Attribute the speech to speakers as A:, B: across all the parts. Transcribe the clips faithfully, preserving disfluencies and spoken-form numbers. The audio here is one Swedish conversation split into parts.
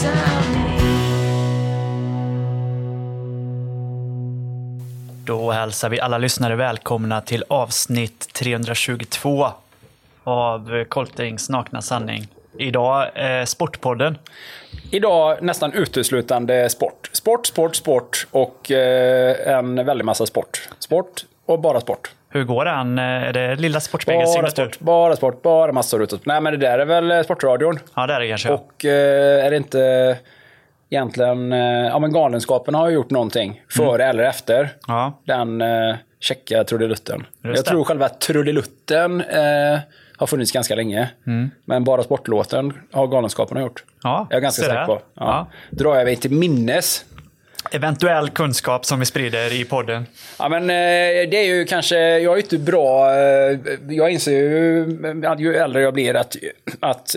A: Då hälsar vi alla lyssnare välkomna till avsnitt trehundratjugotvå av Coltings nakna sanning. Idag eh, Sportpodden.
B: Idag nästan uteslutande sport. Sport, sport, sport och eh, en väldig massa sport. Sport och bara sport.
A: Hur går den? Är det lilla Sportspegelns
B: Bara
A: signatur?
B: sport, bara sport, bara massor utåt. Nej, men det där är väl Sportradion.
A: Ja, det är det kanske.
B: Och eh, är det inte egentligen... Eh, ja, men Galenskapen har ju gjort någonting före mm. eller efter
A: ja.
B: den eh, tjecka trudelutten.
A: Just
B: Jag
A: det.
B: tror själva trudelutten eh, har funnits ganska länge. Mm. Men bara sportlåten har Galenskapen gjort.
A: Ja,
B: jag är ganska säker på. Ja.
A: Ja.
B: Drar jag mig till minnes.
A: Eventuell kunskap som vi sprider i podden.
B: Ja, men det är ju kanske, jag är inte bra, jag inser ju, ju äldre jag blir att, att,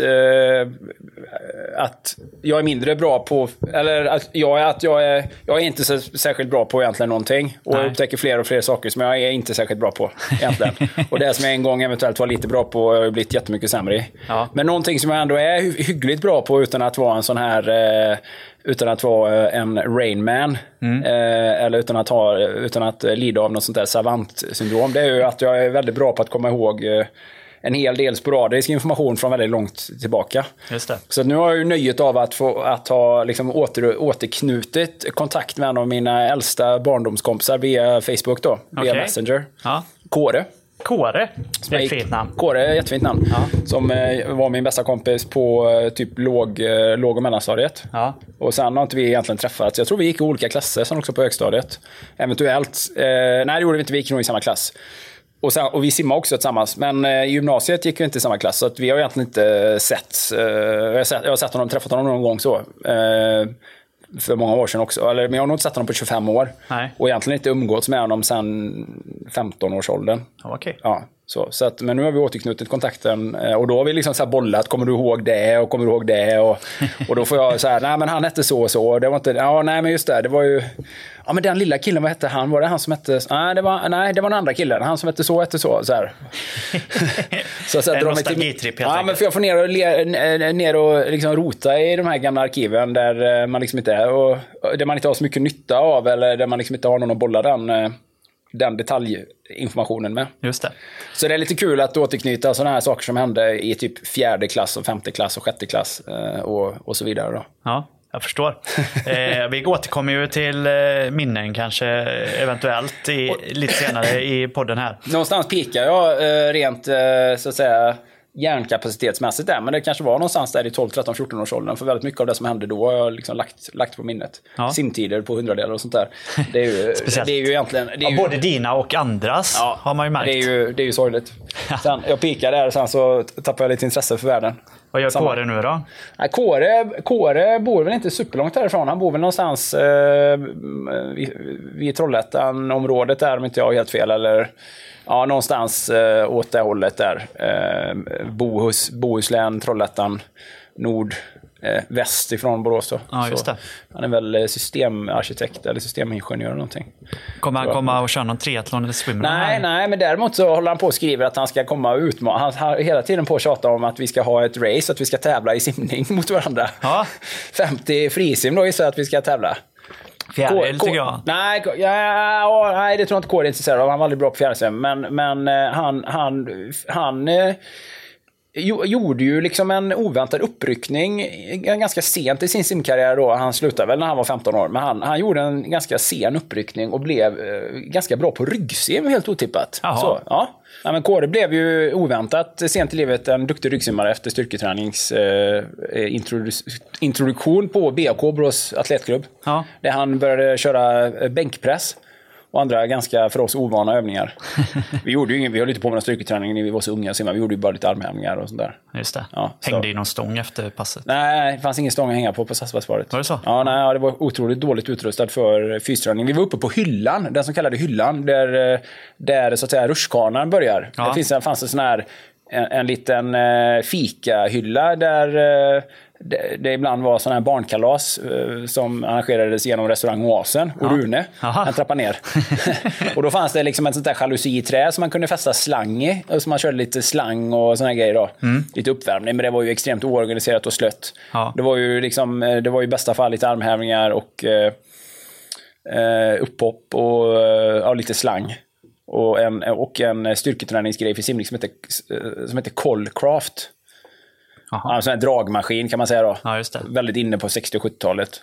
B: att jag är mindre bra på, eller att jag är, att jag är, jag är inte så särskilt bra på egentligen någonting. Och jag upptäcker fler och fler saker som jag är inte särskilt bra på egentligen. Och det som jag en gång eventuellt var lite bra på har jag blivit jättemycket sämre i. Ja. Men någonting som jag ändå är hyggligt bra på utan att vara en sån här... utan att vara en Rain Man mm. eh, eller utan att, ha, utan att lida av något sånt där savant-syndrom. Det är ju att jag är väldigt bra på att komma ihåg eh, en hel del sporadisk information från väldigt långt tillbaka.
A: Just det.
B: Så nu har jag ju nöjet av att, få, att ha liksom åter, återknutit kontakt med en av mina äldsta barndomskompisar via Facebook då, via
A: okay.
B: Messenger.
A: Ja.
B: Kåre.
A: Kåre, det är ett fint namn.
B: Kåre är ett jättefint namn. Ja. Som eh, var min bästa kompis på eh, typ låg, eh, låg- och mellanstadiet. Ja. Och sen har inte vi egentligen träffats. Jag tror vi gick i olika klasser sen också på högstadiet. Eventuellt. Eh, nej, det gjorde vi inte. Vi gick nog i samma klass. Och, sen, och vi simmade också tillsammans. Men eh, i gymnasiet gick vi inte i samma klass. Så att vi har egentligen inte sett... Eh, jag, har sett jag har sett honom, träffat honom någon gång så... Eh, för många år sedan också. Eller, men jag har nog inte sett honom på tjugofem år. Nej. Och egentligen inte umgåtts med honom sedan femton-årsåldern.
A: Okay.
B: Ja, så, så att, men nu har vi återknutit kontakten. Och då har vi liksom så här bollat. Kommer du ihåg det? Och kommer du ihåg det? Och, och då får jag så här, nej men han hette så och så. Det var inte, ja nej men just det. Det var ju... Ja men den lilla killen, vad hette han? Var det han som hette... Nej, det var, nej, det var den andra killen. Han som hette så, hette så. Så här. Så, så här,
A: en nostalgitripp helt
B: ja, men för jag får ner och, le, ner och liksom rota i de här gamla arkiven där man liksom inte är... Och, där man inte har så mycket nytta av. Eller där man liksom inte har någon att bolla den, den detaljinformationen med.
A: Just det.
B: Så det är lite kul att återknyta sådana här saker som hände i typ fjärde klass och femte klass och sjätte klass. Och, och så vidare då.
A: Ja. Jag förstår. Eh, vi återkommer ju till eh, minnen kanske eventuellt i, lite senare i podden här.
B: Någonstans pikar jag eh, rent eh, så att säga hjärnkapacitetsmässigt där, men det kanske var någonstans där i tolv, tretton, fjorton års åldern, för väldigt mycket av det som hände då har jag liksom lagt, lagt på minnet. Ja. Simtider på hundradelar och sånt där. Det är ju, det är ju egentligen... Det är ju,
A: ja, både dina och andras ja, har man ju märkt.
B: Det är ju, det är ju sorgligt. Sen, jag pikar där och sen så tappar jag lite intresse för världen.
A: Vad gör Kåre nu då?
B: Nej, Kåre, Kåre bor väl inte superlångt därifrån. Han bor väl någonstans eh, vid, vid Trollhättan-området där, om inte jag har helt fel. Eller ja, någonstans eh, åt det hållet där. Eh, Bohus, Bohuslän, Trollhättan, nord, eh, väst ifrån Borås då.
A: Ja, just det.
B: Han är väl systemarkitekt eller systemingenjör eller någonting.
A: Kommer han komma och köra någon triathlon eller swimrun?
B: Nej, nej, men däremot så håller han på och skriver att han ska komma och utmana. Han har hela tiden på att tjata om att vi ska ha ett race, att vi ska tävla i simning mot varandra. Ja. femtio frisim då, så att vi ska tävla.
A: Fjäril tycker jag.
B: Nej, ja, nej, det tror jag inte Kåre är intresserad av. Han var aldrig bra på fjärilsim. Men, men han, han, han gjorde ju liksom en oväntad uppryckning ganska sent i sin simkarriär då. Han slutade väl när han var femton år. Men han, han gjorde en ganska sen uppryckning och blev eh, ganska bra på ryggsim, helt otippat. Så, ja. Ja, men Kåre blev ju oväntat sent i livet en duktig ryggsimmare efter styrketränings eh, introdu- introduktion på B A K, Borås atletklubb. Ja. Där han började köra bänkpress och andra ganska för oss ovana övningar. Vi gjorde ju ingen, vi höll lite på med styrketräning när vi var så unga och vi gjorde ju bara lite armhävningar och sånt där.
A: Just det.
B: Ja,
A: hängde i någon stång efter passet?
B: Nej, det fanns ingen stång att hänga på på Sassbergsparet.
A: Var det så?
B: Ja, nej, det var otroligt dåligt utrustat för fysträning. Vi var uppe på hyllan, den som kallade hyllan, där, där så att säga rutschkanan börjar. Ja. Det finns, fanns en sån här en, en liten eh, fikahylla där eh, det, det ibland var sån här barnkalas eh, som arrangerades genom restaurang Oasen och ja. Rune, en trappa ner. Och då fanns det liksom ett sånt där jalusiträ som man kunde fästa slang i, och så man körde lite slang och såna här grejer då. Mm. Lite uppvärmning, men det var ju extremt oorganiserat och slött. Ja. Det var ju liksom, det var ju i bästa fall lite armhävningar och eh, upphopp och ja, lite slang. Och en, och en styrketräningsgrej för simning som heter, som heter Colcraft. Alltså en dragmaskin kan man säga då.
A: Ja, just det.
B: Väldigt inne på sextio- och sjuttiotalet.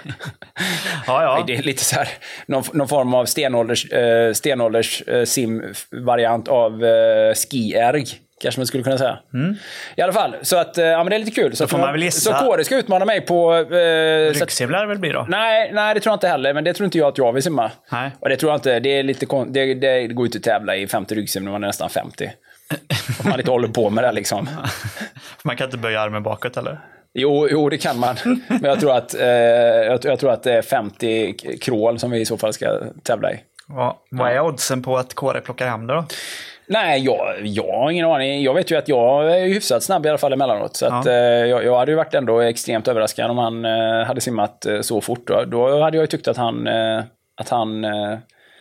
A: ja, ja.
B: Det är lite så här någon, någon form av stenålders, eh, stenålders eh, sim-variant av eh, ski-erg. Kanske man skulle kunna säga. Mm. I alla fall, så att ja, men det är lite kul. Så
A: får man väl gissa.
B: Så Kåre ska utmana mig på... Eh,
A: ryggsimlar väl blir då?
B: Nej, nej, det tror jag inte heller. Men det tror inte jag att jag vill simma.
A: Nej.
B: Och det tror jag inte. Det är lite kon- det, det går ut att tävla i femtio ryggsim när man är nästan femtio. Om man inte håller på med det liksom.
A: Man kan inte böja armen bakåt eller?
B: Jo, jo, det kan man. Men jag tror att, eh, jag, jag tror att det är femtio krål som vi i så fall ska tävla i.
A: Ja, vad är oddsen på att Kåre plockar hem det då?
B: Nej, jag, jag har ingen aning. Jag vet ju att jag är hyfsat snabb i alla fall emellanåt. Så ja. att, eh, jag, jag hade ju varit ändå extremt överraskad om han eh, hade simmat eh, så fort. Då. då hade jag ju tyckt att han, eh, att han eh,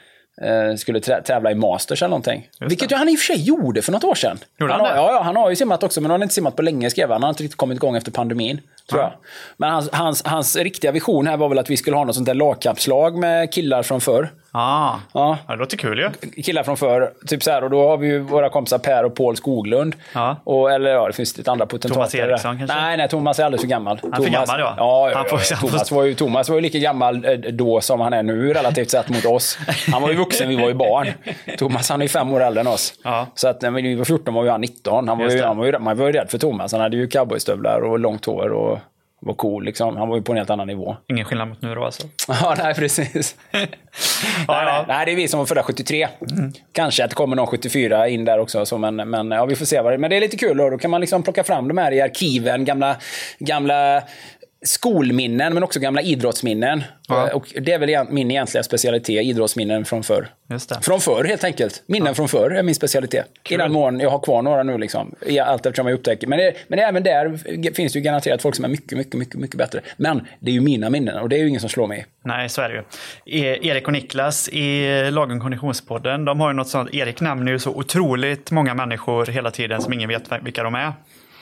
B: skulle trä- tävla i Masters eller någonting. Vilket ju han i och för sig gjorde för något år sedan.
A: Han
B: han
A: har,
B: ja, ja, han har ju simmat också, men han har inte simmat på länge, skrev han. Han har inte riktigt kommit igång efter pandemin, tror ja. jag. Men hans, hans, hans riktiga vision här var väl att vi skulle ha något sånt där lagkappslag med killar från förr.
A: Ah. Ja, det låter kul ju.
B: Killar från förr, typ så här, och då har vi ju våra kompisar Per och Paul Skoglund. Ja. Och, eller ja, det finns lite andra potentater.
A: Thomas Eriksson kanske?
B: Nej, nej, Thomas är alldeles för gammal.
A: Han är
B: Thomas,
A: för gammal, ja.
B: Ja, ja,
A: han får,
B: ja. Thomas, var ju, Thomas var ju lika gammal då som han är nu, relativt sett mot oss. Han var ju vuxen, vi var ju barn. Thomas, han är ju fem år äldre än oss. Ja. Så att när vi var fjorton var ju han nitton. Han var ju, han var ju, man var ju rädd för Thomas. Han hade ju cowboystövlar och långt hår och var cool liksom. Han var ju på en helt annan nivå.
A: Ingen skillnad mot nu då alltså?
B: Ja, nej, precis. ja, nej, nej, nej, det är vi som var födda sjuttiotre. Mm. Kanske att det kommer någon sjuttiofyra in där också. Så, men, men ja, vi får se vad det. Men det är lite kul då. Då kan man liksom plocka fram de här i arkiven. Gamla, gamla skolminnen, men också gamla idrottsminnen. Ja. Och det är väl min egentliga specialitet, idrottsminnen från förr.
A: Just det.
B: Från förr helt enkelt. Minnen ja. från förr är min specialitet. Kul. I den mån jag har kvar några nu liksom. Allt eftersom jag upptäcker. Men, det, men även där finns det ju garanterat folk som är mycket, mycket, mycket, mycket bättre. Men det är ju mina minnen och det är ju ingen som slår mig.
A: Nej, så är det ju. Erik och Niklas i Lagom Konditionspodden, de har ju något sånt. Erik nämner ju så otroligt många människor hela tiden som ingen vet vilka de är.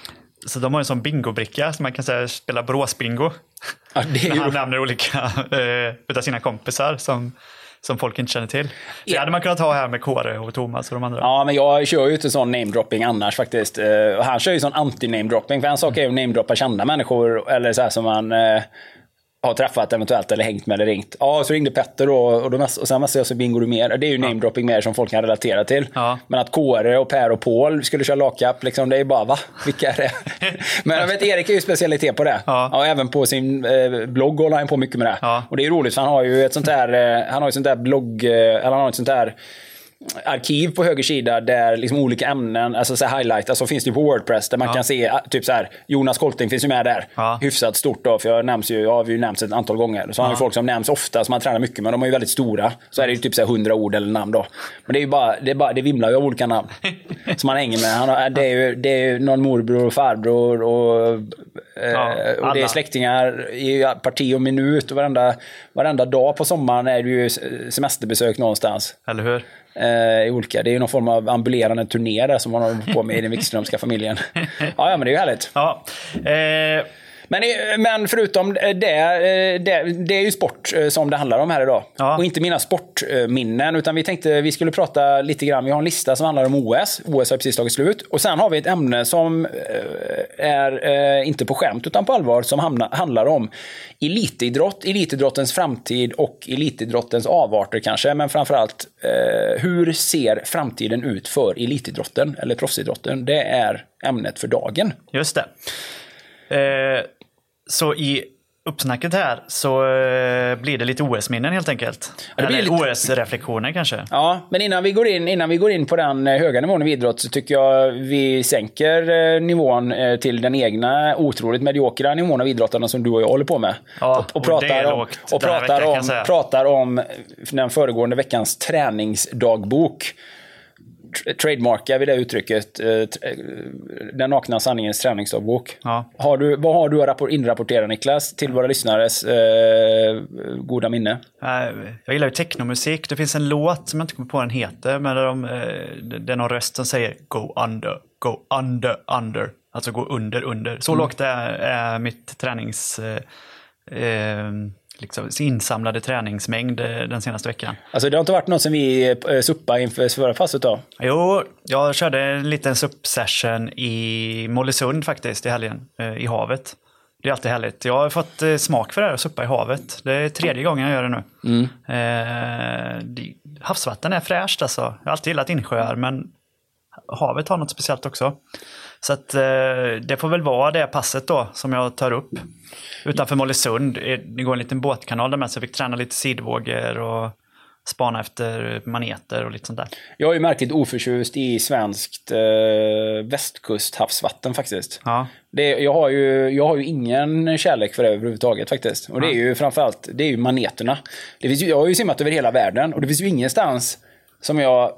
A: Så de har en sån bingobricka som man kan säga spela Borås-bingo. Ja, det är ju... Han nämner olika eh, utav sina kompisar som, som folk inte känner till. Det ja. hade man kunnat ha här med Kåre och Thomas och de andra.
B: Ja, men jag kör ju inte sån namedropping annars faktiskt. Uh, han kör ju sån anti-namedropping. För en sak är ju att namedroppa kända människor eller så här som man... Uh, har träffat eventuellt eller hängt med eller ringt. Ja, så ringde Petter då, och, då, och sen måste jag så bingo du mer. Det är ju namedropping mer som folk kan relatera till. Ja. Men att Kåre och Per och Paul skulle köra lockup, liksom, det är bara, va? Vilka är det? Men jag vet, Erik är ju specialitet på det. Ja. Ja, även på sin eh, blogg håller han på mycket med det. Ja. Och det är roligt, för han har ju ett sånt där, eh, han har ju sånt där blogg, eh, eller han har ett sånt där arkiv på höger sida där liksom olika ämnen, alltså så här highlight, alltså finns det på WordPress där man ja. kan se typ så här, Jonas Kolting finns ju med där. Ja. Hyfsat stort då, för jag nämns ju, jag har ju nämnts ett antal gånger. Så ja. har ju folk som nämns ofta, som man tränar mycket, men de är ju väldigt stora. Så är det ju typ så här hundra ord eller namn då. Men det är ju bara, det är bara, det vimlar ju av olika namn som man hänger med. Han har, det är ju, det är ju någon morbror och farbror och, eh, ja, och det är släktingar i parti och minut och varenda, varenda dag på sommaren är det ju semesterbesök någonstans.
A: Eller hur?
B: Uh, olika. Det är ju någon form av ambulerande turné där som man har på med i den Wikströmska familjen. ja, ja, men det är ju härligt.
A: Ja. Eh...
B: Men, men förutom det, det, det är ju sport som det handlar om här idag. Ja. Och inte mina sportminnen, utan vi tänkte vi skulle prata lite grann. Vi har en lista som handlar om O S. O S har precis tagit slut. Och sen har vi ett ämne som är inte på skämt utan på allvar, som hamna, handlar om elitidrott, elitidrottens framtid och elitidrottens avarter kanske. Men framförallt, hur ser framtiden ut för elitidrotten eller proffsidrotten? Det är ämnet för dagen.
A: Just det. Eh... Så i uppsnacket här så eh, blir det lite O S-minnen helt enkelt. Ja, det blir lite... O S-reflektioner kanske.
B: Ja, men innan vi går in, innan vi går in på den höga nivån i idrott så tycker jag vi sänker eh, nivån eh, till den egna otroligt mediokra nivån av idrottarna som du och jag håller på med.
A: Ja,
B: och, och, pratar om, lågt, och pratar, om, pratar om den föregående veckans träningsdagbok. trademarkar vi det uttrycket, eh, den nakna sanningens träningsdagbok.
A: Ja.
B: Har du, vad har du att rapport, inrapportera, Niklas, till våra lyssnares eh, goda minne?
A: Jag gillar ju technomusik. Det finns en låt som jag inte kommer på vad den heter, men de, det är någon röst som säger go under, go under, under. Alltså gå under, under. Så mm. lågt är, är mitt tränings... Eh, liksom insamlade träningsmängd den senaste veckan.
B: Alltså det har inte varit något som vi eh, suppade inför förra passet då?
A: Jo, jag körde en liten supp-session i Mollösund faktiskt i helgen, eh, i havet. Det är alltid härligt. Jag har fått eh, smak för det här att suppa i havet. Det är tredje gången jag gör det nu. Mm. Eh, det, havsvatten är fräscht alltså. Jag har alltid gillat insjöar, men havet har något speciellt också. Så att, eh, det får väl vara det passet då som jag tar upp. Utanför Mollösund, det går en liten båtkanal där med, så jag fick träna lite sidvågor och spana efter maneter och lite sånt där. Jag är ju märkligt oförtjust i svenskt eh, västkusthavsvatten faktiskt. Ja. Det, jag, har ju, jag har ju ingen kärlek för det överhuvudtaget faktiskt. Och det är ju framförallt, det är ju maneterna. Det finns ju, jag har ju simmat över hela världen och det finns ju ingenstans som jag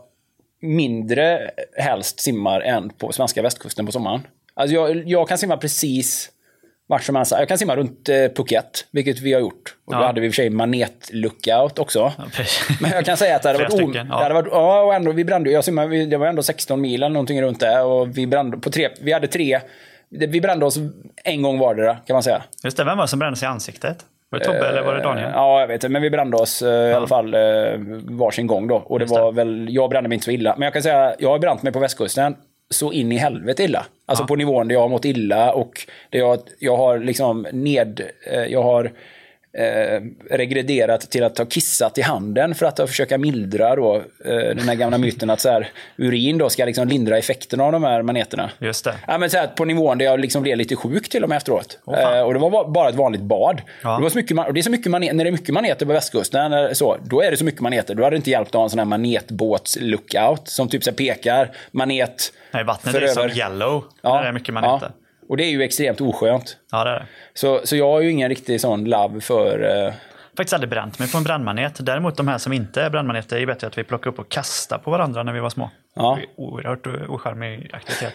A: mindre helst simmar än på svenska västkusten på sommaren. Alltså jag, jag kan simma precis vart som helst. Jag kan simma runt eh, Phuket, vilket vi har gjort. Och ja. Då hade vi i och för sig manet-lookout också. Ja, men jag kan säga att det hade varit... stycken, ja.
B: Det hade varit ja, och ändå, vi brände, jag simmade, det var ändå sexton mil eller någonting runt där. Och vi brände på tre, vi hade tre, vi brände oss en gång vardera, kan man säga.
A: Just det, vem var det som brände sig i ansiktet? Var det Tobbe uh, eller var det Daniel?
B: Ja, jag vet inte, men vi brände oss uh, ja. i alla fall uh, varsin gång då. Och det Just var det. väl, jag brände mig inte så illa. Men jag kan säga, jag har bränt mig på västkusten så in i helvete illa. Alltså ja. på nivån där jag har mått illa och där jag, jag har liksom ned, eh, jag har eh, regrederat till att ha kissat i handen för att försöka mildra då eh, den här gamla myten att så här, urin då ska liksom lindra effekterna av de här maneterna.
A: Just det.
B: Ja, men så här, på nivån där jag liksom blev lite sjuk till och med efteråt. Oh, eh, och det var bara ett vanligt bad. Ja. Det var så mycket, och det är så mycket maneter, när det är mycket maneter på västkusten eller så, då är det så mycket maneter. Då hade det inte hjälpt att ha en sån här manetbåts-lookout som typ så pekar manet.
A: Nej, vattnet är som yellow. Ja, där är mycket maneter. Ja.
B: Och det är ju extremt oskönt.
A: Ja, det är det.
B: Så, så jag har ju ingen riktig sån love för... Uh...
A: Faktiskt aldrig bränt mig på en brandmanet. Däremot de här som inte är brandmaneter är ju bättre att vi plockar upp och kastar på varandra när vi var små. Ja. Det är oerhört ocharmig aktivitet.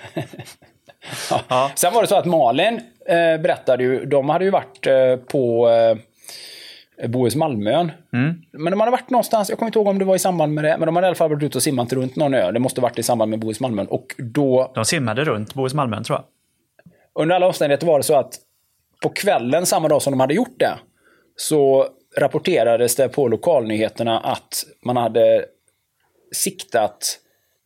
B: ja. Ja. Sen var det så att Malin eh, berättade ju, de hade ju varit eh, på eh, Bohus Malmön. Mm. Men de hade varit någonstans, jag kommer inte ihåg om det var i samband med det, men de hade i alla fall varit ute och simmat runt någon ö. Det måste varit i samband med Bohus Malmön. Och då...
A: De simmade runt Bohus Malmön, tror jag.
B: Under alla omständigheter var det så att på kvällen samma dag som de hade gjort det så rapporterades det på lokalnyheterna att man hade siktat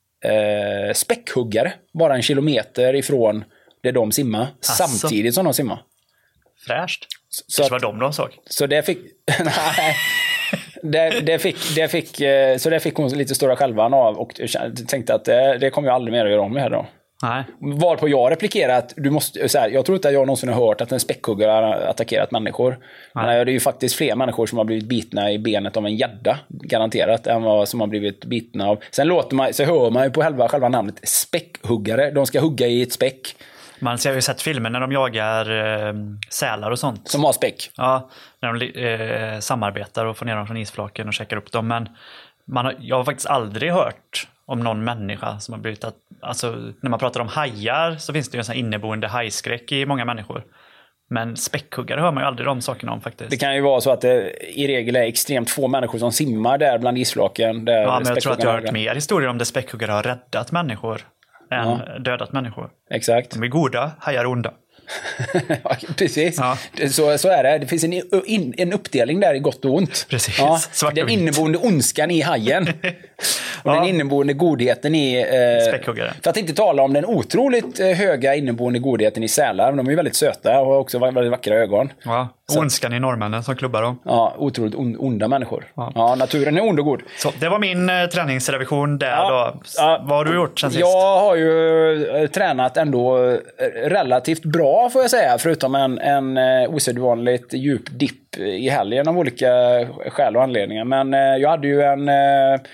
B: eh, späckhuggare bara en kilometer ifrån där de simmar samtidigt som de simmar.
A: Fräscht. Så det var de de såg.
B: Så det fick nej, det, det fick det fick så det fick hon lite stora självan av och tänkte att det, det kommer jag aldrig mer att göra om här då.
A: Nej.
B: Varpå jag replikerar att du måste, så här, jag tror inte att jag någonsin har hört att en späckhuggare har attackerat människor. Men det är ju faktiskt fler människor som har blivit bitna i benet av en gädda, garanterat, än vad som har blivit bitna av. Sen låter man, så hör man ju på själva, själva namnet späckhuggare. De ska hugga i ett späck.
A: Man har ju sett filmer när de jagar eh, sälar och sånt.
B: Som har späck.
A: Ja, när de eh, samarbetar och får ner dem från isflaken och checkar upp dem. Men man har, jag har faktiskt aldrig hört om någon människa som har blivit att, alltså när man pratar om hajar så finns det ju en sån här inneboende hajskräck i många människor. Men späckhuggare hör man ju aldrig de sakerna om faktiskt.
B: Det kan ju vara så att det i regel är extremt få människor som simmar där bland isflaken. Där
A: ja, men jag tror att jag har hört mer historier om det späckhuggare har räddat människor än ja. dödat människor.
B: Exakt.
A: De är goda, hajar onda.
B: Ja, precis. Ja. Så, så är det. Det finns en, in, en uppdelning där i gott och ont.
A: Precis.
B: Ja, den inneboende ondskan i hajen. Och ja. den inneboende godheten i... Eh,
A: späckhuggare.
B: För att inte tala om den otroligt eh, höga inneboende godheten i sälar. De är ju väldigt söta och har också väldigt vackra ögon.
A: Ja. Ondskan i norrmännen som klubbar dem.
B: Ja, otroligt on, onda människor. Ja. ja, naturen är ond och god.
A: Så, det var min eh, träningsrevision där ja. då. Ja. Vad har du gjort sen sist?
B: Jag har ju eh, tränat ändå eh, relativt bra får jag säga. Förutom en, en eh, osedvanligt djup dipp i helgen av olika skäl och anledningar. Men eh, jag hade ju en... Eh,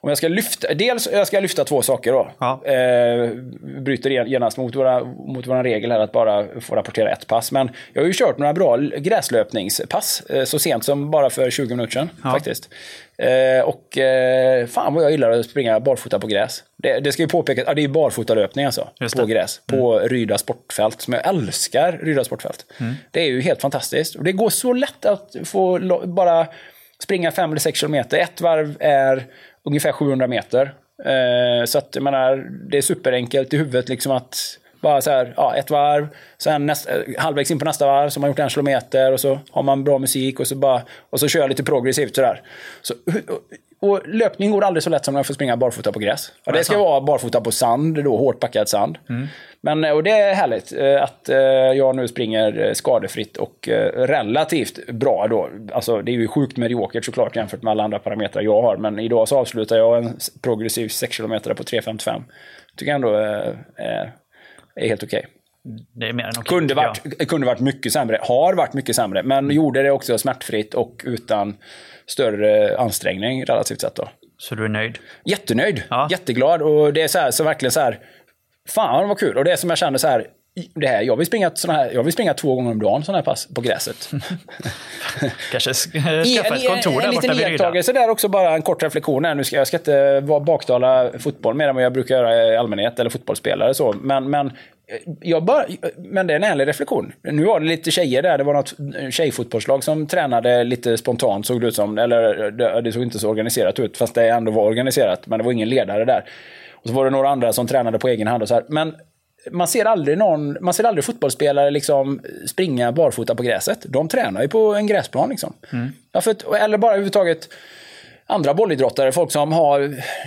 B: om jag ska lyfta, dels jag ska lyfta två saker då.
A: Ja.
B: Eh, bryter genast mot våra, mot våra regel här att bara få rapportera ett pass. Men jag har ju kört några bra gräslöpningspass eh, så sent som bara för tjugo minuter sedan ja. faktiskt. Eh, och eh, fan vad jag gillar att springa barfota på gräs. Det, det ska ju påpeka att ja, det är barfotalöpning alltså, på gräs, på mm. Ryda sportfält, som jag älskar Ryda sportfält. Mm. Det är ju helt fantastiskt. Och det går så lätt att få lo- bara springa fem eller sex kilometer. Ett varv är ungefär sjuhundra meter. Eh, så att jag menar, det är superenkelt i huvudet liksom att bara så här, ja, ett varv, sen nästa, halvvägs in på nästa varv så har man gjort en kilometer och så har man bra musik och så bara och så kör jag lite progressivt sådär. Så, och, och löpning går aldrig så lätt som när jag får springa barfota på gräs. Och det ska vara barfota på sand, då hårt packad sand. Mm. Men och det är härligt att jag nu springer skadefritt och relativt bra då. Alltså det är ju sjukt mediokert såklart jämfört med alla andra parametrar jag har, men idag så avslutar jag en progressiv sex kilometer på tre femtiofem. Tycker jag ändå är, är helt okej. Okay.
A: Det är mer än okej.
B: Kunde varit, kunde varit mycket sämre, har varit mycket sämre, men mm. gjorde det också smärtfritt och utan större ansträngning relativt sett då.
A: Så du är nöjd?
B: Jättenöjd, ja. Jätteglad, och det är så här, så verkligen så här, fan vad kul. Och det är som jag kände så här, det här jag vill springa såna här, jag vill springa två gånger om dagen såna här pass på gräset.
A: Kanske skaffa ett kontor där
B: borta vid Ryda. En liten iakttagelse där också, bara en kort reflektion här. Nu ska jag ska inte vara baktala fotboll mer än vad jag brukar göra i allmänhet eller fotbollsspelare så, men men jag bara, men det är en ärlig reflektion. Nu var det lite tjejer där, det var något tjejfotbollslag som tränade lite spontant, såg det ut som, eller det, det såg inte så organiserat ut, fast det ändå var organiserat, men det var ingen ledare där. Och så var det några andra som tränade på egen hand och så här. Men man ser aldrig någon, man ser aldrig fotbollsspelare liksom springa barfota på gräset. De tränar ju på en gräsplan liksom. Mm. Ja, för att, eller bara överhuvudtaget andra bollidrottare, folk som har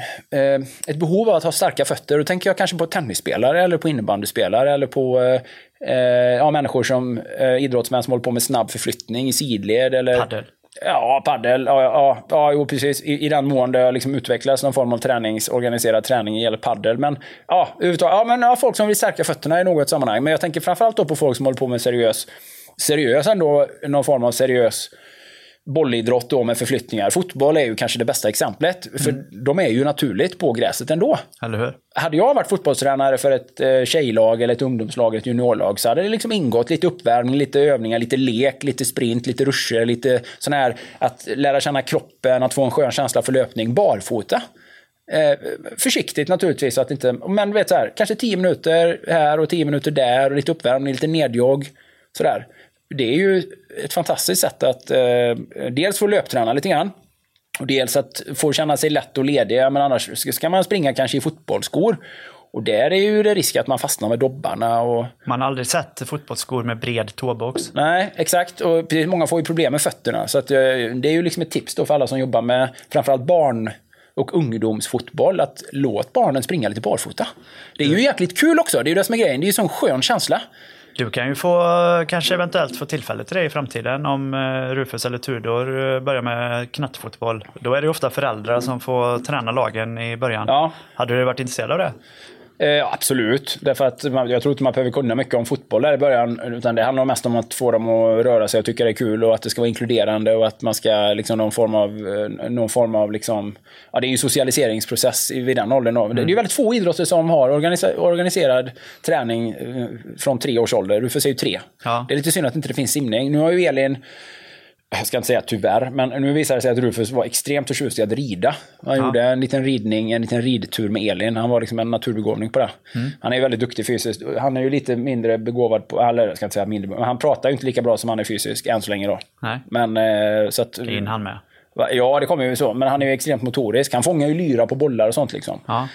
B: eh, ett behov av att ha starka fötter. Då tänker jag kanske på tennisspelare eller på innebandyspelare eller på eh, ja, människor som eh, idrottsmän som håller på med snabb förflyttning i sidled eller
A: paddel.
B: Ja, paddel. Ja, ja, ja jo, precis. I, I den mån det liksom utvecklas någon form av träningsorganiserad träning gäller paddel. Men ja, ja, men ja, folk som vill stärka fötterna i något sammanhang. Men jag tänker framförallt då på folk som håller på med seriös, seriös ändå, någon form av seriös bollidrott då med förflyttningar. Fotboll är ju kanske det bästa exemplet. För mm. de är ju naturligt på gräset ändå.
A: Eller hur?
B: Hade jag varit fotbollstränare för ett eh, tjejlag eller ett ungdomslag, ett juniorlag, så hade det liksom ingått lite uppvärmning, lite övningar, lite lek, lite sprint, lite ruscher, lite sån här att lära känna kroppen, att få en skön känsla för löpning, barfota. Eh, försiktigt naturligtvis, så att inte, men vet så här, kanske tio minuter här och tio minuter där och lite uppvärmning, lite nedjogg, sådär. Det är ju ett fantastiskt sätt att eh, dels få löpträna lite grann och dels att få känna sig lätt och ledig. Men annars ska man springa kanske i fotbollsskor. Och där är ju det risk att man fastnar med dobbarna. Och...
A: Man har aldrig sett fotbollsskor med bred tåbox.
B: Nej, exakt. Och många får ju problem med fötterna. Så att, eh, det är ju liksom ett tips då för alla som jobbar med framförallt barn- och ungdomsfotboll, att låt barnen springa lite barfota. Det är ju jäkligt kul också. Det är ju det som är grejen. Det är ju sån skön känsla.
A: Du kan ju få, kanske eventuellt få tillfälle till det i framtiden om Rufus eller Tudor börjar med knattfotboll. Då är det ofta föräldrar som får träna lagen i början. Ja. Hade du varit intresserad av det?
B: Eh, absolut, därför att man, jag tror inte man behöver kunna mycket om fotboll där i början, utan det handlar mest om att få dem att röra sig och tycka det är kul och att det ska vara inkluderande och att man ska liksom någon form av någon form av liksom, ja, det är ju socialiseringsprocess vid den åldern då. Mm. Det är ju väldigt få idrotter som har organiser- organiserad träning från tre års ålder. Rufus är ju tre. Ja. Det är lite synd att inte det finns simning. Nu har ju Elin, jag ska inte säga tyvärr, men nu visar det sig att Rufus var extremt förtjust i att rida. Han ja. gjorde en liten ridning, en liten ridtur med Elin. Han var liksom en naturbegåvning på det. Mm. Han är ju väldigt duktig fysiskt. Han är ju lite mindre begåvad på, eller jag ska inte säga mindre, men han pratar ju inte lika bra som han är fysisk än så länge då.
A: Nej.
B: Men så att...
A: In han med.
B: Ja, det kommer ju så. Men han är ju extremt motorisk. Han fångar ju lyra på bollar och sånt liksom. Ja.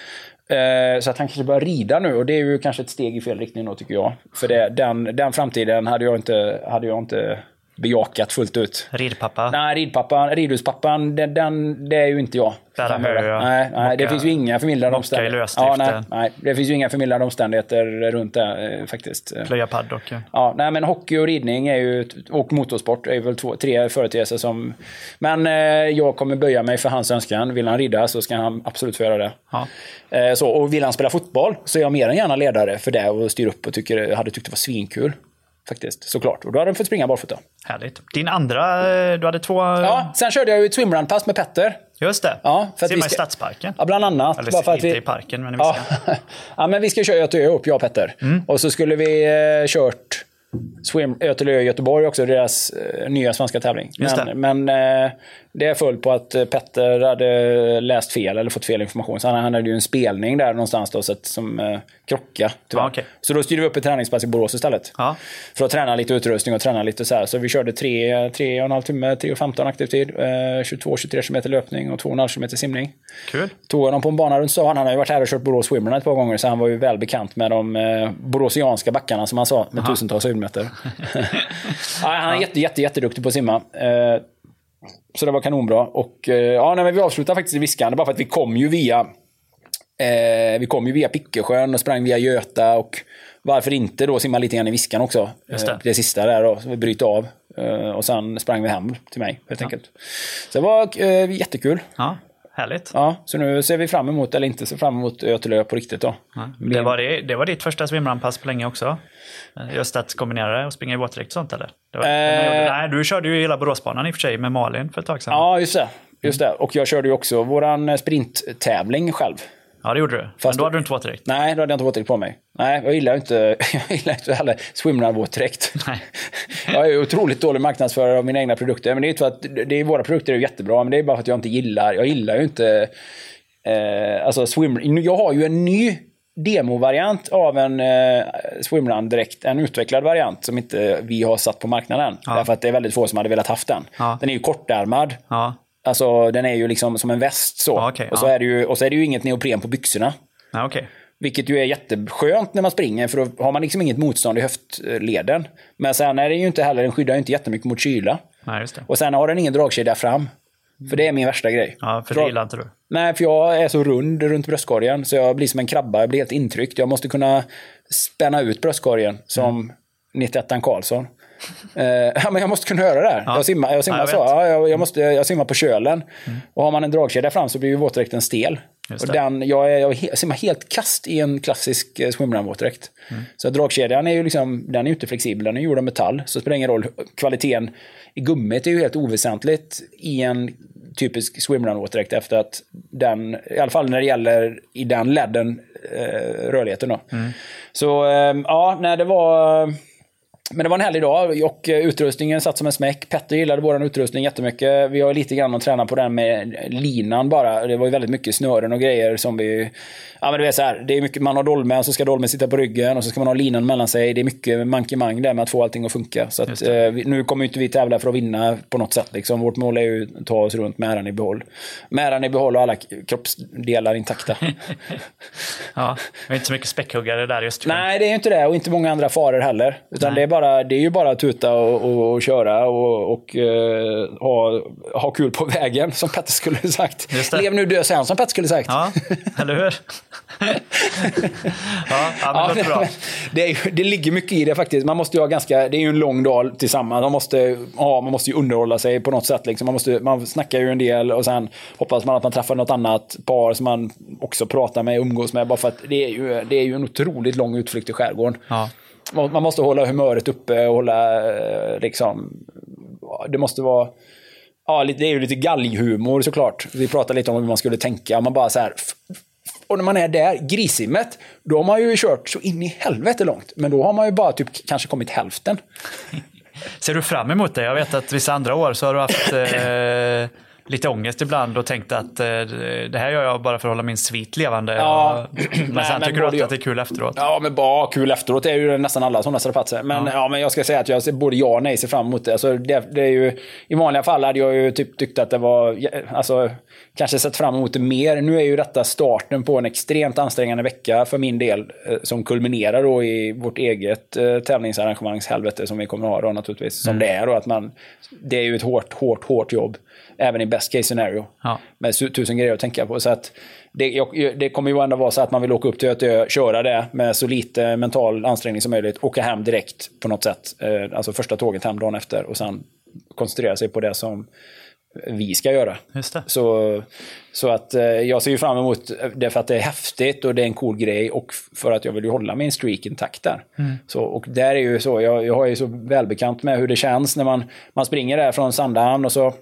B: Så att han kanske börjar rida nu, och det är ju kanske ett steg i fel riktning då, tycker jag. För det, den, den framtiden hade jag inte... Hade jag inte bejakat fullt ut.
A: Ridpappa?
B: Nej, ridpappan, ridhuspappan, den, den, det är ju inte jag.
A: Bära höra.
B: Nej, nej det finns ju inga förmildrande omständigheter. Ja, nej, nej, det finns ju inga förmildrande omständigheter runt det eh, faktiskt.
A: Plöja paddock. Ja.
B: Ja, nej, men hockey och ridning är ju, och motorsport är väl två, tre företeelser som... Men eh, jag kommer böja mig för hans önskan. Vill han rida så ska han absolut få göra det. Ja. Eh, så, och vill han spela fotboll så är jag mer än gärna ledare för det och styr upp och tycker, hade tyckt det var svinkul. Faktiskt, såklart. Och då hade de fått springa barfota.
A: Härligt. Din andra, du hade två...
B: Ja, sen körde jag ju ett swimrun-pass med Petter.
A: Just det.
B: Ja, för att
A: ser
B: vi
A: man
B: ska...
A: i Stadsparken.
B: Ja, bland annat.
A: Eller
B: bara för att
A: inte
B: vi...
A: i parken, men i
B: ja.
A: Viskan.
B: ja, men vi ska köra Göteborg upp, jag och Petter. Mm. Och så skulle vi eh, kört Swim Ötelö i Göteborg också, deras eh, nya svenska tävling.
A: Just
B: men men eh, det är fullt på att eh, Petter hade läst fel eller fått fel information. Så han, han hade ju en spelning där någonstans då, så att, som eh, krocka.
A: Ja, okay.
B: Så då styrde vi upp ett träningspass i Borås istället.
A: Ja.
B: För att träna lite utrustning och träna lite så här. Så vi körde tre, tre och en halv timme, tre och femton aktiv tid. Eh, tjugotvå till tjugotre kilometer löpning och två och en halv kilometer simning.
A: Kul.
B: Tog honom på en bana runt stan. Han har ju varit här och kört Borås Swimrun ett par gånger, så han var ju väl bekant med de eh, boråsianska backarna som han sa, med Aha. tusentals höjdmeter. ja, han är jätte, jätte, jätteduktig på att simma. Eh, så det var kanonbra. Och eh, ja, nej, men vi avslutade faktiskt i Viskan, bara för att vi kom ju via eh, vi kom ju via Pickesjön och sprang via Göta, och varför inte då simma lite grann i Viskan också.
A: Just det.
B: Eh, det sista där då, så vi bryter av. Eh, och sen sprang vi hem till mig, helt ja. enkelt. Så det var eh, jättekul.
A: Ja. Härligt.
B: Ja, så nu ser vi fram emot, eller inte ser fram emot Ötelö på riktigt då.
A: Ja, det, var det, det var ditt första swimrunpass på länge också? Just att kombinera det och springa i våtdräkt och sånt, eller? Det var, eh, nej, du körde ju hela Boråsbanan i och för sig med Malin för ett tag sedan.
B: Ja, just det. Just det. Och jag körde ju också våran sprinttävling själv.
A: Ja, det gjorde du. Fast men då hade du inte våtdräkt.
B: Nej, då hade jag inte våtdräkt på mig. Nej, jag gillar inte, jag gillar inte heller swimrun-våtdräkt. Nej. Jag är otroligt dålig marknadsförare av mina egna produkter. Men det är inte för att det är, våra produkter är jättebra, men det är bara för att jag inte gillar. Jag gillar ju inte eh, alltså swim. Jag har ju en ny demovariant av en eh, swimrun-dräkt, en utvecklad variant som inte vi har satt på marknaden. Ja. Därför att det är väldigt få som hade velat haft den. Ja. Den är ju kortärmad. Ja. Alltså den är ju liksom som en väst så. Ja, okay, och, så ja. är det ju, och så är det ju inget neopren på byxorna.
A: Ja, okay.
B: Vilket ju är jätteskönt när man springer, för då har man liksom inget motstånd i höftleden. Men sen är det ju inte heller, den skyddar ju inte jättemycket mot kyla.
A: Nej, just det.
B: Och sen har den ingen dragkedja fram. För det är min värsta grej.
A: Ja, för det gillar inte du.
B: Nej, för jag är så rund runt bröstkorgen så jag blir som en krabba, jag blir helt intryckt. Jag måste kunna spänna ut bröstkorgen som mm. nittettan Karlsson. Uh, ja, men jag måste kunna höra det här. Ja. Jag simmar, jag simmar ja, jag så. Ja, jag, jag, måste, jag simmar på kölen. Mm. Och har man en dragkedja fram så blir ju våtdräkten stel. Och den, jag, är, jag simmar helt kast i en klassisk eh, swimrun-våtdräkt. Mm. Så dragkedjan är ju liksom, den är ju inte flexibel, den är gjord av metall. Så det spelar ingen roll. Kvaliteten i gummit är ju helt oväsentligt i en typisk swimrun-våtdräkt, efter att den, i alla fall när det gäller i den ledden eh, rörligheten då. Mm. Så eh, ja, när det var... Men det var en härlig dag och utrustningen satt som en smäck. Petter gillade vår utrustning jättemycket. Vi har lite grann att träna på den med linan bara. Det var ju väldigt mycket snören och grejer som vi... Ja, men det är så här, det är mycket, man har dolmen och så ska dolmen sitta på ryggen och så ska man ha linan mellan sig. Det är mycket mankemang där med att få allting att funka. Så att, eh, nu kommer inte vi tävla för att vinna på något sätt. Liksom. Vårt mål är ju att ta oss runt med äran i behåll. Med äran i behåll och alla kroppsdelar intakta.
A: Ja, det är inte så mycket späckhuggare där just.
B: Nej, det är inte det, och inte många andra faror heller. Utan det är, bara, det är ju bara att tuta och, och, och köra och, och uh, ha, ha kul på vägen, som Petter skulle ha sagt. Lev nu dö sen, som Petter skulle ha sagt.
A: Ja, eller hur? ja, ja, men ja, det, bra.
B: Det, är, det ligger mycket i det faktiskt. Man måste ju ha ganska, det är ju en lång dag tillsammans. Man måste, ja, man måste ju underhålla sig på något sätt. Liksom. Man, måste, man snackar ju en del och sen hoppas man att man träffar något annat par som man också pratar med och umgås med. Bara för att det är ju, det är ju en otroligt lång utflykt i skärgården. Ja. Man måste hålla humöret uppe och hålla liksom, det måste vara, ja, det är ju lite galghumor såklart. Vi pratar lite om hur man skulle tänka. Man bara så här, och när man är där, grisimmet, då har man ju kört så in i helvete långt. Men då har man ju bara typ kanske kommit hälften.
A: Ser du fram emot det? Jag vet att vissa andra år så har du haft eh, lite ångest ibland och tänkt att eh, det här gör jag bara för att hålla min svit levande. Ja, och, men nej, sen men tycker du att, jag, att det är kul efteråt.
B: Ja, men bara kul efteråt är ju nästan alla sådana strapatser. Men, ja. Ja, men jag ska säga att jag ser både ja och nej ser fram emot det. Alltså, det, det är ju, i vanliga fall hade jag ju typ tyckt att det var, alltså, kanske sett fram emot det mer. Nu är ju detta starten på en extremt ansträngande vecka för min del, som kulminerar då i vårt eget eh, tävlingsarrangemangshelvete som vi kommer att ha då naturligtvis. Som mm. det är då, att man, det är ju ett hårt, hårt, hårt jobb. Även i best case scenario. Ja. Med tusen grejer att tänka på. Så att det, det kommer ju ändå vara så att man vill åka upp till Ötö, köra det med så lite mental ansträngning som möjligt. Åka hem direkt på något sätt. Alltså första tåget hem dagen efter. Och sen koncentrera sig på det som vi ska göra.
A: Just det.
B: Så, så att jag ser ju fram emot det för att det är häftigt och det är en cool grej. Och för att jag vill ju hålla min streak intakt där. Mm. Så, och där är ju så, jag, jag har ju så välbekant med hur det känns när man, man springer där från Sandhamn och så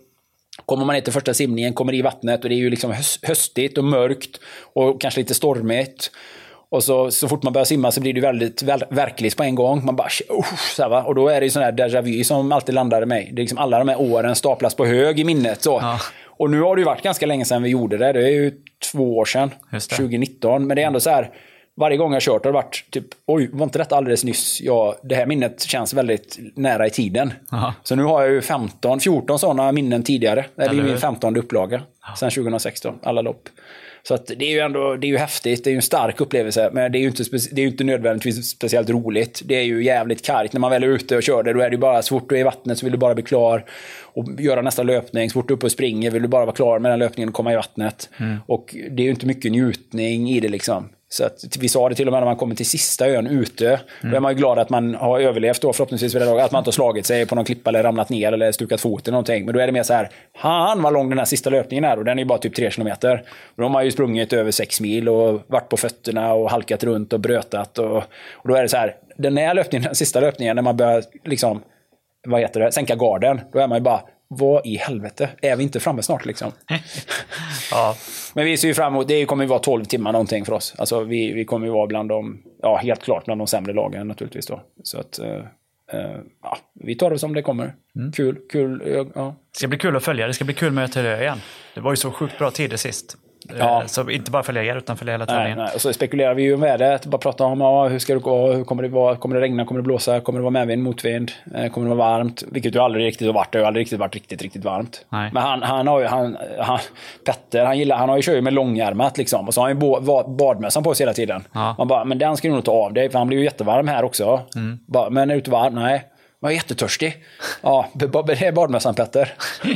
B: Kommer man ner till första simningen, kommer i vattnet och det är ju liksom höstigt och mörkt och kanske lite stormigt. Och så, så fort man börjar simma så blir det väldigt väl, verkligt på en gång. Man bara, uh, så här, va? Och då är det ju sån här déjà vu som alltid landar i mig. Det är liksom alla de här åren staplas på hög i minnet. Så. Ja. Och nu har det ju varit ganska länge sedan vi gjorde det. Det är ju två år sedan, tjugonitton. Men det är ändå så här, varje gång jag kört har det varit typ, oj, var inte detta alldeles nyss? Ja, det här minnet känns väldigt nära i tiden. Aha. Så nu har jag ju femton, fjorton sådana minnen tidigare. Det är ju min femtonde upplaga sedan tjugohundrasexton, alla lopp. Så att det är ju ändå, det är ju häftigt, det är ju en stark upplevelse, men det är ju inte, det är ju inte nödvändigtvis speciellt roligt. Det är ju jävligt kargt när man väl är ute och kör det, då är det ju bara, så fort du är i vattnet så vill du bara bli klar och göra nästa löpning. Så fort du är uppe och springer vill du bara vara klar med den löpningen och komma i vattnet. Mm. Och det är ju inte mycket njutning i det liksom. Så att vi sa det till och med när man kommer till sista ön ute. Mm. Då är man ju glad att man har överlevt då, förhoppningsvis vid det dagen, att man inte har slagit sig på någon klippa eller ramlat ner eller stukat foten eller någonting. Men då är det mer så här, han vad lång den här sista löpningen är, och den är ju bara typ tre kilometer. Och då har man ju sprungit över sex mil och varit på fötterna och halkat runt och brötat. Och, och då är det så här, den här löpningen, den sista löpningen, när man börjar liksom, vad heter det, sänka garden, då är man ju bara, vad i helvete? Är vi inte framme snart liksom? Ja. Men vi ser ju fram emot, det kommer ju vara tolv timmar någonting för oss. Alltså vi, vi kommer ju vara bland de, ja helt klart bland de sämre lagen naturligtvis då. Så att, uh, uh, ja, vi tar det som det kommer. Mm. Kul, kul, ja.
A: Det ska bli kul att följa, det ska bli kul med till det igen. Det var ju så sjukt bra tider sist.
B: Ja.
A: Så inte bara följa er utan följa hela tävlingen.
B: Nej, nej. Och så spekulerar vi ju med det. Bara prata om ja, hur ska det gå, hur kommer det vara, kommer det regna, kommer det blåsa, kommer det vara medvind, motvind, kommer det vara varmt, vilket ju aldrig riktigt har varit. Det har aldrig riktigt varit riktigt riktigt varmt. Nej. Men han han har ju han, han Petter, han gillar han har ju kört med långärmat liksom, och så har han ju badmössan på sig hela tiden. Ja. Man bara, men den ska du nog ta av dig för han blir ju jättevarm här också. Mm. Bara, men är du inte varm? Nej. Jag är jättetörstig. Ja, det är badmössan Petter.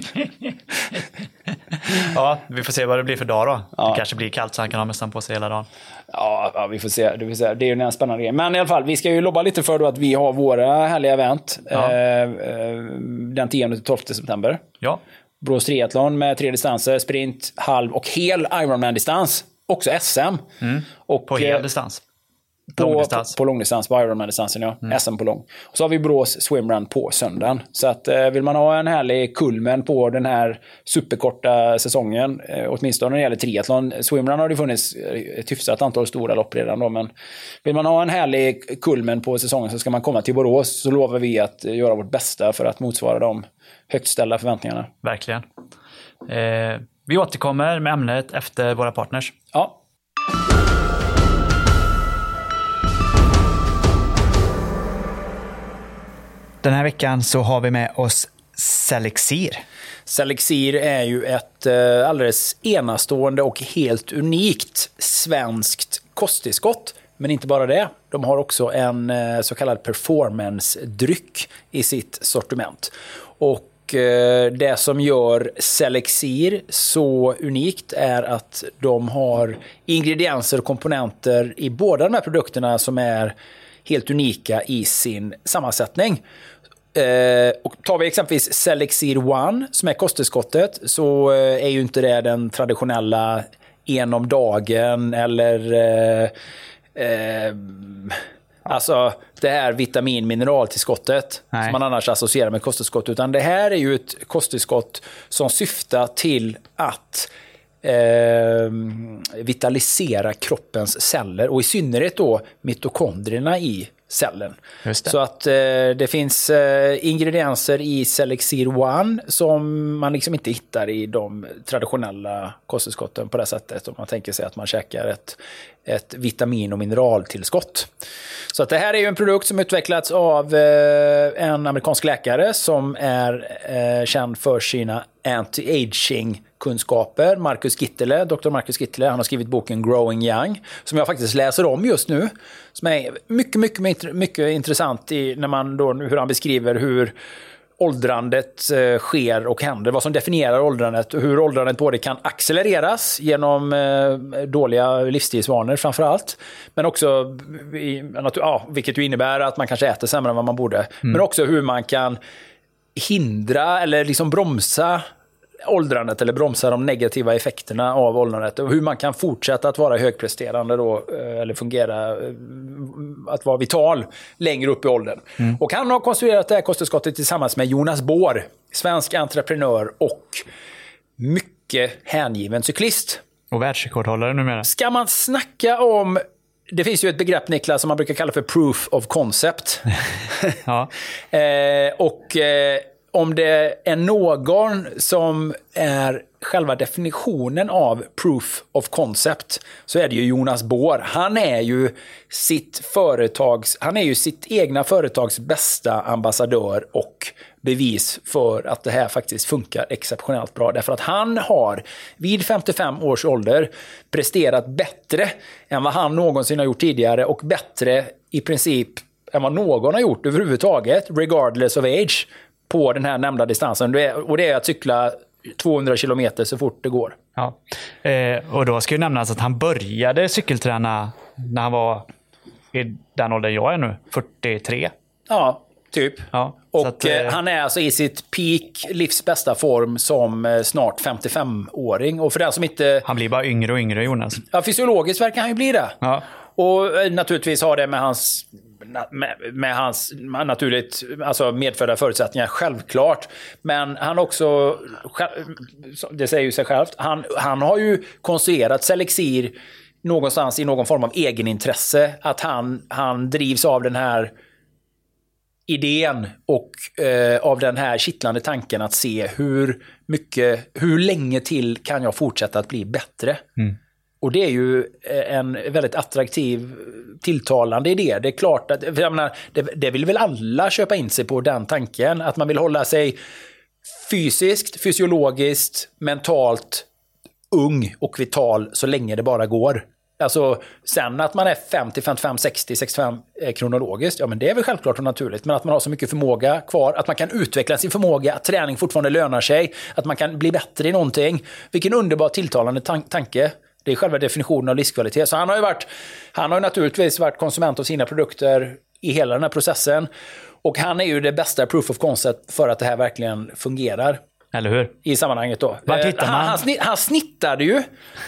A: Ja, vi får se vad det blir för dag då. Ja. Det kanske blir kallt så han kan ha mössan på sig hela dagen.
B: Ja, ja vi får se. Det, vill säga, det är ju en spännande grej. Men i alla fall, vi ska ju lobba lite för då att vi har våra härliga event. Ja. Eh, den tionde till tolfte september.
A: Ja.
B: Borås triathlon med tre distanser, sprint, halv och hel Ironman-distans. Också S M.
A: Mm. Och, på hel distans.
B: På långdistans. På, på långdistans, på Ironman-distansen, ja. Mm. S M på lång. Och så har vi Borås swimrun på söndagen. Så att eh, vill man ha en härlig kulmen på den här superkorta säsongen, eh, åtminstone när det gäller triathlon. Swimrun har det funnits ett hyfsat antal stora lopp redan då, men vill man ha en härlig kulmen på säsongen så ska man komma till Borås, så lovar vi att göra vårt bästa för att motsvara de högt ställda förväntningarna.
A: Verkligen. Eh, vi återkommer med ämnet efter våra partners.
B: Ja.
A: Den här veckan så har vi med oss Selexir.
B: Selexir är ju ett eh, alldeles enastående och helt unikt svenskt kosttillskott. Men inte bara det. De har också en eh, så kallad performance-dryck i sitt sortiment. Och eh, det som gör Selexir så unikt är att de har ingredienser och komponenter i båda de här produkterna som är helt unika i sin sammansättning. Eh, och tar vi exempelvis Selexir One som är kosttillskottet, så eh, är ju inte det den traditionella en om dagen eller eh, eh, alltså det här vitamin-mineraltillskottet som man annars associerar med kosttillskott, utan det här är ju ett kosttillskott som syftar till att eh, vitalisera kroppens celler och i synnerhet då mitokondrierna i cellen. Så att eh, det finns eh, ingredienser i Selexir One som man liksom inte hittar i de traditionella kosttillskotten på det sättet, om man tänker sig att man käkar ett, ett vitamin- och mineraltillskott. Så att det här är ju en produkt som utvecklats av eh, en amerikansk läkare som är eh, känd för sina anti-aging kunskaper. Marcus Gittele, doktor Marcus Gittele, han har skrivit boken Growing Young som jag faktiskt läser om just nu, som är mycket mycket mycket intressant i när man då hur han beskriver hur åldrandet eh, sker och händer, vad som definierar åldrandet och hur åldrandet både kan accelereras genom eh, dåliga livsstilsvanor framförallt, men också i, ja, vilket ju innebär att man kanske äter sämre än vad man borde, mm. men också hur man kan hindra eller liksom bromsa åldrandet eller bromsa de negativa effekterna av åldrandet och hur man kan fortsätta att vara högpresterande då, eller fungera, att vara vital längre upp i åldern. Mm. Och han har konstruerat det här kosttillskottet tillsammans med Jonas Bohr, svensk entreprenör och mycket hängiven cyklist.
A: Och världsrekordhållare numera.
B: Ska man snacka om, det finns ju ett begrepp, Niklas, som man brukar kalla för proof of concept.
A: Ja.
B: eh, och eh, om det är någon som är själva definitionen av proof of concept så är det ju Jonas Bohr. Han är ju sitt företags, han är ju sitt egna företags bästa ambassadör och bevis för att det här faktiskt funkar exceptionellt bra. Därför att han har vid femtiofem års ålder presterat bättre än vad han någonsin har gjort tidigare och bättre i princip än vad någon har gjort överhuvudtaget, regardless of age, på den här nämnda distansen. Och det är att cykla tvåhundra kilometer så fort det går.
A: Ja. Eh, och då ska ju nämnas att han började cykelträna när han var i den åldern jag är nu, fyrtiotre.
B: Ja, typ.
A: Ja,
B: och
A: att,
B: eh,
A: eh,
B: han är alltså i sitt peak livs bästa form som eh, snart femtiofem-åring. Och för den som inte...
A: Han blir bara yngre och yngre, Jonas.
B: Ja, fysiologiskt verkar han ju bli det.
A: Ja.
B: Och eh, naturligtvis har det med hans... Med, med hans naturligt alltså medfödda förutsättningar, självklart. Men han också, det säger ju sig självt, han, han har ju konstruerat Selexir någonstans i någon form av egenintresse. Att han, han drivs av den här idén och eh, av den här kittlande tanken att se hur mycket, hur länge till kan jag fortsätta att bli bättre. Mm. Och det är ju en väldigt attraktiv, tilltalande idé. Det är klart att, jag menar, det, det vill väl alla köpa in sig på den tanken. Att man vill hålla sig fysiskt, fysiologiskt, mentalt ung och vital så länge det bara går. Alltså sen att man är femtio, femtiofem, sextio, sextiofem kronologiskt, ja men det är väl självklart och naturligt. Men att man har så mycket förmåga kvar, att man kan utveckla sin förmåga, att träning fortfarande lönar sig, att man kan bli bättre i någonting. Vilken underbar tilltalande tan- tanke. Det är själva definitionen av livskvalitet. Så han har ju varit, han har ju naturligtvis varit konsument av sina produkter i hela den här processen. Och han är ju det bästa proof of concept för att det här verkligen fungerar.
A: Eller hur?
B: I sammanhanget då.
A: Vart hittar man?
B: Han, han, snitt, han snittade ju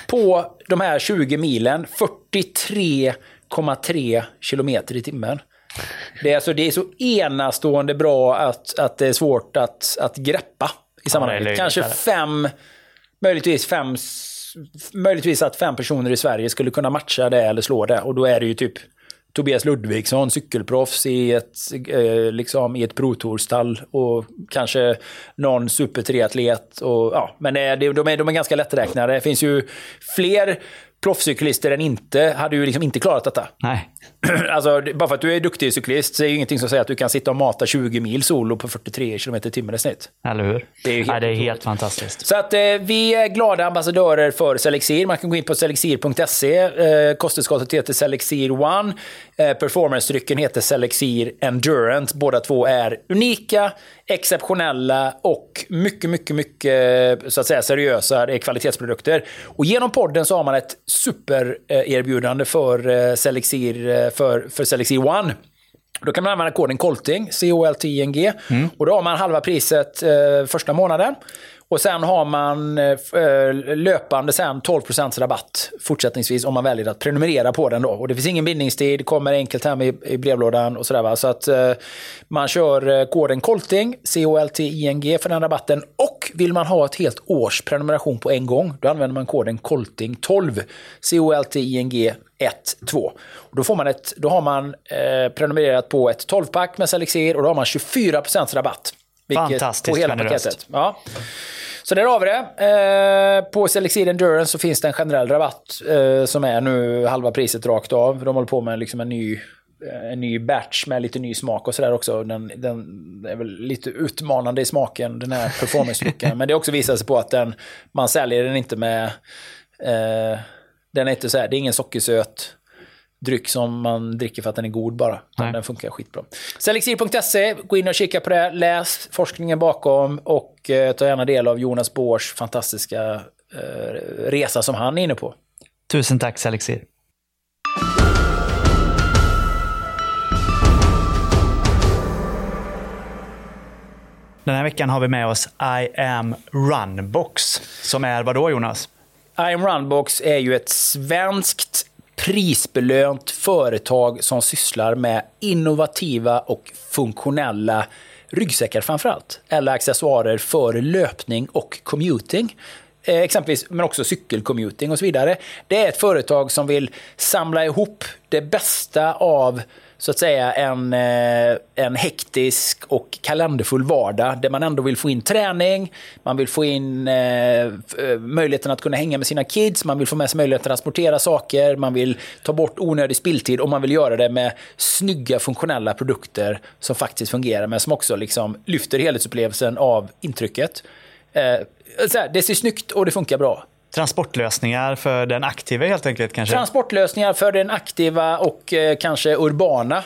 B: på de här tjugo milen fyrtiotre komma tre kilometer i timmen. Det är, alltså, det är så enastående bra att, att det är svårt att, att greppa i sammanhanget. Ja, kanske fem, möjligtvis fem... möjligtvis att fem personer i Sverige skulle kunna matcha det eller slå det. Och då är det ju typ Tobias Ludvigsson, cykelproffs i ett, eh, liksom i ett pro-tourstall och kanske någon supertriatlet. Och, ja, men det, de, är, de är ganska lätträknade. Det finns ju fler proffscyklister än inte, hade ju liksom inte klarat detta.
A: Nej.
B: Alltså, bara för att du är duktig cyklist så är ju ingenting som säger att du kan sitta och mata tjugo mil solo på fyrtiotre kilometer i timmen i snitt.
A: Eller hur?
B: Det är helt,
A: ja, det är helt fantastiskt.
B: Så att eh, vi är glada ambassadörer för Selexir. Man kan gå in på selexir punkt se. Eh, kosttillskottet heter Selexir One. Eh, Performance-drycken heter Selexir Endurance. Båda två är unika, exceptionella och mycket, mycket, mycket så att säga seriösa kvalitetsprodukter. Och genom podden så har man ett supererbjudande för Selexir, för, för Selexir One. Då kan man använda koden Colting, C O L T I N G. Mm. Och då har man halva priset eh, första månaden. Och sen har man eh, löpande sen tolv procent rabatt fortsättningsvis om man väljer att prenumerera på den då. Och det finns ingen bindningstid, kommer enkelt hem i, i brevlådan och sådär va. Så att eh, man kör eh, koden Colting, C O L T I N G för den rabatten. Och vill man ha ett helt års prenumeration på en gång, då använder man koden Colting tolv, C O L T I N G ett två. Och då, får man ett, då har man eh, prenumererat på ett tolv-pack med Selexir och då har man tjugofyra procent rabatt.
A: Fantastiskt
B: på hela paketet. Ja. Så där har vi det. Eh, på Selexir Endurance så finns det en generell rabatt eh, som är nu halva priset rakt av. De håller på med liksom en ny en ny batch med lite ny smak och sådär också. Den, den är väl lite utmanande i smaken, den här performance-drycken. Men det också visar sig på att den, man säljer den inte med eh, den är inte så här, det är ingen sockersöt dryck som man dricker för att den är god bara. Den funkar skitbra. Selexir punkt se, gå in och kika på det, läs forskningen bakom och eh, ta gärna del av Jonas Bohrs fantastiska eh, resa som han är inne på.
A: Tusen tack Selexir. Den här veckan har vi med oss I am Runbox, som är vad då, Jonas?
B: I am Runbox är ju ett svenskt prisbelönt företag som sysslar med innovativa och funktionella ryggsäckar framförallt, eller accessoarer för löpning och commuting. Eh, exempelvis, men också cykelcommuting och så vidare. Det är ett företag som vill samla ihop det bästa av så att säga en, eh, en hektisk och kalenderfull vardag där man ändå vill få in träning, man vill få in eh, möjligheten att kunna hänga med sina kids, man vill få med sig möjligheten att transportera saker, man vill ta bort onödig spilltid och man vill göra det med snygga funktionella produkter som faktiskt fungerar men som också liksom lyfter helhetsupplevelsen av intrycket. Eh, så här, det ser snyggt och det funkar bra.
A: Transportlösningar för den aktiva helt enkelt kanske?
B: Transportlösningar för den aktiva och eh, kanske urbana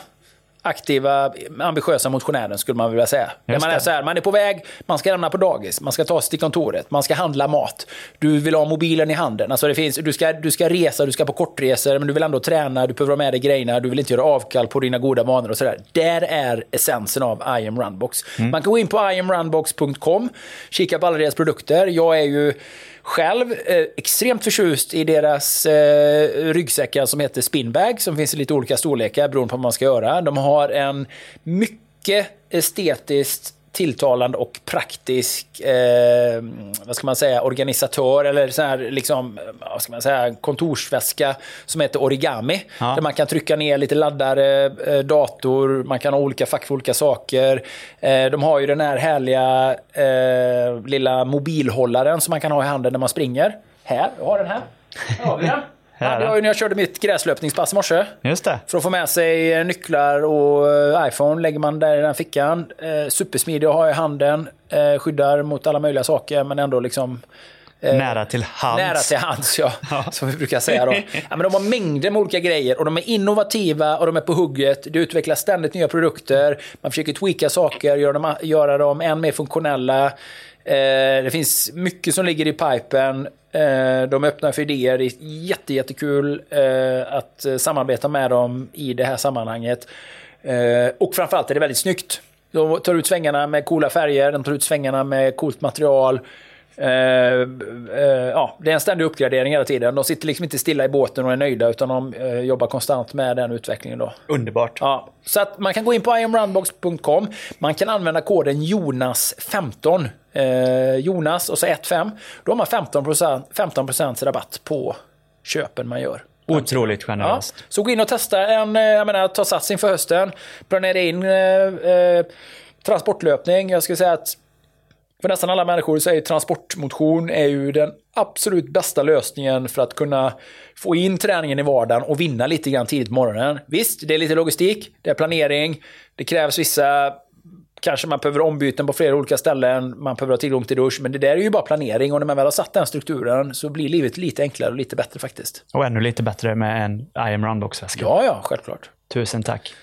B: aktiva, ambitiösa motionären skulle man vilja säga. Där man är så här, man är på väg, man ska lämna på dagis, man ska ta sig till kontoret, man ska handla mat, du vill ha mobilen i handen. Alltså det finns, du, ska, du ska resa, du ska på kortresor, men du vill ändå träna, du behöver ha med dig grejerna, du vill inte göra avkall på dina goda vanor och sådär. Där är essensen av I am Runbox. Mm. Man kan gå in på i am runbox punkt com, kika på alla deras produkter. Jag är ju själv eh, extremt förtjust i deras eh, ryggsäckar som heter Spinbag, som finns i lite olika storlekar beroende på vad man ska göra. De har en mycket estetiskt tilltalande och praktisk eh, vad ska man säga, organisatör eller så här liksom, vad ska man säga, kontorsväska som heter Origami, ja. Där man kan trycka ner lite laddare, eh, dator, man kan ha olika fack för olika saker. Eh, de har ju den här härliga eh, lilla mobilhållaren som man kan ha i handen när man springer. Här, jag har den här. Här har vi den. Ja, det var ju när jag körde mitt gräslöpningspass i morse.
A: Just det.
B: För att få med sig nycklar och iPhone lägger man där i den fickan. Eh, supersmidig att ha i handen. Eh, skyddar mot alla möjliga saker men ändå liksom...
A: Eh, nära till hands.
B: Nära till hands, ja. ja. Som vi brukar säga då. Ja, men de har mängder med olika grejer och de är innovativa och de är på hugget. Det utvecklas ständigt nya produkter. Man försöker tweaka saker, göra dem, göra dem än mer funktionella. Eh, det finns mycket som ligger i pipen. Eh, de öppnar för idéer. Det är jätte, jättekul eh, att samarbeta med dem i det här sammanhanget. Eh, och framförallt är det väldigt snyggt. De tar ut svängarna med coola färger, de tar ut svängarna med coolt material. Uh, uh, ja, det är en ständig uppgradering hela tiden. De sitter liksom inte stilla i båten och är nöjda utan de uh, jobbar konstant med den utvecklingen då.
A: Underbart.
B: Ja, så att man kan gå in på i am runbox punkt com. Man kan använda koden Jonas femton uh, Jonas och så ett fem. Då har man femton procent rabatt på köpen man gör.
A: Otroligt generöst.
B: Ja, så gå in och testa en, jag menar, ta sats inför hösten. Planera in uh, uh, transportlöpning. Jag skulle säga att för nästan alla människor så är transportmotion är ju den absolut bästa lösningen för att kunna få in träningen i vardagen och vinna lite grann tidigt på morgonen. Visst, det är lite logistik, det är planering, det krävs vissa, kanske man behöver ombyten på flera olika ställen, man behöver ha tillgång till dusch, men det där är ju bara planering och när man väl har satt den strukturen så blir livet lite enklare och lite bättre faktiskt.
A: Och ännu lite bättre med en I am Runbox-väska.
B: Ja, ja, självklart.
A: Tusen tack.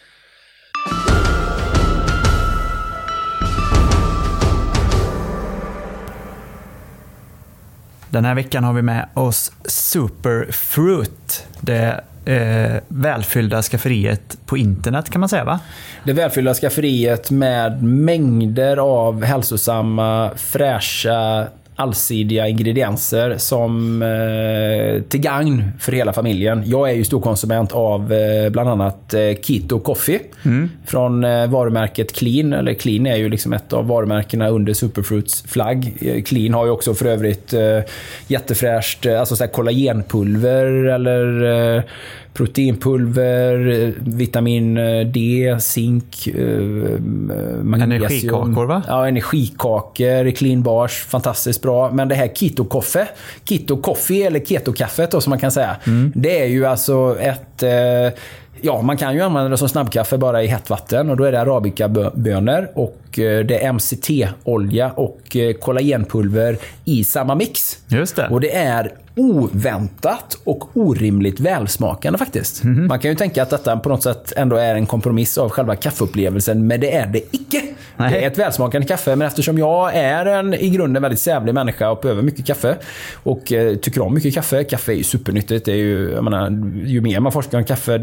A: Den här veckan har vi med oss Superfruit, det eh, välfyllda skafferiet på internet kan man säga, va?
B: Det välfyllda skafferiet med mängder av hälsosamma, fräscha, allsidiga ingredienser som eh, till gagn för hela familjen. Jag är ju stor konsument av eh, bland annat eh, Keto Coffee mm. från eh, varumärket Clean. Eller Clean är ju liksom ett av varumärkena under Superfruits flagg. Eh, Clean har ju också för övrigt eh, jättefräscht eh, alltså så här kollagenpulver eller eh, proteinpulver, vitamin D, zink, magnesium.
A: Energikakor, va?
B: Ja, energikakor, clean bars, fantastiskt bra. Men det här keto-kaffe, keto-coffee eller keto-kaffet då, som man kan säga, mm. det är ju alltså ett... Ja, man kan ju använda det som snabbkaffe bara i hett vatten och då är det arabikabönor och det är M C T-olja och kollagenpulver i samma mix.
A: Just det.
B: Och det är oväntat och orimligt välsmakande faktiskt. Mm-hmm. Man kan ju tänka att detta på något sätt ändå är en kompromiss av själva kaffeupplevelsen, men det är det icke. Nej. Det är ett välsmakande kaffe, men eftersom jag är en i grunden väldigt sävlig människa och behöver mycket kaffe och eh, tycker om mycket kaffe, kaffe är ju supernyttigt. Det är ju, jag menar, ju mer man forskar om kaffe desto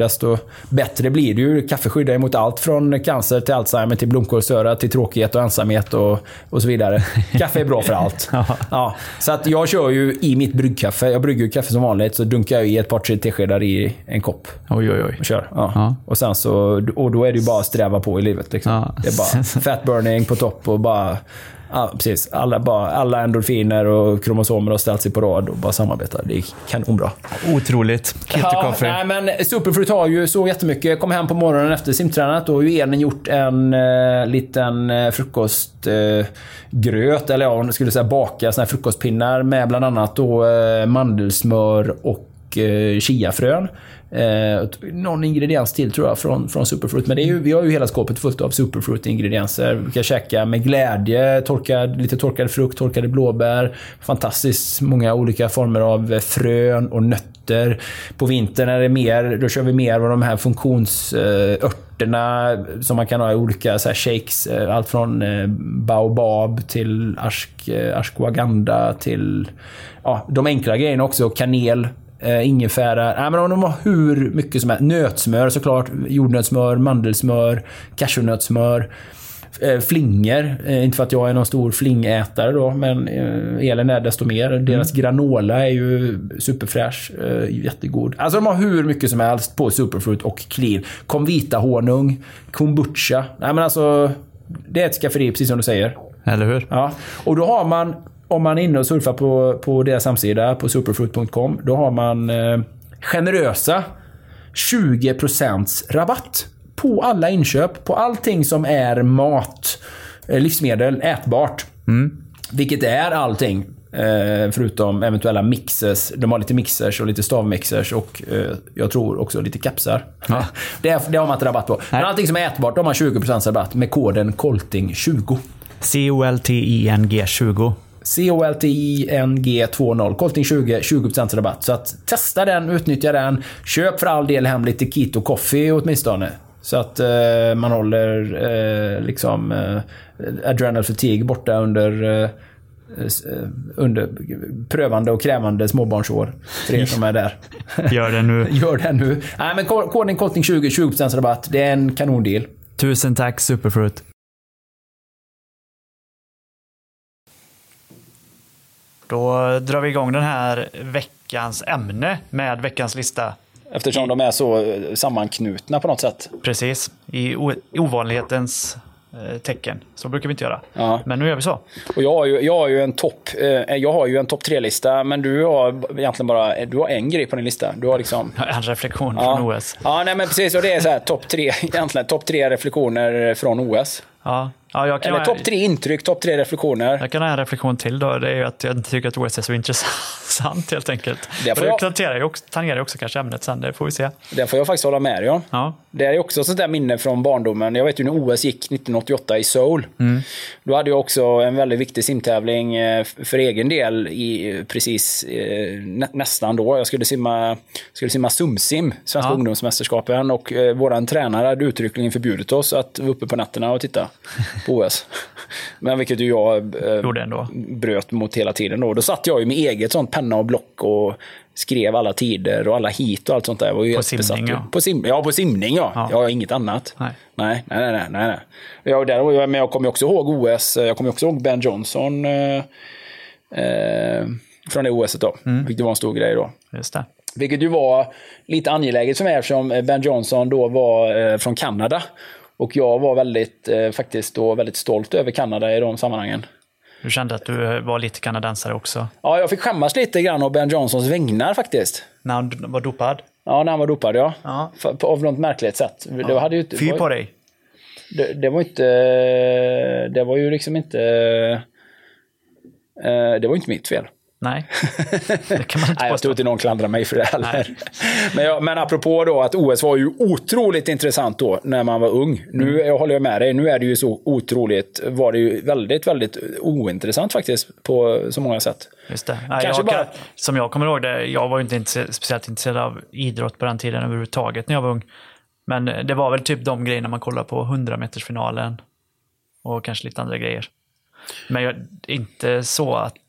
B: bättre blir det ju. Kaffe skyddar emot allt från cancer till Alzheimer till blomkålsöra till tråkighet och ensamhet och, och så vidare. Kaffe är bra för allt. Ja, så att jag kör ju i mitt bryggkaffe. Jag brygger ju kaffe som vanligt, så dunkar jag i ett par tre teskedar i en kopp.
A: Oj, oj, oj.
B: Och kör. Ja. Ja. Och sen så, och då är det ju bara att sträva på i livet liksom. Ja. Det är bara fat burning på topp och bara ja, precis. Alla, bara, alla endorfiner och kromosomer har ställt sig på rad och bara samarbetar. Det är kanonbra.
A: Otroligt.
B: Ja, nej, men Superfruit har ju så jättemycket. Kom hem på morgonen efter simtränat och har ju Elin gjort en eh, liten eh, frukostgröt eh, eller ja, hon skulle säga baka såna här frukostpinnar med bland annat då eh, mandelsmör och eh, chiafrön. Eh, någon ingrediens till tror jag från, från Superfruit, men det är ju, vi har ju hela skåpet fullt av Superfruit ingredienser. Vi kan käka med glädje torkad, lite torkad frukt, torkade blåbär, fantastiskt många olika former av frön och nötter. På vintern är det mer, då kör vi mer av de här funktionsörterna som man kan ha i olika så här shakes, allt från baobab till ask, ashwagandha till ja, de enkla grejerna också, kanel, Uh, ingefära, nej, men de har hur mycket som är. Nötsmör såklart, jordnötssmör, mandelsmör, cashewnötssmör, uh, flingor, uh, inte för att jag är någon stor flingätare då, men uh, Elin är desto mer. Mm. Deras granola är ju superfräsch, uh, jättegod. Alltså de har hur mycket som helst på Superfruit och clean. Komvita honung, kombucha. Nej men alltså det är ett skafferi precis som du säger.
A: Eller hur?
B: Ja. Och då har man, om man är inne och surfar på, på deras hemsida på superfruit punkt com, då har man eh, generösa tjugo procent rabatt på alla inköp, på allting som är mat, eh, livsmedel, ätbart. Mm. Vilket är allting eh, förutom eventuella mixers. De har lite mixers och lite stavmixers och eh, jag tror också lite kapsar. Ja. det, är, det har man inte rabatt på. Men allting som är ätbart, de har tjugo procent rabatt med koden kolting tjugo.
A: C O L T I N G tjugo.
B: C O L T I N G tjugo. Kolting tjugo, tjugo procent rabatt. Så att testa den, utnyttja den. Köp för all del hem lite keto coffee åtminstone. Så att eh, man håller eh, liksom eh, adrenal fatigue borta under eh, under prövande och krävande småbarnsår för er som är där.
A: Gör det nu.
B: Gör det nu. Nej, men koden kolting tjugo, tjugo procent rabatt. Det är en kanondeal.
A: Tusen tack Superfruit. Då drar vi igång den här veckans ämne med veckans lista.
B: Eftersom de är så sammanknutna på något sätt.
A: Precis, i ovanlighetens eh, tecken. Så brukar vi inte göra. Ja. Men nu gör vi så.
B: Och jag har ju, jag har ju en topp eh, jag har ju en topp tre-lista, men du har egentligen bara du har en grej på din lista. Du har liksom
A: en reflektion
B: ja.
A: från O S.
B: Ja, nej men precis, och det är så här topp tre egentligen topp tre reflektioner från O S.
A: Ja. Ja, jag kan
B: Eller topp tre intryck, topp tre reflektioner.
A: Jag kan ha en reflektion till då. Det är ju att jag tycker att O S är så intressant helt enkelt. Det, får jag... det tangerar ju också, tangerar ju också kanske ämnet sen, det får vi se.
B: Det får jag faktiskt hålla med dig om.
A: Ja.
B: Det är också sånt där minne från barndomen. Jag vet ju när O S gick nittonhundraåttioåtta i Seoul. Mm. Då hade jag också en väldigt viktig simtävling för egen del i precis nä, nästan då. Jag skulle simma, skulle simma sumsim, Svenska ja. ungdomsmästerskapen, och eh, våran tränare hade uttryckligen förbjudit oss att vara uppe på nätterna och titta på O S. Men vilket ju jag eh, bröt mot hela tiden då. Då satt jag ju med eget sånt penna och block och skrev alla tider och alla hit och allt sånt där. Var ju
A: på simning, ja.
B: På sim, ja, på simning, ja. ja. Jag har inget annat. Nej, nej, nej, nej, nej. nej. Jag, där, men jag kommer också ihåg O S. Jag kommer också ihåg Ben Johnson eh, eh, från det O S då. Mm. Vilket var en stor grej då.
A: Just det.
B: Vilket ju var lite angeläget för mig eftersom Ben Johnson då var eh, från Kanada. Och jag var väldigt, eh, faktiskt då väldigt stolt över Kanada i de sammanhangen.
A: Du kände att du var lite kanadensare också?
B: Ja, jag fick skämmas lite grann av Ben Johnsons vägnar faktiskt.
A: När han var dopad?
B: Ja, när han var dopad, ja. ja. För, av något märkligt sätt.
A: Ja.
B: Det hade ju,
A: Fy på dig.
B: Det, det var inte... Det var ju liksom inte... Eh, det var inte mitt fel.
A: Nej, det kan man inte
B: Nej, jag tror inte någon klandrar mig för det heller. men, jag, men apropå då att O S var ju otroligt intressant då när man var ung. Nu mm. jag håller jag med dig, nu är det ju så otroligt, var det ju väldigt, väldigt ointressant faktiskt på så många sätt.
A: Just det. Nej, jag bara... kan, som jag kommer ihåg det, jag var ju inte speciellt intresserad av idrott på den tiden överhuvudtaget när jag var ung. Men det var väl typ de grejerna man kollade på hundra-metersfinalen och kanske lite andra grejer. Men jag, inte så att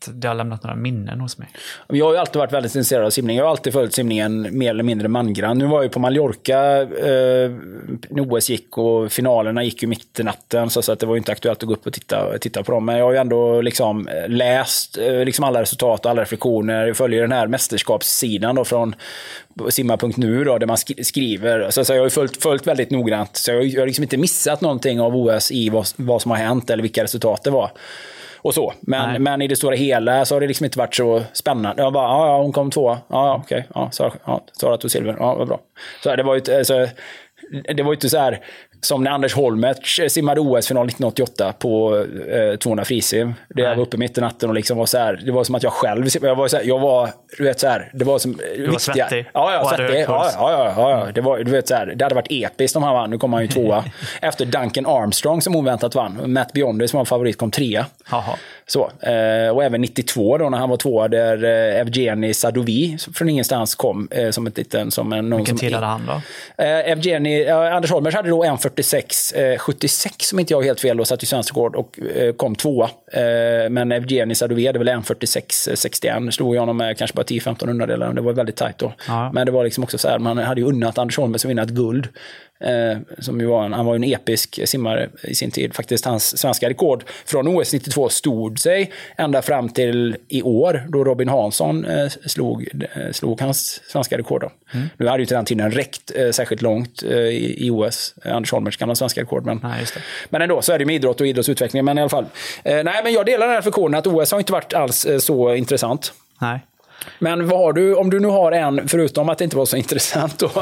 A: att det har lämnat några minnen hos mig.
B: Jag har ju alltid varit väldigt intresserad av simning. Jag har alltid följt simningen mer eller mindre mangrann. Nu var jag ju på Mallorca eh, när O S gick och finalerna gick ju mitt i natten, så att det var ju inte aktuellt att gå upp och titta, titta på dem. Men jag har ju ändå liksom läst eh, liksom alla resultat och alla reflektioner. Jag följer den här mästerskapssidan då från simma punkt nu då, där man skriver. Så, så jag har ju följt, följt väldigt noggrant. Så jag, jag har liksom inte missat någonting av O S i vad, vad som har hänt eller vilka resultat det var. Och så. Men, men i det stora hela så har det liksom inte varit så spännande. Jag bara, ja, ja hon kom två. Ja, okej. Okay. Ja, Sara, ja, Sara tog silver. Ja, vad bra. Så det var ju alltså, det var ju inte så här som när Anders Holmertz simmade O S-final nittonhundraåttioåtta på eh, tvåhundra frisim. Det jag var uppe mitt i natten och liksom var så här, det var som att jag själv jag var så här, jag var du vet så här, det var som
A: du var svettig.
B: Ja, ja, svettig. Ja, ja, ja, ja, det var du vet så här, det hade varit episkt om han vann. Nu kom han ju tvåa efter Duncan Armstrong som oväntat vann. Matt Biondi som var favorit kom trea.
A: Jaha.
B: Så, eh, och även nittiotvå då när han var tvåa där eh, Evgeni Sadovi från ingenstans kom eh, som ett liten som en någon
A: Vilken
B: som
A: tid hade han då?
B: Eh, Evgeni eh, Anders Holmertz hade då en fyrtiosex sjuttiosex som inte jag helt fel då satt i svensk rekord och eh, kom tvåa. Eh, men Evgeni Sadovi hade väl en fyrtiosex sextioen, slog jag honom med kanske bara tio femton hundradelar. Det var väldigt tajt då. Ja. Men det var liksom också så här, man hade ju unnat Anders Holmertz att vinna ett guld. Eh, som ju var en, han var ju en episk simmare i sin tid. Faktiskt hans svenska rekord från O S nittiotvå stod sig ända fram till i år då Robin Hansson eh, slog, eh, slog hans svenska rekord då. Mm. Nu hade ju till den tiden räckt eh, särskilt långt eh, i, i O S eh, Anders Holmertz gamla svenska rekord, men,
A: nej, just det.
B: Men ändå så är det med idrott och idrottsutveckling, men i alla fall eh, nej men jag delar den här reflektionen att O S har inte varit alls eh, så intressant.
A: Nej.
B: Men vad har du, om du nu har en, förutom att det inte var så intressant då,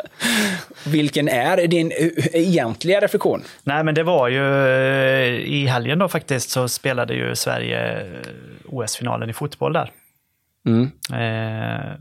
B: vilken är din egentliga reflektion?
A: Nej, men det var ju i helgen då faktiskt så spelade ju Sverige O S-finalen i fotboll där.
B: Mm.
A: Eh,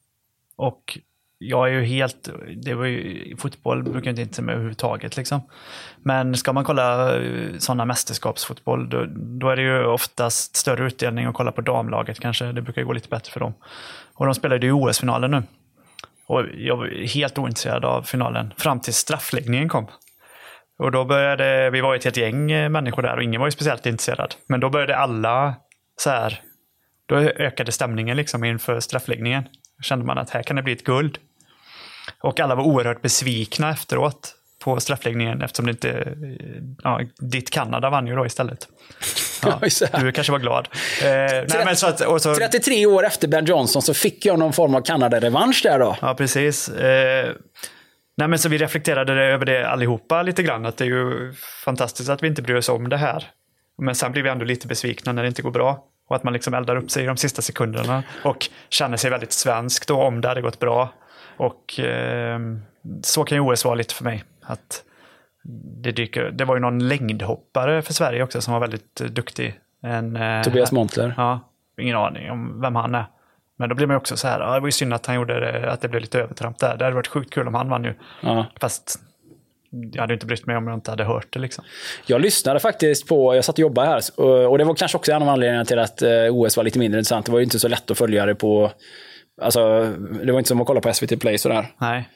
A: och jag är ju helt, det var ju, fotboll brukar inte inte med överhuvudtaget liksom. Men ska man kolla sådana mästerskapsfotboll då, då är det ju oftast större utdelning att kolla på damlaget kanske. Det brukar ju gå lite bättre för dem. Och de spelade ju O S-finalen nu. Och jag var helt ointresserad av finalen fram till straffläggningen kom. Och då började, vi var ett helt gäng människor där och ingen var ju speciellt intresserad. Men då började alla så här, då ökade stämningen liksom inför straffläggningen. Då kände man att här kan det bli ett guld. Och alla var oerhört besvikna efteråt på straffläggningen eftersom det inte, ja, ditt Kanada vann ju då istället. Ja, du kanske var glad. Eh, nej, men så att, och så,
B: trettiotre år efter Ben Johnson så fick jag någon form av Kanada-revansch där då.
A: Ja, precis. Eh, nej, men så vi reflekterade över det allihopa lite grann. Att det är ju fantastiskt att vi inte bryr oss om det här. Men sen blir vi ändå lite besvikna när det inte går bra. Och att man liksom eldar upp sig i de sista sekunderna. Och känner sig väldigt svensk då om det hade gått bra. Och eh, så kan ju O S vara lite för mig. Att det, dyker, det var ju någon längdhoppare för Sverige också som var väldigt duktig. En, eh,
B: Tobias Montler.
A: Ja, ingen aning om vem han är. Men då blir man ju också så här, ja, det var ju synd att han gjorde det, att det blev lite övertramp där. Det hade varit sjukt kul om han vann ju. Ja. Fast jag hade inte brytt mig om jag inte hade hört det liksom.
B: Jag lyssnade faktiskt på, jag satt och jobbade här och det var kanske också en av anledningarna till att O S var lite mindre intressant. Det var ju inte så lätt att följa det på, alltså det var inte som att kolla på S V T Play sådär.
A: Nej.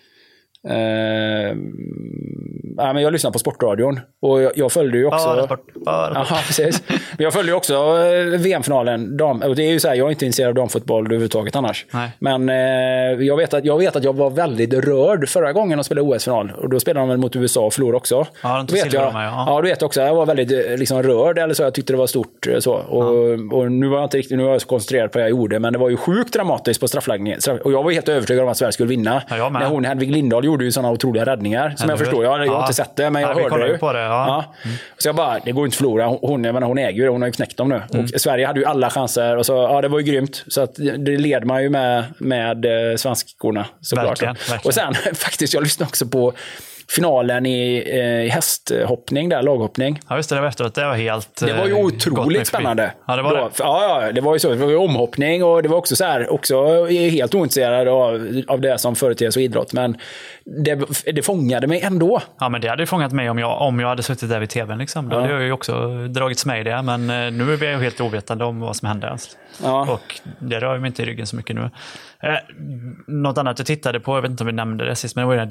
B: Uh, ja, men jag lyssnade på Sportradion och jag, jag följde ju också
A: bara sport, bara
B: aha, precis. Men jag följde ju också V M-finalen dam, och det är ju så här, jag är inte intresserad av damfotboll överhuvudtaget annars.
A: Nej.
B: Men uh, jag, vet att, jag vet att jag var väldigt rörd förra gången de spelade O S-final och då spelade de väl mot U S A och förlorade också.
A: Ja, de
B: vet jag,
A: med, ja.
B: ja, du vet också, jag var väldigt liksom rörd eller så, jag tyckte det var stort så. Och, ja. och nu var jag inte riktigt, nu var jag så koncentrerad på vad jag gjorde, men det var ju sjukt dramatiskt på straffläggningen och jag var helt övertygad om att Sverige skulle vinna.
A: Ja,
B: när hon Hedvig Lindahl gjorde ju sådana otroliga räddningar som jag förstår. Jag, jag har ja. inte sett det, men jag ja, hörde det ju.
A: På det, ja.
B: Ja. Mm. Så jag bara, det går inte att förlora. Hon, jag menar, hon äger ju det, hon har ju knäckt dem nu. Mm. Och Sverige hade ju alla chanser och så, ja, det var ju grymt. Så att det led man ju med, med eh, svenskorna såklart.
A: Verkligen, verkligen.
B: Och sen faktiskt, jag lyssnade också på finalen i, eh, i hästhoppning där, laghoppning.
A: Ja, just det, det var efteråt. Det var helt
B: Det var ju otroligt spännande.
A: Ja, det var det.
B: Då, ja, ja, det var ju så. Det var ju omhoppning och det var också så här, också helt ointresserad av, av det som företeelse och idrott. Men det, det fångade mig ändå.
A: Ja, men det hade ju fångat mig om jag, om jag hade suttit där vid tvn liksom. Då ja. hade jag ju också dragits med i det. Men nu är jag helt ovetande om vad som hände. Alltså. Ja. Och det rör mig inte i ryggen så mycket nu. Eh, något annat jag tittade på, jag vet inte om vi nämnde det sist, men det var ju den här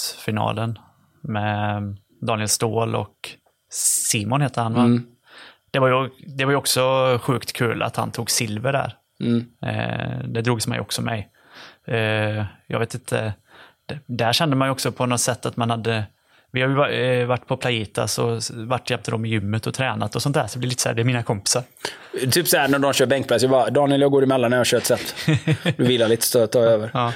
A: diskusfinalen med Daniel Ståhl och Simon heter han va? Mm. det var ju, det var ju också sjukt kul att han tog silver där.
B: Mm.
A: Eh, det drogs mig också med. Eh, jag vet inte, det, där kände man ju också på något sätt att man hade, vi har ju varit på Playitas och varit jämte dem i gymmet och tränat och sånt där, så det blir lite så här, det är mina kompisar.
B: Typ så här när de kör bänkpress, jag bara, Daniel jag går emellan när jag kör ett set. Du vilar lite så tar jag över.
A: Ja.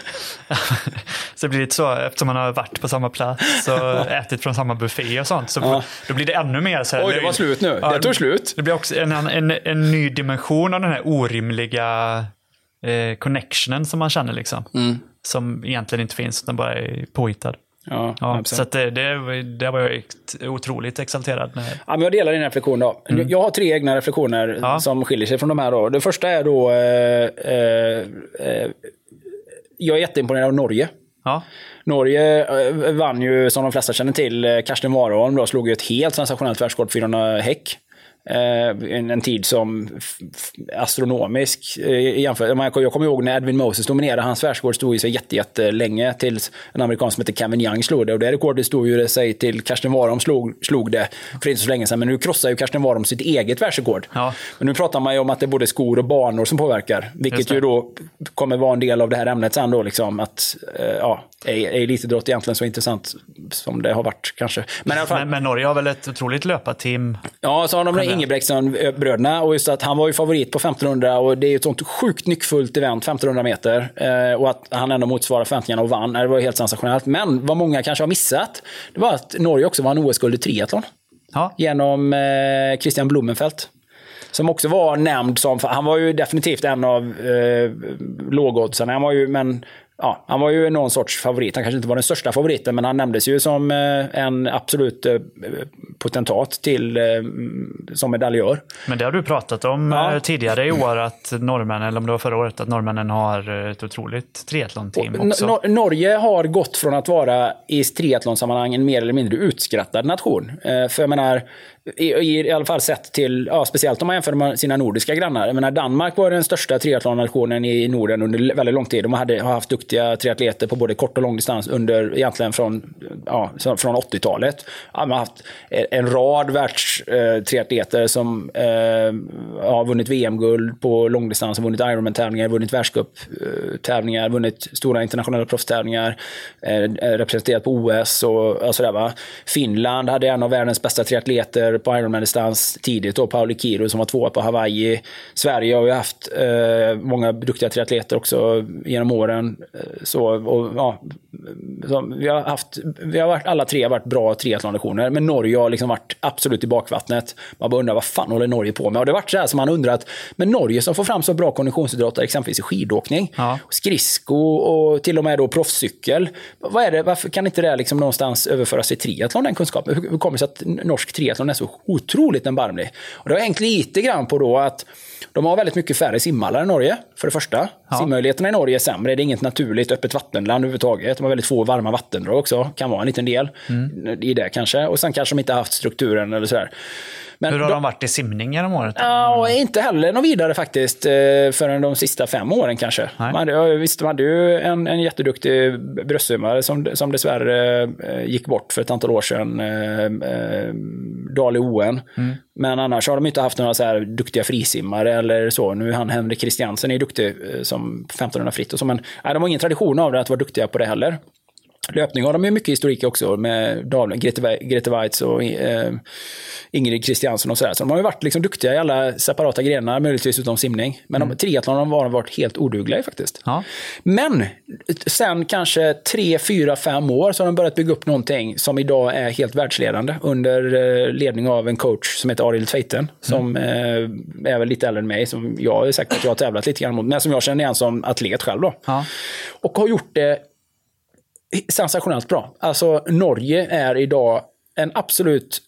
A: Så det blir lite så, eftersom man har varit på samma plats och ätit från samma buffé och sånt, så
B: ja.
A: Då blir det ännu mer så här.
B: Oj, det var slut nu. Ja, det tog slut.
A: Det blir också en, en, en ny dimension av den här orimliga eh, connectionen som man känner liksom. Mm. Som egentligen inte finns, utan bara är påhittad.
B: Ja,
A: ja, så att det, det, det var jag otroligt exalterad med.
B: Ja, men jag delar din reflektion då. Mm. Jag har tre egna reflektioner ja. som skiljer sig från de här då. Det första är då eh, eh, jag är jätteimponerad av Norge. Ja. Norge eh, vann ju, som de flesta känner till, Karsten Warholm då, slog ju ett helt sensationellt världsrekord fyrahundra häck. En, en tid som f- f- astronomisk eh, jämfört. Jag kommer ihåg när Edwin Moses dominerade, hans världsrekord stod ju sig jätte, jätte länge tills en amerikan som heter Kevin Young slog det, och det rekordet stod ju sig till Karsten Warholm slog, slog det för inte så länge sedan, men nu krossar ju Karsten Warholm sitt eget världsrekord. Ja. Men nu pratar man ju om att det är både skor och banor som påverkar, vilket ju då kommer vara en del av det här ämnet sen då, liksom att eh, ja, är, är elitidrott egentligen så intressant som det har varit kanske. Men, i alla fall,
A: men, men Norge har väl ett otroligt löparteam?
B: Ja, så har de med Ingebrigtsen-bröderna, och just att han var ju favorit på femtonhundra, och det är ju ett sånt sjukt nyckfullt event, femtonhundra meter, eh, och att han ändå motsvarar förväntningarna och vann, det var helt sensationellt. Men vad många kanske har missat, det var att Norge också var en O S-guld i triathlon. Ja. Genom eh, Christian Blumenfeldt, som också var nämnd som, han var ju definitivt en av eh, lågoddsarna, han var ju, men ja, han var ju någon sorts favorit. Han kanske inte var den största favoriten, men han nämndes ju som eh, en absolut eh, potentat till eh, som medaljör.
A: Men det har du pratat om ja. eh, tidigare i år, att norrmännen, eller om det var förra året, att norrmännen har ett otroligt triathlon-team också.
B: Nor- Norge har gått från att vara i triathlonsammanhang en mer eller mindre utskrattad nation. Eh, för jag menar, i, i alla fall sett till, ja, speciellt om man jämför med sina nordiska grannar. Jag menar, Danmark var den största triathlonnationen i Norden under väldigt lång tid. De hade har haft duktiga triatleter på både kort och lång distans under egentligen från, ja, från åttiotalet. Ja, man har haft en rad världstriatleter som eh, har vunnit V M-guld på långdistans, vunnit Ironman-tävlingar, vunnit världscup-tävlingar, vunnit stora internationella proffstävlingar, eh, representerat på O S och, och sådär, va. Finland hade en av världens bästa triatleter på Ironman-distans tidigt då, Pauli Kiro, som var tvåa på Hawaii. Sverige har ju haft eh, många duktiga triatleter också genom åren. Så, och, ja, så vi har haft, vi har varit, alla tre har varit bra triathlonnationer, men Norge har liksom varit absolut i bakvattnet. Man bara undrar, vad fan håller Norge på med? Och det har varit så här som man undrat, men Norge som får fram så bra konditionsidrottare, exempelvis i skidåkning, ja. skridsko och till och med då proffscykel. Vad är det? Varför kan inte det liksom någonstans överföras till triathlon, den kunskapen? Hur, hur kommer det sig att norsk triathlon är så otroligt erbarmlig? Och det har hängt lite grann på då att de har väldigt mycket färre simhallar i Norge, för det första. Ja. Simmöjligheterna i Norge är sämre. Det är inget naturligt öppet vattenland överhuvudtaget. De har väldigt få varma vattendrag också. Kan vara en liten del mm. i det kanske. Och sen kanske de inte har haft strukturen eller sådär. Men
A: hur har
B: de,
A: de varit i simning genom året?
B: Ja, inte heller någon vidare faktiskt, förrän de sista fem åren kanske. Man hade, visst, de hade ju en, en jätteduktig bröstsimmare som, som dessvärre gick bort för ett antal år sedan, eh, Dali Oen. Mm. Men annars har de inte haft några så här duktiga frisimmare eller så. Nu är han Henrik Christiansen är duktig som femtonhundra fritt och så, men nej, de har ingen tradition av det att vara duktiga på det heller. Löpning har de ju mycket historik också med Dahlin, Grete, Grete Weitz och eh, Ingrid Christiansen och sådär. Så de har ju varit liksom duktiga i alla separata grenar, möjligtvis utom simning. Men mm. de, triathlon har varit helt odugliga faktiskt. Ja. Men sen kanske tre, fyra, fem år så har de börjat bygga upp någonting som idag är helt världsledande under eh, ledning av en coach som heter Arild Tveiten, mm. som eh, är väl lite äldre än mig, som jag är säker att jag har tävlat lite grann mot, men som jag känner igen som atlet själv då. Ja. Och har gjort det sensationellt bra. Alltså Norge är idag en absolut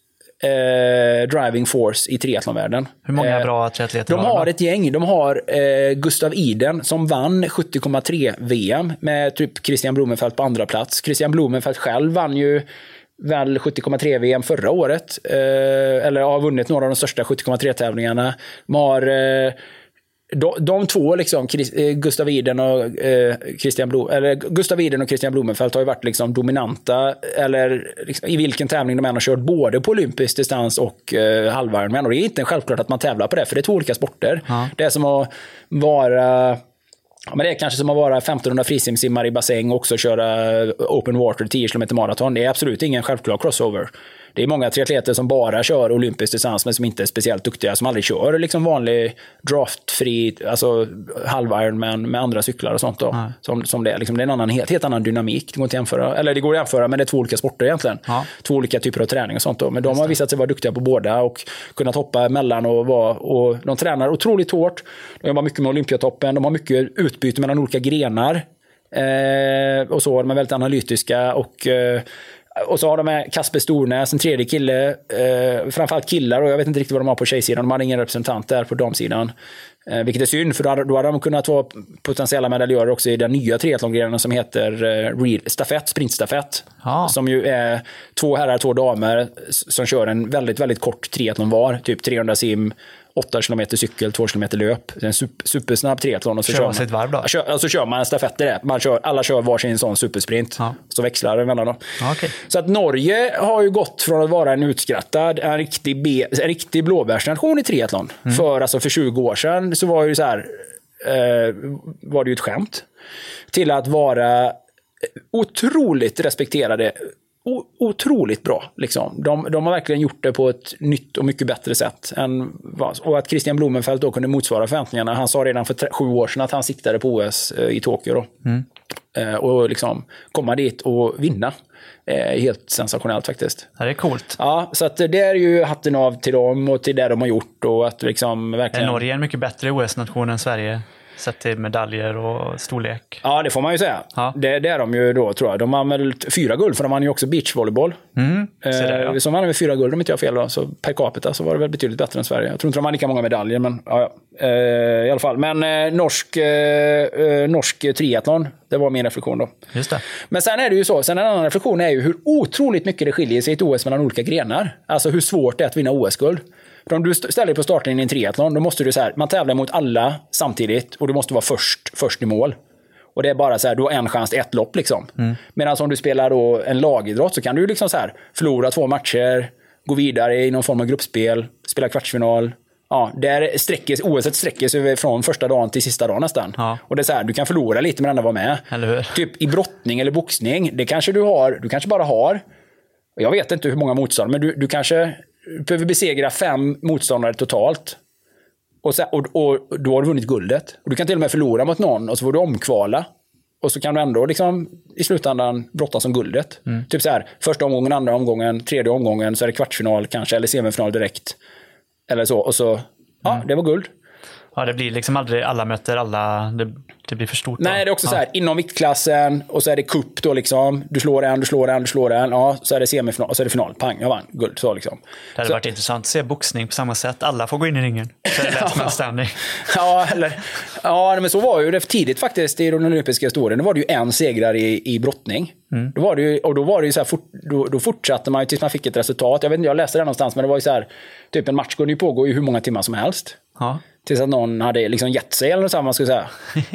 B: eh, driving force i triathlonvärlden.
A: Hur många är bra triatleter?
B: De har ett gäng. De har eh, Gustav Iden som vann sjuttio komma tre V M med typ Christian Blumenfeldt på andra plats. Christian Blumenfeldt själv vann ju väl sjuttio komma tre V M förra året. Eh, eller har vunnit några av de största sjuttio komma tre tävlingarna. De har eh, de, de två liksom, Gustav Iden och eh, Christian Blom, eller Gustav Iden och Christian Blumenfeldt har ju varit liksom dominanta, eller liksom, i vilken tävling de än har kört, både på olympisk distans och eh, halv-Ironman. Och det är inte självklart att man tävlar på det, för det är två olika sporter. Ja. Det är som att vara... Ja, men det är kanske som att vara femtonhundra frisimsimmar i bassäng och också köra open water tio kilometer maraton. Det är absolut ingen självklar crossover. Det är många triatleter som bara kör olympisk distans men som inte är speciellt duktiga, som aldrig kör liksom vanlig draftfri, alltså halv-Ironman med andra cyklar och sånt då. Ja. Som, som det är. Liksom, det är en annan, helt, helt annan dynamik. Det går inte att jämföra, eller det går att jämföra, men det är två olika sporter egentligen. Ja. Två olika typer av träning och sånt då. Men de har visat sig vara duktiga på båda och kunnat hoppa emellan och vara, och de tränar otroligt hårt. De jobbar mycket med Olympiatoppen, de har mycket utbyte mellan olika grenar. Eh, och så, de är väldigt analytiska och eh, och så har de med Kasper Stornäs, en tredje kille, eh, framförallt killar, och jag vet inte riktigt vad de har på tjejsidan, de hade ingen representant där på damsidan, eh, vilket är synd, för då hade, då hade de kunnat vara potentiella medaljörer också i den nya triathlongrenen som heter eh, stafett, sprintstafett, ah. som ju är två herrar, två damer som kör en väldigt, väldigt kort triathlon var, typ trehundra sim, åtta kilometer cykel, två kilometer löp. Det är en super, supersnabb triathlon. Och så kör, kör man sitt varv då? Kör, och så kör man en stafett där. Man kör, alla kör varsin sån supersprint. Ja. Så växlar det mellan dem. Ja, okay. Så att Norge har ju gått från att vara en utskrattad, en riktig, be, en riktig blåbärsnation i triathlon. Mm. För, alltså, för tjugo år sedan så var det ju så här, eh, var det ju ett skämt. Till att vara otroligt respekterade, O- otroligt bra. Liksom. De, de har verkligen gjort det på ett nytt och mycket bättre sätt. Än, och att Christian Blumenfeldt då kunde motsvara förväntningarna. Han sa redan för tre, sju år sedan att han siktade på O S eh, i Tokyo. Då. Mm. Eh, och liksom komma dit och vinna. Eh, helt sensationellt faktiskt.
A: Ja, det är coolt.
B: Ja, så att det är ju hatten av till dem och till det de har gjort. Och att liksom verkligen...
A: Är Norge en mycket bättre O S-nation än Sverige? Sett till medaljer och storlek.
B: Ja, det får man ju säga. Ja. Det, det är de ju då, tror jag. De har väl fyra guld, för de har ju också beachvolleyboll. Mm, där, ja. eh, som vann med fyra guld, om inte jag har fel då. Så per capita så var det väl betydligt bättre än Sverige. Jag tror inte de har lika många medaljer, men ja, ja. Eh, i alla fall. Men eh, norsk, eh, norsk triathlon, det var min reflektion då.
A: Just det.
B: Men sen är det ju så, sen en annan reflektion är ju hur otroligt mycket det skiljer sig i ett O S mellan olika grenar. Alltså hur svårt det är att vinna O S-guld. För om du ställer dig på starten i en triathlon, då måste du så här, man tävlar mot alla samtidigt och du måste vara först, först i mål. Och det är bara så här, du har en chans till ett lopp liksom. Mm. Medan om du spelar då en lagidrott så kan du liksom så här förlora två matcher, gå vidare i någon form av gruppspel, spela kvartsfinal. Ja, där sträcker, O S sträcker sig från första dagen till sista dagen nästan. Ja. Och det är så här, du kan förlora lite men ändå vara med.
A: Eller hur?
B: Typ i brottning eller boxning, det kanske du har, du kanske bara har, jag vet inte hur många motståndare, men du, du kanske behöver besegra fem motståndare totalt. Och, så, och, och då har du vunnit guldet. Och du kan till och med förlora mot någon och så får du omkvala. Och så kan du ändå liksom i slutändan brottas om guldet. Mm. Typ så här, första omgången, andra omgången, tredje omgången så är det kvartsfinal kanske, eller semifinal direkt. Eller så, och så, ja, mm. det var guld.
A: Ja, det blir liksom aldrig alla möter alla, det, det blir för stort. Då.
B: Nej, det är också
A: ja.
B: så här, inom viktklassen, och så är det cup då liksom, du slår en, du slår en, du slår en, ja, så är det semifinal, och så är det final, pang, jag vann, guld, så liksom.
A: Det hade
B: så.
A: varit intressant att se boxning på samma sätt, alla får gå in i ringen, så är det lätt med standing.
B: Ja, eller, ja, men så var ju det för tidigt faktiskt i den olympiska historien, då var det ju en segrare i, i brottning. Mm. Då var det ju, och då var det ju så här, fort, då, då fortsatte man ju tills man fick ett resultat. Jag vet inte, jag läste det någonstans, men det var ju så här, typ en match kunde ju pågå i hur många timmar som helst. Ja. Tills att någon hade liksom gett sig eller något samma, skulle säga.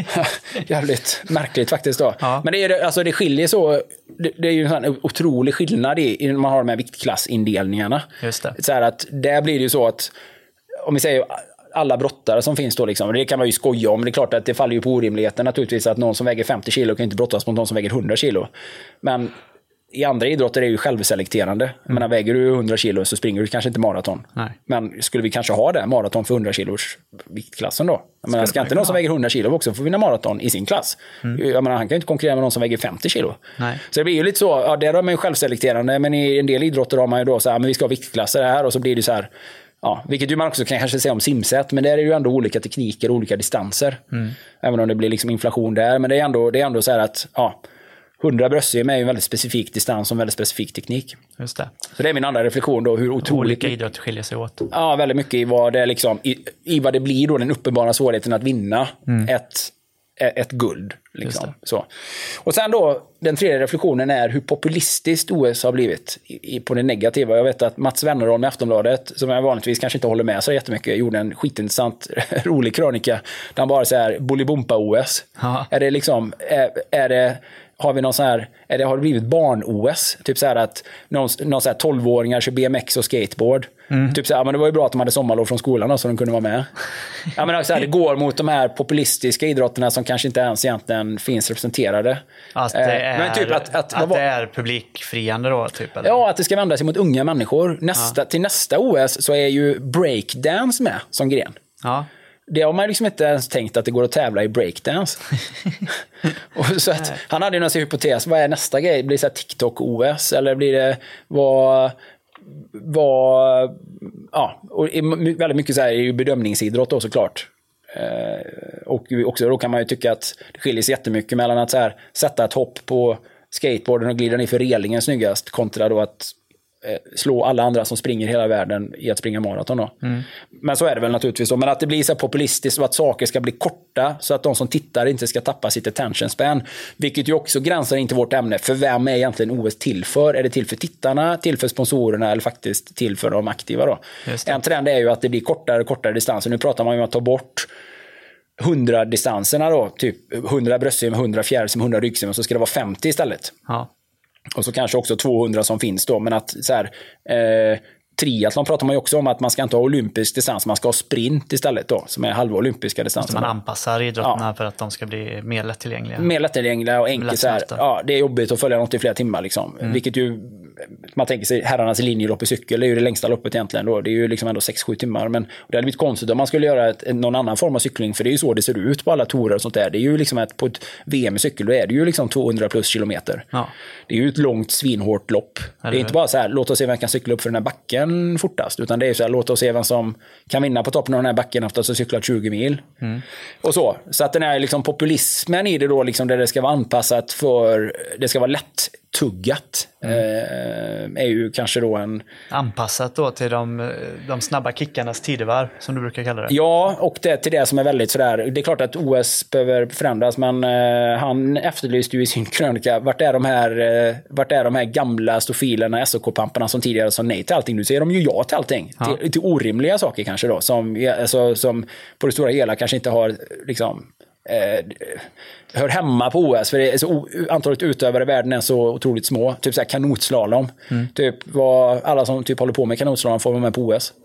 B: Jävligt märkligt faktiskt då. Ja. Men det, är, alltså, det skiljer så, det, det är ju en sån otrolig skillnad i, i när man har de här viktklassindelningarna.
A: Just det.
B: Så här att där blir det ju så att, om vi säger alla brottare som finns då liksom, det kan man ju skoja om, det är klart att det faller ju på orimligheten naturligtvis, att någon som väger femtio kilo kan inte brottas mot någon som väger hundra kilo. Men i andra idrotter är det ju självselekterande. Mm. Men väger du hundra kilo så springer du kanske inte maraton. Nej. Men skulle vi kanske ha det, maraton för hundra kilos viktklassen då? Jag menar, ska inte någon som väger hundra kilo också få vinna maraton i sin klass? Mm. Jag menar, han kan ju inte konkurrera med någon som väger femtio kilo. Nej. Så det blir ju lite så, ja, där har man ju självselekterande, men i en del idrotter har man ju då så här, men vi ska ha viktklasser här, och så blir det så här, ja, vilket ju man också kan kanske säga om simset, men det är ju ändå olika tekniker, olika distanser. Mm. Även om det blir liksom inflation där, men det är ändå, det är ändå så här att, ja, hundra bröstsim är ju en väldigt specifik distans och en väldigt specifik teknik.
A: Just det.
B: Så det är min andra reflektion då, hur otroligt...
A: Olika idrotter skiljer sig åt.
B: Ja, väldigt mycket i vad det liksom, i, i vad det blir då, den uppenbara svårigheten att vinna mm. ett ett guld. Liksom. Så. Och sen då, den tredje reflektionen är hur populistiskt O S har blivit i, i, på det negativa. Jag vet att Mats Wennerholm i Aftonbladet, som jag vanligtvis kanske inte håller med så jättemycket, gjorde en skitintressant, rolig krönika där han bara säger Bolibompa-O S. Ja. Är det liksom, är, är det... Har vi någon så här, är det, har det blivit barn-O S? Typ så här att någon, någon så här tolv-åringar kör B M X och skateboard. Mm. Typ så här, men det var ju bra att de hade sommarlov från skolan då, så de kunde vara med. Ja, men så här, det går mot de här populistiska idrotterna som kanske inte ens egentligen finns representerade.
A: Alltså det är, men typ att, att, att det är publikfriande då? Typ, eller?
B: Ja, att det ska vända sig mot unga människor. Nästa, ja. Till nästa O S så är ju breakdance med som gren. Ja. Det har man liksom inte ens tänkt att det går att tävla i breakdance. Och så att, han hade ju någon hypotes. Vad är nästa grej? Blir det så här TikTok-O S? Eller blir det vad... vad ja, och väldigt mycket så här är ju bedömningsidrott då såklart. Eh, och också då kan man ju tycka att det skiljer sig jättemycket mellan att så här, sätta ett hopp på skateboarden och glida ner för relingen snyggast kontra då att slå alla andra som springer hela världen i att springa maraton då. Mm. Men så är det väl naturligtvis så. Men att det blir så populistiskt och att saker ska bli korta så att de som tittar inte ska tappa sitt attention span. Vilket ju också gränsar in till vårt ämne. För vem är egentligen O S till för? Är det till för tittarna, till för sponsorerna eller faktiskt till för de aktiva då? En trend är ju att det blir kortare och kortare distanser. Nu pratar man ju om att ta bort hundra distanserna då. Typ hundra bröstsim, hundra fjärrsim, hundra ryggsim och så ska det vara femtio istället. Ja. Och så kanske också tvåhundra som finns då. Men att så här, eh, triathlon pratar man ju också om att man ska inte ha olympisk distans. Man ska ha sprint istället då, som är halva olympiska distanser.
A: Man anpassar idrotterna ja. för att de ska bli mer lättillgängliga.
B: Mer lättillgängliga och enkelt så här. Ja, det är jobbigt att följa något i flera timmar liksom. Mm. Vilket ju, man tänker sig, herrarnas linjelopp i cykel, det är ju det längsta loppet egentligen då. Det är ju liksom ändå sex sju timmar. Men det hade blivit konstigt om man skulle göra ett, någon annan form av cykling. För det är ju så det ser ut på alla torer och sånt där. Det är ju liksom ett, på ett V M i cykel, då är det ju liksom tvåhundra plus kilometer. Ja. Det är ju ett långt svinhårt lopp. Eller det är inte bara så här, låt oss se vem kan cykla upp för den här backen fortast. Utan det är ju så här, låt oss se vem som kan vinna på toppen av den här backen efter att ha cyklat tjugo mil. Mm. Och så. Så att den här liksom populismen i det då, liksom, där det ska vara anpassat för, det ska vara lätt tuggat mm. eh, är ju kanske då en...
A: Anpassat då till de, de snabba kickarnas tidevarv, som du brukar kalla det.
B: Ja, och det till det som är väldigt sådär, det är klart att O S behöver förändras, men eh, han efterlyste ju i sin krönika, vart är de här, eh, vart är de här gamla stofilerna, S O K-pamparna som tidigare sa nej till allting, nu säger de ju ja till allting, ja. till, till orimliga saker kanske då, som, alltså, som på det stora hela kanske inte har liksom Eh, hör hemma på O S, för det är så, antalet utövare i världen är så otroligt små, typ så här kanotslalom mm. typ vad alla som typ håller på med kanotslalom får vara med på O S.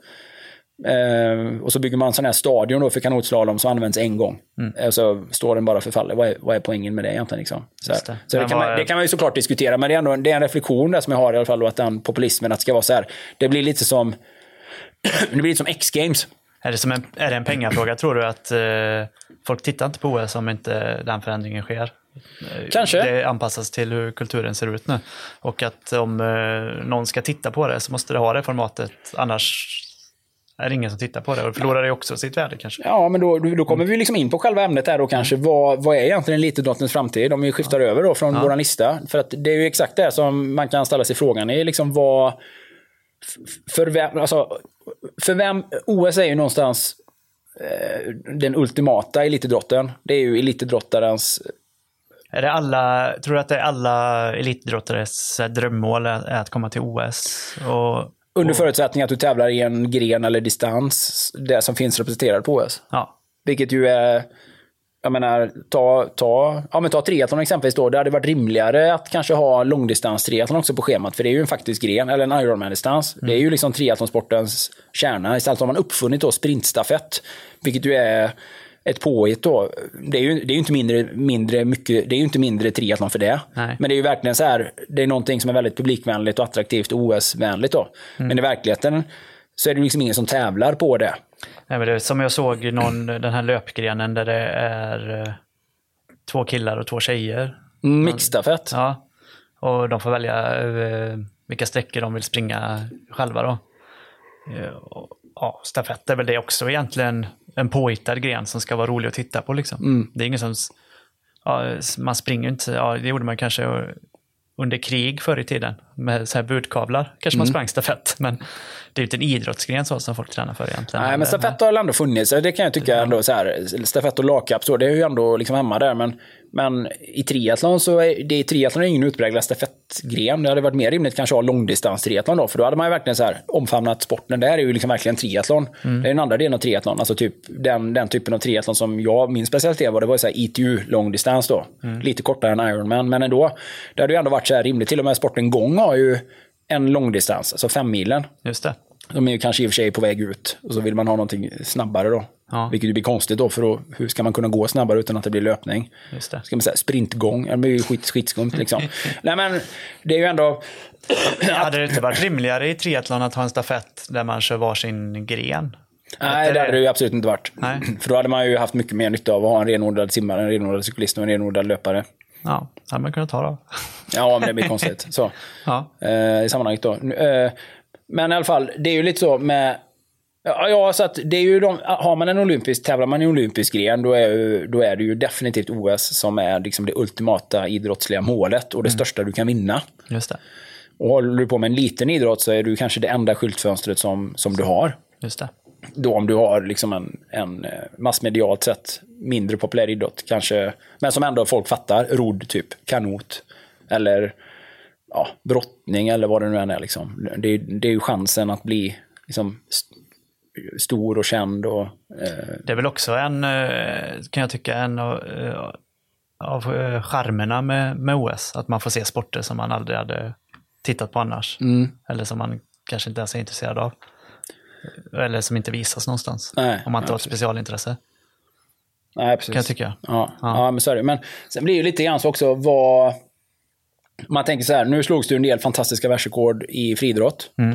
B: Eh, och så bygger man sån här stadion då för kanotslalom som används en gång mm. eh, så står den bara förfaller. Vad är, vad är poängen med det egentligen liksom? Så, det. så det, kan man, det kan man ju såklart diskutera, men det är ändå det är en reflektion där som jag har i alla fall, att den populismen, att det ska vara så här, det blir lite som det blir lite som X-Games.
A: Är det, som en, är det en pengafråga, tror du att eh, folk tittar inte på O S om inte den förändringen sker?
B: Kanske.
A: Det anpassas till hur kulturen ser ut nu. Och att om eh, någon ska titta på det så måste det ha det formatet, annars är det ingen som tittar på det och förlorar det också sitt värde kanske.
B: Ja, men då, då kommer vi liksom in på själva ämnet här då kanske. Vad, vad är egentligen elitidrottens framtid? Om vi skiftar ja. över då från ja. våran lista. För att det är ju exakt det som man kan ställa sig frågan i, liksom vad för vem, alltså, för vem O S är ju någonstans eh, den ultimata elitidrotten. Det är ju elitidrottarens...
A: Är det alla, tror du att det är alla elitidrottares drömmål är att komma till O S? Och,
B: under förutsättning att du tävlar i en gren eller distans, det som finns representerat på O S. Ja. Vilket ju är... Jag menar, ta, ta, ja, men ta triathlon exempelvis då. Det hade varit rimligare att kanske ha långdistans triathlon också på schemat. För det är ju en faktisk gren, eller en Ironman-distans. Mm. Det är ju liksom triathlonsportens kärna. Istället har man uppfunnit då sprintstafett. Vilket ju är ett påhitt då. Det är ju, det är ju inte mindre, mindre mycket, det är ju inte mindre triathlon för det. Nej. Men det är ju verkligen så här, det är någonting som är väldigt publikvänligt och attraktivt och O S-vänligt då. Mm. Men i verkligheten så är det liksom ingen som tävlar på det.
A: Nej, men det är som jag såg i någon, den här löpgrenen där det är eh, två killar och två tjejer.
B: Mm, mixstafett.
A: Ja, och de får välja eh, vilka sträckor de vill springa själva då. Eh, och, ja, stafett är väl det också egentligen en påhittad gren som ska vara rolig att titta på liksom. Mm. Det är ingen som, ja, man springer inte, ja, det gjorde man kanske under krig förr i tiden. med så här budkavlar. Kanske mm. man sprang stafett, men det är ju inte en idrottsgren så som folk tränar för egentligen.
B: Nej, men stafett har ändå funnits. Det kan jag tycka ja. ändå så här, stafett och lagkapp så, det är ju ändå liksom hemma där, men men i triathlon så är det i triathlon är ingen utpräglad stafettgren. Det hade varit mer rimligt kanske att ha långdistans triathlon då, för då hade man ju verkligen så här omfamnat sporten. Det här är ju liksom verkligen triathlon. Mm. Det är en andra delen av triathlon, alltså typ den, den typen av triathlon som jag, min specialitet var, det var så här I T U långdistans då. Mm. Lite kortare än Ironman, men ändå det hade ju ändå varit så här rimligt. Till och med sporten gång har ju en långdistans, alltså fem milen.
A: Just det.
B: De är ju kanske i och för sig på väg ut, och så vill man ha någonting snabbare då. Ja. Vilket blir konstigt då, för då, hur ska man kunna gå snabbare utan att det blir löpning? Just det. Ska man säga sprintgång? Det blir ju skit, skitskumt liksom. Nej, men det är ju ändå...
A: Hade det inte varit rimligare i triathlon att ha en stafett där man kör varsin gren?
B: Nej, det hade det ju absolut inte varit. Nej. För då hade man ju haft mycket mer nytta av att ha en renodlad simmare, en renodlad cyklist och en renodlad löpare.
A: Ja, det hade man kunnat ta då.
B: Ja, men det blir konstigt. Så. Ja. Eh, i sammanhanget då. Eh, men i alla fall, det är ju lite så med... Ja, så att det är ju de, har man en olympisk, tävlar man i en olympisk gren, då är, då är det ju definitivt O S som är liksom det ultimata idrottsliga målet och det mm. största du kan vinna.
A: Just det.
B: Och håller du på med en liten idrott så är du kanske det enda skyltfönstret som, som du har.
A: Just det.
B: Då om du har liksom en, en massmedialt sett mindre populär idrott kanske, men som ändå folk fattar, rodd typ, kanot eller ja, brottning eller vad det nu än är liksom. Det, det är ju chansen att bli liksom stor och känd och, eh...
A: det är väl också en, kan jag tycka, en av, av charmerna med, med O S, att man får se sporter som man aldrig hade tittat på annars, mm. eller som man kanske inte ens är intresserad av, eller som inte visas någonstans. Nej, om man inte har ett specialintresse.
B: Nej, precis.
A: Kan jag tycka.
B: Ja, ja. ja men sorry. Men sen blir det ju lite grann så också vad man tänker så här, nu slogs det en del fantastiska världsrekord i friidrott. Mm.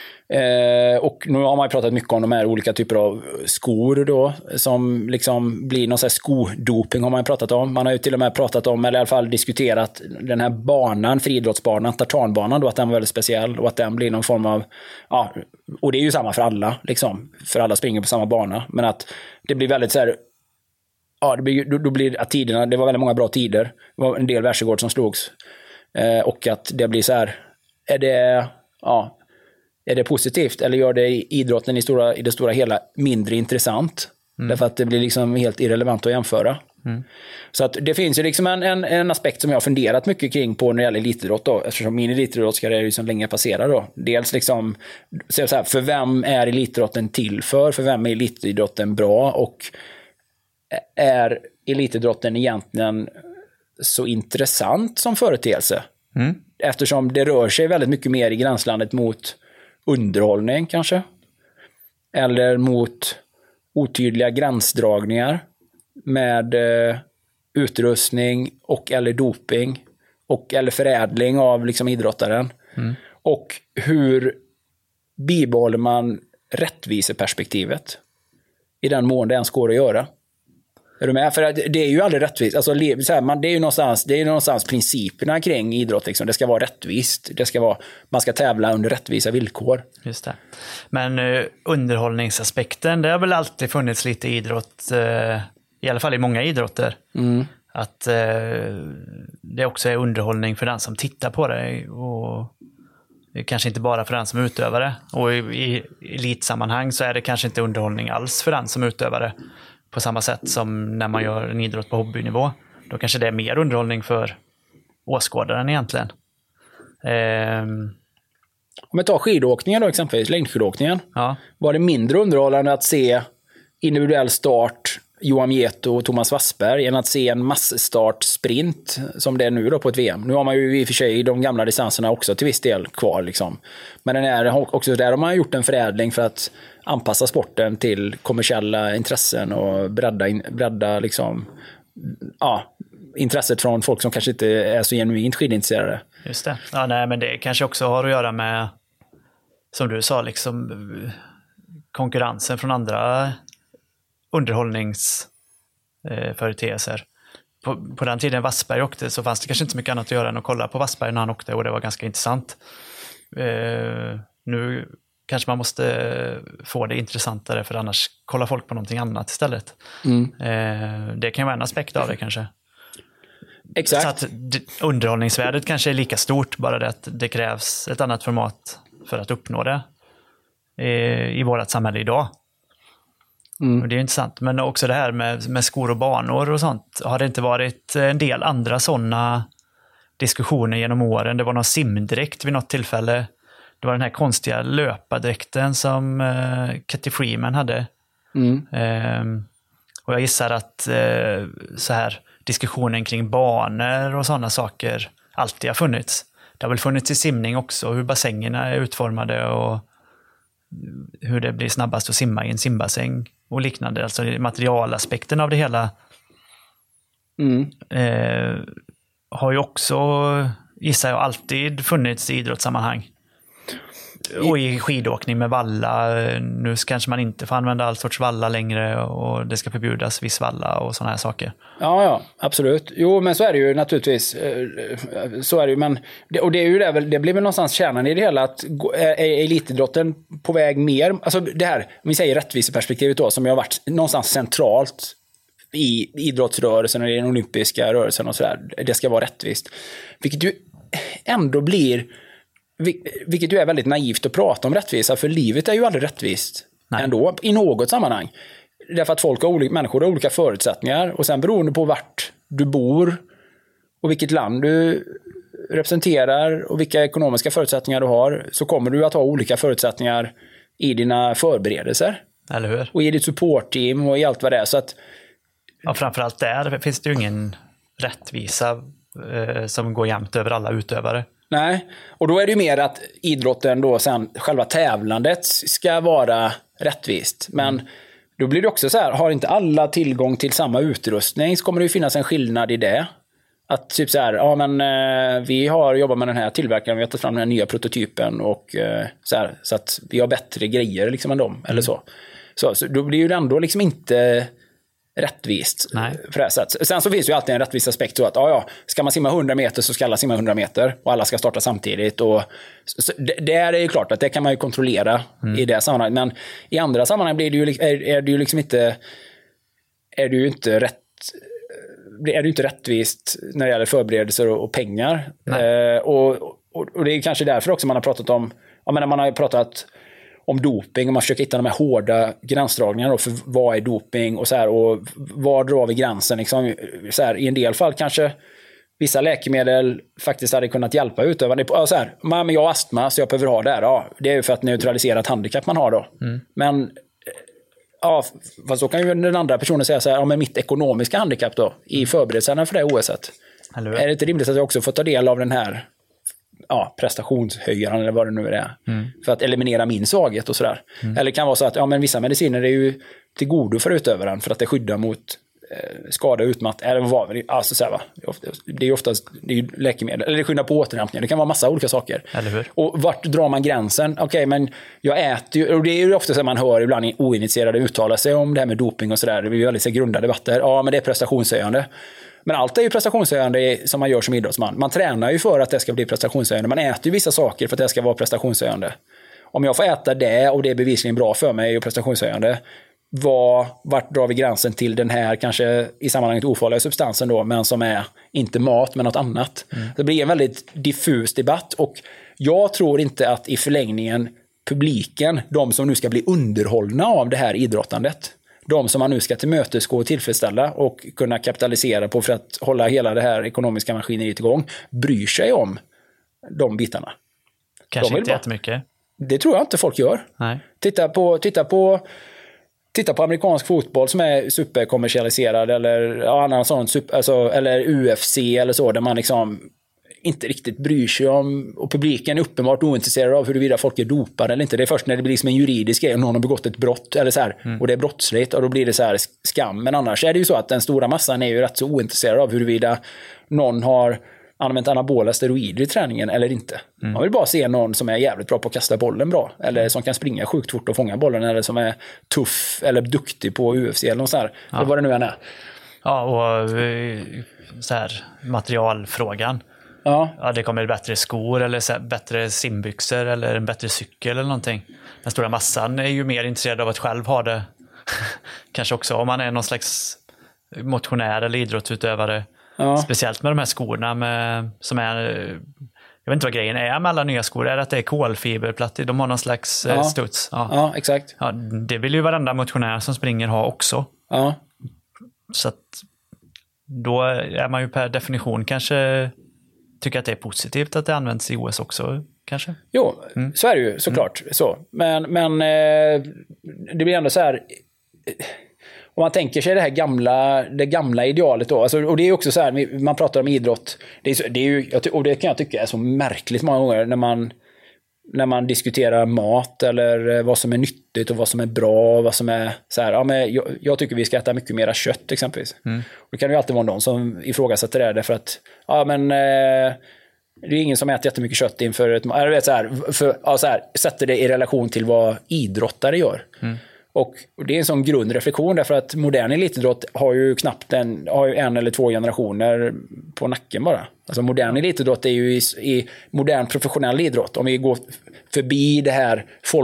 B: Eh, och nu har man ju pratat mycket om de här olika typer av skor då, som liksom blir någon sån här skodoping har man ju pratat om. Man har ju till och med pratat om, eller i alla fall diskuterat den här banan, friidrottsbanan, tartanbanan då, att den var väldigt speciell och att den blir någon form av, ja, och det är ju samma för alla liksom, för alla springer på samma bana, men att det blir väldigt så här, ja, det blir, då, då blir att tiderna, det var väldigt många bra tider, det var en del världsrekord som slogs, eh, och att det blir så här, är det, ja, är det positivt eller gör det idrotten i, stora, i det stora hela mindre intressant? Mm. Därför att det blir liksom helt irrelevant att jämföra. Mm. Så att det finns ju liksom en, en, en aspekt som jag har funderat mycket kring på när det gäller elitidrott då, eftersom min elitidrottskarriär är ju så länge passerad då. Dels liksom, så här, för vem är elitidrotten till för? För vem är elitidrotten bra? Och är elitidrotten egentligen så intressant som företeelse? Mm. Eftersom det rör sig väldigt mycket mer i gränslandet mot underhållning kanske, eller mot otydliga gränsdragningar med eh, utrustning och eller doping och eller förädling av liksom idrottaren. Mm. Och hur bibehåller man rättviseperspektivet i den mån det ens går att göra? Är du med? För det är ju aldrig rättvist. Alltså, så här, man, det är ju någonstans, det är någonstans principerna kring idrott. Liksom. Det ska vara rättvist. Det ska vara, man ska tävla under rättvisa villkor.
A: Just det. Men uh, underhållningsaspekten, det har väl alltid funnits lite idrott, uh, i alla fall i många idrotter. Mm. Att uh, det också är underhållning för den som tittar på det. Och kanske inte bara för den som utövar det. Och i, i elitsammanhang så är det kanske inte underhållning alls för den som utövar det. På samma sätt som när man gör en idrott på hobbynivå. Då kanske det är mer underhållning för åskådaren egentligen. Ehm.
B: Om vi tar skidåkningen då exempelvis, längdskidåkningen. Ja. Var det mindre underhållande att se individuell start, Johan Mieto och Thomas Wassberg, än att se en massstart sprint som det är nu då på ett V M. Nu har man ju i och för sig de gamla distanserna också till viss del kvar liksom. Men den är också där har man gjort en förädling för att anpassa sporten till kommersiella intressen och bredda, bredda liksom, ja, intresset från folk som kanske inte är så genuint skidintresserade.
A: Just det. Ja, nej, men det kanske också har att göra med, som du sa, liksom konkurrensen från andra underhållningsföreteelser. På, på den tiden Wassberg åkte så fanns det kanske inte så mycket annat att göra än att kolla på Wassberg när han åkte, och det var ganska intressant. Eh, nu kanske man måste få det intressantare, för annars kollar folk på någonting annat istället. Mm. Eh, det kan vara en aspekt av det kanske.
B: Exakt.
A: Så att d- underhållningsvärdet kanske är lika stort, bara det att det krävs ett annat format för att uppnå det i, i vårt samhälle idag. Mm. Och det är intressant. Men också det här med, med skor och banor och sånt. Har det inte varit en del andra sådana diskussioner genom åren? Det var någon simdräkt vid något tillfälle. Det var den här konstiga löpardräkten som uh, Kathy Freeman hade. Mm. Uh, och jag gissar att uh, så här diskussionen kring banor och sådana saker alltid har funnits. Det har väl funnits i simning också, hur bassängerna är utformade och hur det blir snabbast att simma i en simbassäng och liknande. Alltså materialaspekten av det hela mm. eh, har ju också, gissar jag, alltid funnits i idrottssammanhang. Och i skidåkning med valla. Nu kanske man inte får använda all sorts valla längre och det ska förbjudas viss valla och sådana här saker.
B: Ja, ja, absolut. Jo, men så är det ju naturligtvis. Så är det ju, men och det är ju det, väl, det blir väl någonstans kärnan i det hela, att är elitidrotten på väg mer, alltså det här, om vi säger rättviseperspektivet då, som har varit någonstans centralt i idrottsrörelsen och i den olympiska rörelsen och sådär, det ska vara rättvist. Vilket ju ändå blir, vilket ju är väldigt naivt att prata om rättvisa, för livet är ju aldrig rättvist. Nej. Ändå, i något sammanhang. Därför att folk har olika, människor har olika förutsättningar, och sen beroende på vart du bor och vilket land du representerar och vilka ekonomiska förutsättningar du har, så kommer du att ha olika förutsättningar i dina förberedelser.
A: Eller hur?
B: Och i ditt supportteam och i allt vad det är. Så att,
A: ja, framförallt där finns det ju ingen rättvisa eh, som går jämnt över alla utövare.
B: Nej, och då är det ju mer att idrotten då sen, själva tävlandet ska vara rättvist. Men mm. då blir det också så här, har inte alla tillgång till samma utrustning, så kommer det ju finnas en skillnad i det. Att typ så här, ja men eh, vi har jobbat med den här tillverkaren, vi har tagit fram den här nya prototypen och eh, så här, så att vi har bättre grejer liksom än dem, mm. eller så. så. Så då blir det ju ändå liksom inte rättvist. Nej. För det sätt. Sen så finns ju alltid en rättvis aspekt, så att ja, ja, ska man simma hundra meter så ska alla simma hundra meter och alla ska starta samtidigt. Och så, det, det är ju klart att det kan man ju kontrollera mm. i det sammanhanget, men i andra sammanhang blir det ju, är, är det ju liksom inte är det ju inte rätt är det inte rättvist när det gäller förberedelser och, och pengar. Eh, och, och, och det är kanske därför också man har pratat om, jag menar, man har pratat om doping, och man försöker hitta de här hårda gränsdragningarna för vad är doping och så här, och var drar vi gränsen liksom, så här, i en del fall kanske vissa läkemedel faktiskt hade kunnat hjälpa utövande. Ja, så här, men jag har astma så jag behöver ha det här. Ja, det är ju för att neutralisera ett handikapp man har då. Mm. Men ja, fast då kan ju den andra personen säga så här, ja, men mitt ekonomiska handikapp då i förberedelserna för det O S-et. Är det inte rimligt att jag också får ta del av den här ja, prestationshöjaren eller vad det nu är, mm. för att eliminera min svaghet och sådär. Mm. Eller det kan vara så att ja, men vissa mediciner är ju till godo för utövaren för att det skyddar mot eh, skada, utmatt, eller vad, alltså så här, va? Det är ju oftast det är ju läkemedel, eller det skyddar på återhämtning, det kan vara massa olika saker.
A: Eller hur?
B: Och vart drar man gränsen? Okej, okay, men jag äter ju, och det är ju ofta så man hör ibland oinitierade uttala sig om det här med doping och sådär, det blir ju väldigt så grunda debatter, ja men det är prestationshöjande. Men allt är ju prestationshöjande som man gör som idrottsman. Man tränar ju för att det ska bli prestationshöjande. Man äter ju vissa saker för att det ska vara prestationshöjande. Om jag får äta det och det är bevisligen bra för mig och prestationshöjande, var, vart drar vi gränsen till den här kanske i sammanhanget ofarliga substansen då, men som är inte mat men något annat. Mm. Det blir en väldigt diffus debatt, och jag tror inte att i förlängningen publiken, de som nu ska bli underhållna av det här idrottandet, de som man nu ska tillmötesgå och tillfredsställa och kunna kapitalisera på för att hålla hela det här ekonomiska maskineriet igång, bryr sig om de bitarna.
A: Kanske de inte jättemycket.
B: Det tror jag inte folk gör.
A: Nej.
B: Titta på, titta på, titta på amerikansk fotboll som är superkommersialiserad, eller ja, annan sån super, alltså, eller U F C eller så, där man liksom inte riktigt bryr sig om, och publiken är uppenbart ointresserad av huruvida folk är dopade eller inte. Det är först när det blir som en juridisk grej, om någon har begått ett brott eller så här, mm. och det är brottsligt, och då blir det så här skam. Men annars är det ju så att den stora massan är ju rätt så ointresserad av huruvida någon har använt anabola steroider i träningen eller inte. Mm. Man vill bara se någon som är jävligt bra på att kasta bollen bra, eller som kan springa sjukt fort och fånga bollen, eller som är tuff eller duktig på U F C eller något så här. Ja. Eller vad det nu än är.
A: Ja, och så här, materialfrågan. Ja. Ja, det kommer bättre skor eller så här, bättre simbyxor eller en bättre cykel eller någonting. Den stora massan är ju mer intresserad av att själv ha det. Kanske också om man är någon slags motionär eller idrottsutövare.
B: Ja.
A: Speciellt med de här skorna med, som är, jag vet inte vad grejen är med alla nya skor, är att det är kolfiberplattor, de har någon slags
B: ja.
A: studs.
B: Ja, ja exakt.
A: Ja, det vill ju varenda motionär som springer ha också.
B: Ja.
A: Så att då är man ju per definition kanske tycker att det är positivt att det används i O S också, kanske.
B: Jo, mm. så är det ju såklart. Mm. Så. Men, men eh, det blir ändå så här, om man tänker sig det här gamla, det gamla idealet då, alltså, och det är också så här, man pratar om idrott, det är, så, det är ju, och det kan jag tycka är så märkligt många gånger när man när man diskuterar mat eller vad som är nyttigt och vad som är bra, vad som är så här, ja, men jag, jag tycker vi ska äta mycket mera kött exempelvis. Mm. Och det kan ju alltid vara någon som ifrågasätter det därför att ja men eh, det är ingen som äter jättemycket kött inför ett, jag vet så här, för, ja, så här, sätter det i relation till vad idrottare gör. Mm. Och det är en sån grundreflektion därför att modern elitidrott har ju knappt en, har ju en eller två generationer på nacken bara. Alltså modern elitidrott är ju i, i modern professionell idrott. Om vi går förbi det här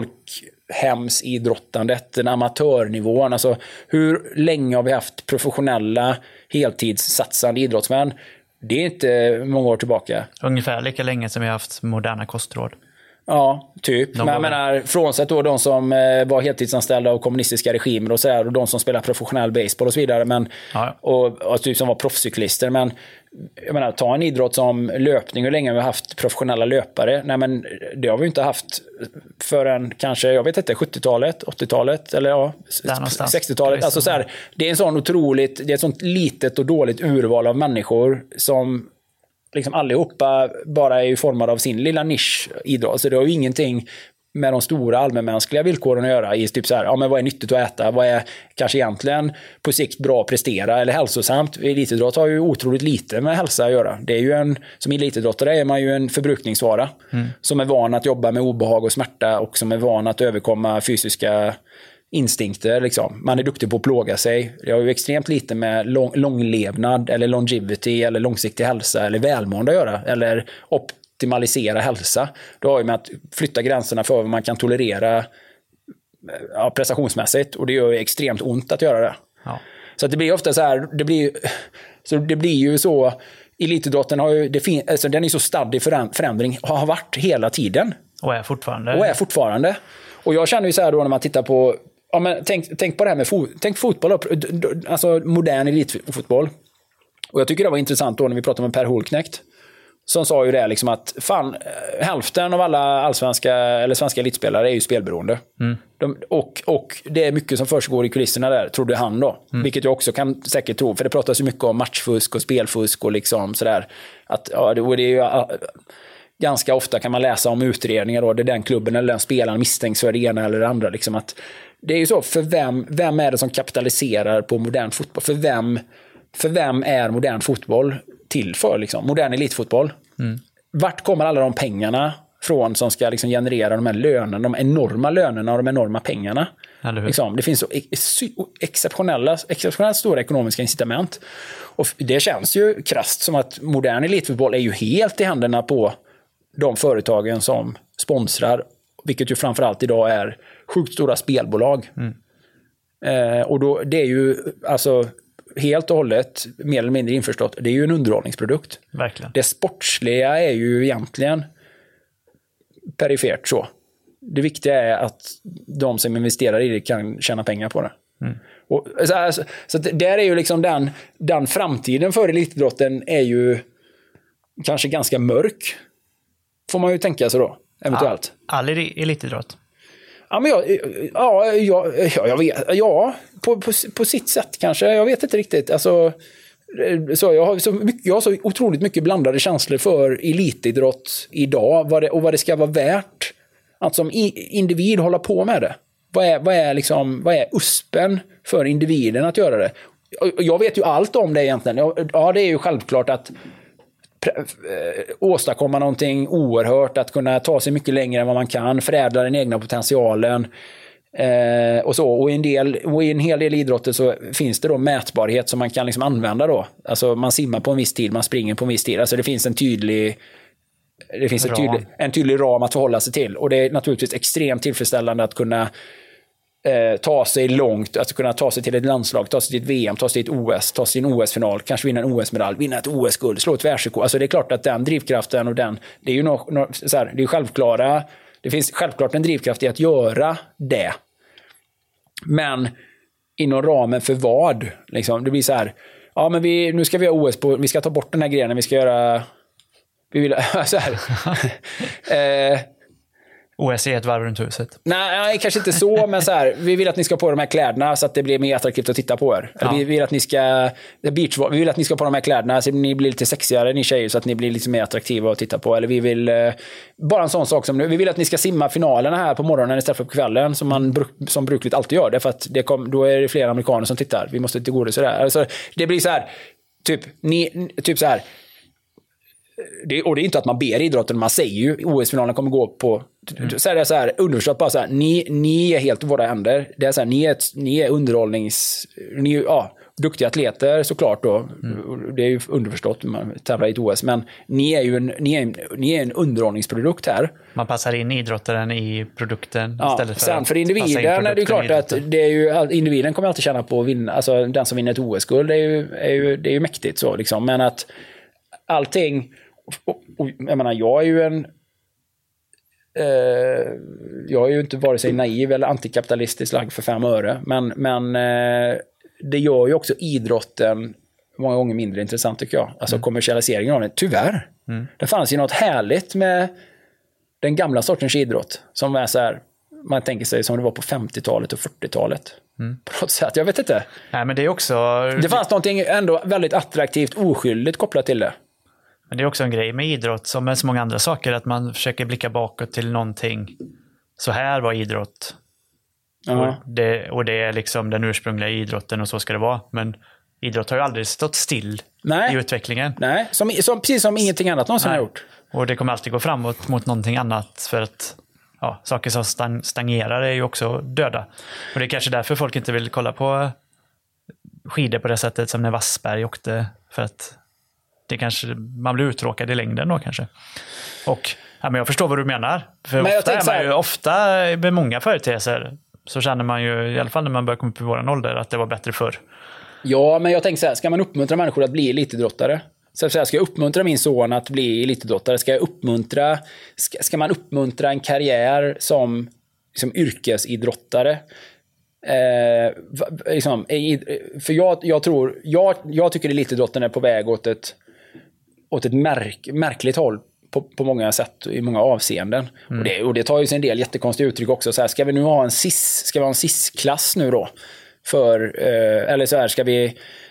B: folkhemsidrottandet, den amatörnivån. Alltså hur länge har vi haft professionella heltidssatsande idrottsmän? Det är inte många år tillbaka.
A: Ungefär lika länge som vi har haft moderna kostråd.
B: Ja, typ. Men jag menar, frånsett då de som eh, var heltidsanställda av kommunistiska regimer och så här, och de som spelar professionell baseball och så vidare, men,
A: ja.
B: och, och typ som var proffscyklister. Men jag menar, ta en idrott som löpning, hur länge har vi haft professionella löpare? Nej, men det har vi inte haft förrän kanske, jag vet inte, sjuttiotalet, åttiotalet eller ja, sextiotalet. Alltså så här, det är en sån otroligt, det är ett sånt litet och dåligt urval av människor som liksom allihopa bara är formade av sin lilla nisch idrott. Så det har ju ingenting med de stora allmänmänskliga villkoren att göra i typ så här, ja men vad är nyttigt att äta? Vad är kanske egentligen på sikt bra att prestera eller hälsosamt? Elitidrott har ju otroligt lite med hälsa att göra. Det är ju en, som elitidrottare är man ju en förbrukningsvara mm. som är van att jobba med obehag och smärta och som är van att överkomma fysiska instinkter liksom. Man är duktig på att plåga sig. Det har ju extremt lite med lång, långlevnad eller longevity eller långsiktig hälsa eller välmående att göra eller optimalisera hälsa. Det har ju med att flytta gränserna för vad man kan tolerera ja, prestationsmässigt, och det gör ju extremt ont att göra det. Ja. Så att det blir ofta så här, det blir så det blir ju så, elitidrotten har ju det fin, alltså den är så stadd i förändring, har varit hela tiden
A: och är fortfarande.
B: Och är fortfarande. Och jag känner ju så här då när man tittar på, ja men tänk, tänk på det här med fot, tänk fotboll, alltså modern elitfotboll. Och jag tycker det var intressant då när vi pratade med Per Holknekt, som sa ju det liksom att fan, hälften av alla allsvenska eller svenska elitspelare är ju spelberoende. Mm. De, och, och det är mycket som försiggår i kulisserna där, trodde han då. Mm. Vilket jag också kan säkert tro, för det pratas ju mycket om matchfusk och spelfusk och liksom sådär. Att, ja, det, och det är ju... Ganska ofta kan man läsa om utredningar då, det är den klubben eller den spelaren misstänks för det ena eller det andra. Liksom att det är ju så, för vem, vem är det som kapitaliserar på modern fotboll? För vem, för vem är modern fotboll till för? Liksom? Modern elitfotboll. Mm. Vart kommer alla de pengarna från som ska liksom generera de här lönerna, de enorma lönerna och de enorma pengarna? Liksom, det finns så exceptionella, exceptionellt stora ekonomiska incitament. Och det känns ju krasst som att modern elitfotboll är ju helt i händerna på de företagen som sponsrar, vilket ju framförallt idag är sjukt stora spelbolag. Mm. Eh, och då, det är ju alltså helt och hållet mer eller mindre införstått, det är ju en underhållningsprodukt.
A: Verkligen.
B: Det sportsliga är ju egentligen perifert så. Det viktiga är att de som investerar i det kan tjäna pengar på det. Mm. Och, så, så, så där är ju liksom den, den framtiden för elitidrotten är ju kanske ganska mörk. Får man ju tänka sig då, eventuellt.
A: All, all elitidrott?
B: Ja, men jag, ja, ja, ja, jag vet, ja på, på, på sitt sätt kanske. Jag vet inte riktigt. Alltså, så jag, har så mycket, jag har så otroligt mycket blandade känslor för elitidrott idag vad det, och vad det ska vara värt att som individ hålla på med det. Vad är, vad är, liksom, vad är uspen för individen att göra det? Jag vet ju allt om det egentligen. Ja, det är ju självklart att åstadkomma någonting oerhört, att kunna ta sig mycket längre än vad man kan, förädla den egna potentialen eh, och så. Och i, en del, och i en hel del idrotter så finns det då mätbarhet som man kan liksom använda då. Alltså man simmar på en viss tid, man springer på en viss tid. Alltså det finns en tydlig det finns en tydlig, en tydlig ram att förhålla sig till. Och det är naturligtvis extremt tillfredsställande att kunna eh, ta sig långt, alltså kunna ta sig till ett landslag, ta sig till ett V M, ta sig till ett O S, ta sig till en O S-final, kanske vinna en O S-medalj, vinna ett O S-guld, slå ett världsrekord. Alltså det är klart att den drivkraften och den, det är ju no, no, så här, det är självklara, det finns självklart en drivkraft i att göra det. Men inom ramen för vad? Liksom, det blir så här, ja men vi, nu ska vi ha O S på, vi ska ta bort den här grenen, vi ska göra, vi vill, så här. eh,
A: O S är ett varv runt huset.
B: Nej, kanske inte så, men så här, vi vill att ni ska på de här kläderna så att det blir mer attraktivt att titta på er. Ja. Vi vill att ni ska beach, vi vill att ni ska på de här kläderna så att ni blir lite sexigare, ni tjejer, så att ni blir lite mer attraktiva att titta på. Eller vi vill, bara en sån sak som nu, vi vill att ni ska simma finalerna här på morgonen istället för på kvällen, som man som brukligt alltid gör det, för att det kom, då är det fler amerikaner som tittar. Vi måste tillgodose det. Alltså, det blir så här, typ, ni, typ så här, det, och det är inte att man ber idrotten, man säger ju O S-finalen kommer gå på, mm. så är det så här underförstått bara så här, ni, ni är helt våra händer, det är så här, ni är, ni är underhållnings, ni är, ja, duktiga atleter såklart då, mm. det är ju underförstått, man tävlar i ett O S, men ni är ju en, ni är en, ni är en underhållningsprodukt här.
A: Man passar in idrottaren i produkten,
B: ja, istället för sen för individen är det ju klart att det är ju, individen kommer alltid känna på att vinna, alltså den som vinner ett O S-guld, det är ju, är ju, det är ju mäktigt så liksom, men att allting. Och, och, jag menar, jag är ju en eh, jag är ju inte vare sig naiv eller antikapitalistisk lagd för fem öre, men, men eh, det gör ju också idrotten många gånger mindre intressant tycker jag, alltså mm. kommersialiseringen av det, tyvärr mm. det fanns ju något härligt med den gamla sortens idrott som är så här, man tänker sig som det var på femtiotalet och fyrtiotalet mm. på något sätt, jag vet inte.
A: Nej, men det är också,
B: det fanns någonting ändå väldigt attraktivt, oskyldigt kopplat till det.
A: Men det är också en grej med idrott som med så många andra saker, att man försöker blicka bakåt till någonting. Så här var idrott. Uh-huh. Och, det, och det är liksom den ursprungliga idrotten och så ska det vara. Men idrott har ju aldrig stått still Nej. i utvecklingen.
B: Nej, som, som, precis som ingenting annat någonsin Nej. har gjort.
A: Och det kommer alltid gå framåt mot någonting annat, för att ja, saker som stang, stagnerar är ju också döda. Och det är kanske därför folk inte vill kolla på skidor på det sättet som när Wassberg åkte, för att det kanske, man blir uttråkad i längden då kanske. Och ja, men jag förstår vad du menar. För men ofta, är man ju, ofta med många företeelser så känner man ju, i alla fall när man börjar komma upp i våran ålder, att det var bättre förr.
B: Ja, men jag tänker så här, ska man uppmuntra människor att bli elitidrottare? Så här, ska jag uppmuntra min son att bli elitidrottare? Ska jag uppmuntra, ska, ska man uppmuntra en karriär som, som yrkesidrottare? Eh, liksom, för jag, jag tror, jag, jag tycker elitidrotten är på väg åt ett åt ett märk, märkligt håll på, på många sätt, i många avseenden. Mm. Och, det, och det tar ju sig en del jättekonstiga uttryck också. Så här, ska vi nu ha en cis, ska vi ha en cis-klass nu då? För, eh, eller så här, ska vi...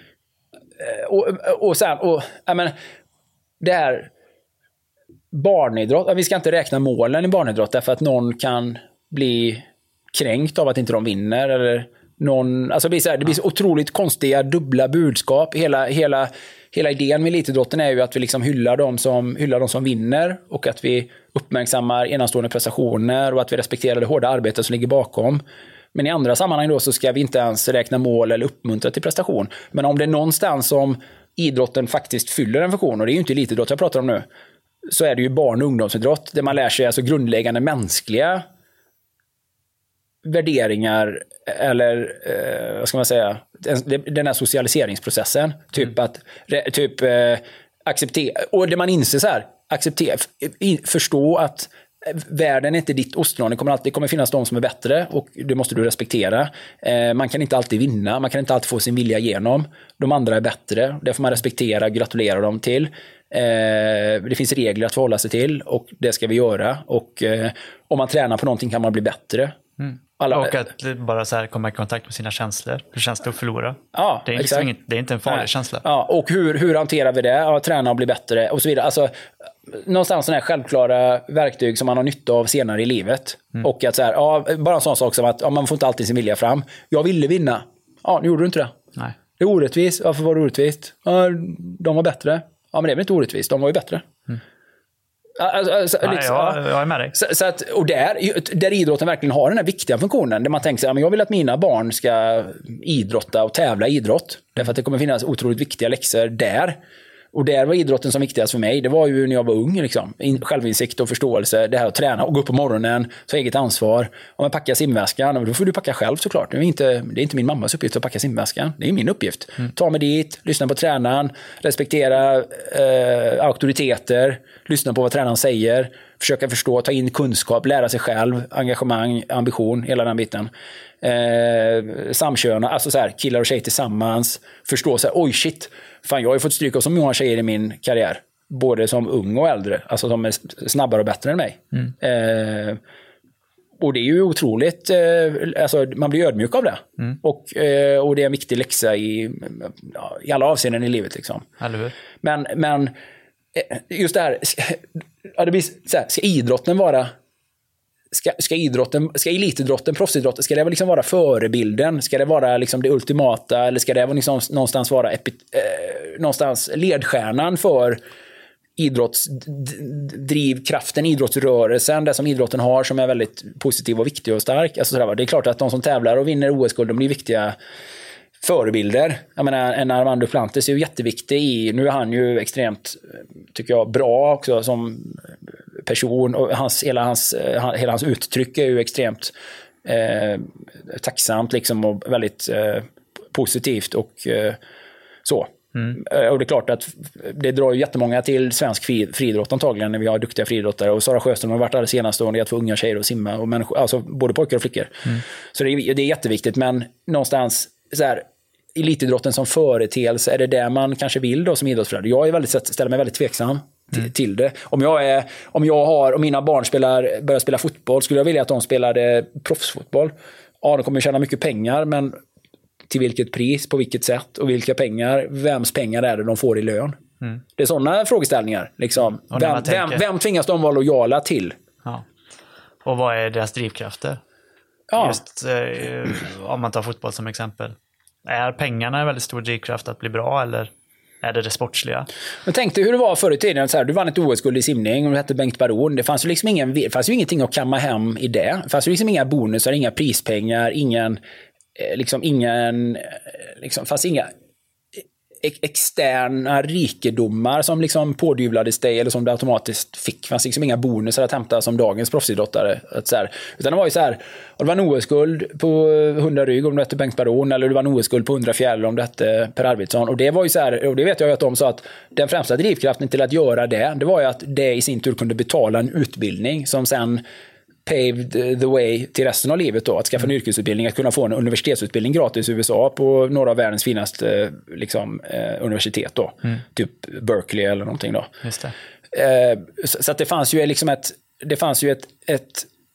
B: Eh, och, och sen, och, jag menar, det här barnidrott, vi ska inte räkna målen i barnidrott därför att någon kan bli kränkt av att inte de vinner, eller någon, alltså det blir så här, det blir så otroligt konstiga dubbla budskap. Hela, hela, hela idén med elitidrotten är ju att vi liksom hyllar de som, hyllar de som vinner, och att vi uppmärksammar enastående prestationer och att vi respekterar det hårda arbetet som ligger bakom. Men i andra sammanhang då så ska vi inte ens räkna mål eller uppmuntra till prestation. Men om det är någonstans som idrotten faktiskt fyller en funktion, och det är ju inte elitidrott jag pratar om nu, så är det ju barn- och ungdomsidrott där man lär sig alltså grundläggande mänskliga värderingar, eller eh, vad ska man säga, den, den här socialiseringsprocessen, typ mm. att typ eh, acceptera, och det man inser så här, acceptera, förstå att världen är inte ditt ostron, det kommer alltid, det kommer finnas de som är bättre, och det måste du respektera. Eh, man kan inte alltid vinna, man kan inte alltid få sin vilja igenom. De andra är bättre, det får man respektera, gratulera dem till. Eh, det finns regler att förhålla sig till, och det ska vi göra. Och eh, om man tränar på någonting kan man bli bättre.
A: Mm. Alla, och att bara så här komma i kontakt med sina känslor. Hur känns det att förlora?
B: Ja,
A: det, är liksom inget, det är inte en farlig Nej. känsla.
B: Ja, och hur, hur hanterar vi det? Ja, träna och bli bättre och så vidare. Alltså, någonstans sådana här självklara verktyg som man har nytta av senare i livet. Mm. Och att så här, ja, bara en sån sak som att ja, man får inte alltid sin vilja fram. Jag ville vinna. Ja, nu gjorde du inte det.
A: Nej.
B: Det är orättvist. Varför var det orättvist? Ja, de var bättre. Ja, men det är väl inte orättvist. De var ju bättre. Mm. Alltså, alltså,
A: Nej,
B: liksom,
A: jag, jag är med dig.
B: Så, så att, och där, där idrotten verkligen har den här viktiga funktionen, där man tänker sig, ja, men jag vill att mina barn ska idrotta och tävla i idrott, därför att det kommer finnas otroligt viktiga läxor där. Och där var idrotten som viktigast för mig. Det var ju när jag var ung liksom. Självinsikt och förståelse. Det här att träna och gå upp på morgonen. Ta eget ansvar. Om jag packar simväskan. Då får du packa själv såklart. Det är inte, det är inte min mammas uppgift att packa simväskan. Det är min uppgift. Mm. Ta mig dit. Lyssna på tränaren. Respektera eh, auktoriteter. Lyssna på vad tränaren säger. Försöka förstå. Ta in kunskap. Lära sig själv. Engagemang. Ambition. Hela den biten. Eh, samköna. Alltså så här. Killar och tjejer tillsammans. Förstå så här. Oj shit. Fan, jag har ju fått stryka av så många tjejer i min karriär. Både som ung och äldre. Alltså som är snabbare och bättre än mig. Mm. Eh, och det är ju otroligt... Eh, alltså man blir ödmjuk av det. Mm. Och, eh, och det är en viktig läxa i, ja, i alla avseenden i livet. Liksom.
A: Eller hur?
B: Men, men just det här... Ja, det blir så här, ska idrotten vara... Ska, ska idrotten, ska elitidrotten, proffsidrotten, ska det liksom vara förebilden? Ska det vara liksom det ultimata? Eller ska det liksom någonstans vara epi, eh, någonstans ledstjärnan för idrottsdrivkraften, idrottsrörelsen, det som idrotten har som är väldigt positiv och viktig och stark? Alltså sådär, det är klart att de som tävlar och vinner O S-guld, de blir viktiga förebilder. Jag menar, en Armand Duplantis är ju jätteviktig i, nu är han ju extremt, tycker jag, bra också som person och hans, hela, hans, hela hans uttryck är ju extremt eh, tacksamt liksom och väldigt eh, positivt och eh, så. Mm. Och det är klart att det drar ju jättemånga till svensk friidrott antagligen när vi har duktiga friidrottare och Sara Sjöström har varit alldeles senaste åren att få unga tjejer att simma och människor, alltså både pojkar och flickor. Mm. Så det är, det är jätteviktigt, men någonstans så här, elitidrotten som företeelse, är det där man kanske vill då som idrottsförälder? Jag är väldigt, ställer mig väldigt tveksam mm. till det. Om jag är, om jag har, om mina barn spelar, börjar spela fotboll, skulle jag vilja att de spelade proffsfotboll. Ja, de kommer tjäna mycket pengar, men till vilket pris, på vilket sätt och vilka pengar, vems pengar är det de får i lön? Mm. Det är sådana frågeställningar. Liksom. Vem, vem, vem tvingas de vara lojala till?
A: Ja. Och vad är deras drivkrafter? Ja. Just eh, om man tar fotboll som exempel. Är pengarna en väldigt stor drivkraft att bli bra, eller är det det sportsliga?
B: Men tänk dig hur det var förr i tiden. Så här, du vann ett O S-guld i simning och du hette Bengt Baron. Det fanns ju liksom ingen, det fanns ju ingenting att kamma hem i det. Det fanns ju liksom inga bonusar, inga prispengar, ingen, liksom ingen, liksom, fanns inga externa rikedomar som liksom pådyvlades dig eller som du automatiskt fick. Det fanns liksom inga bonusar att hämta som dagens proffsidrottare. Så här. Utan det var ju så här, och det var en O S-guld på hundra rygg om du hette Bengt Baron, eller det var en O S-guld på hundra fjäril om du hette Per Arvidsson. Och det var ju så här, och det vet jag ju att de sa att den främsta drivkraften till att göra det, det var ju att det i sin tur kunde betala en utbildning som sen paved the way till resten av livet då, att skaffa en yrkesutbildning, att kunna få en universitetsutbildning gratis i U S A på några av världens finaste liksom, eh, universitet då, mm. typ Berkeley eller någonting då.
A: Just det.
B: Eh, så, så att det fanns ju liksom ett det fanns ju ett, ett,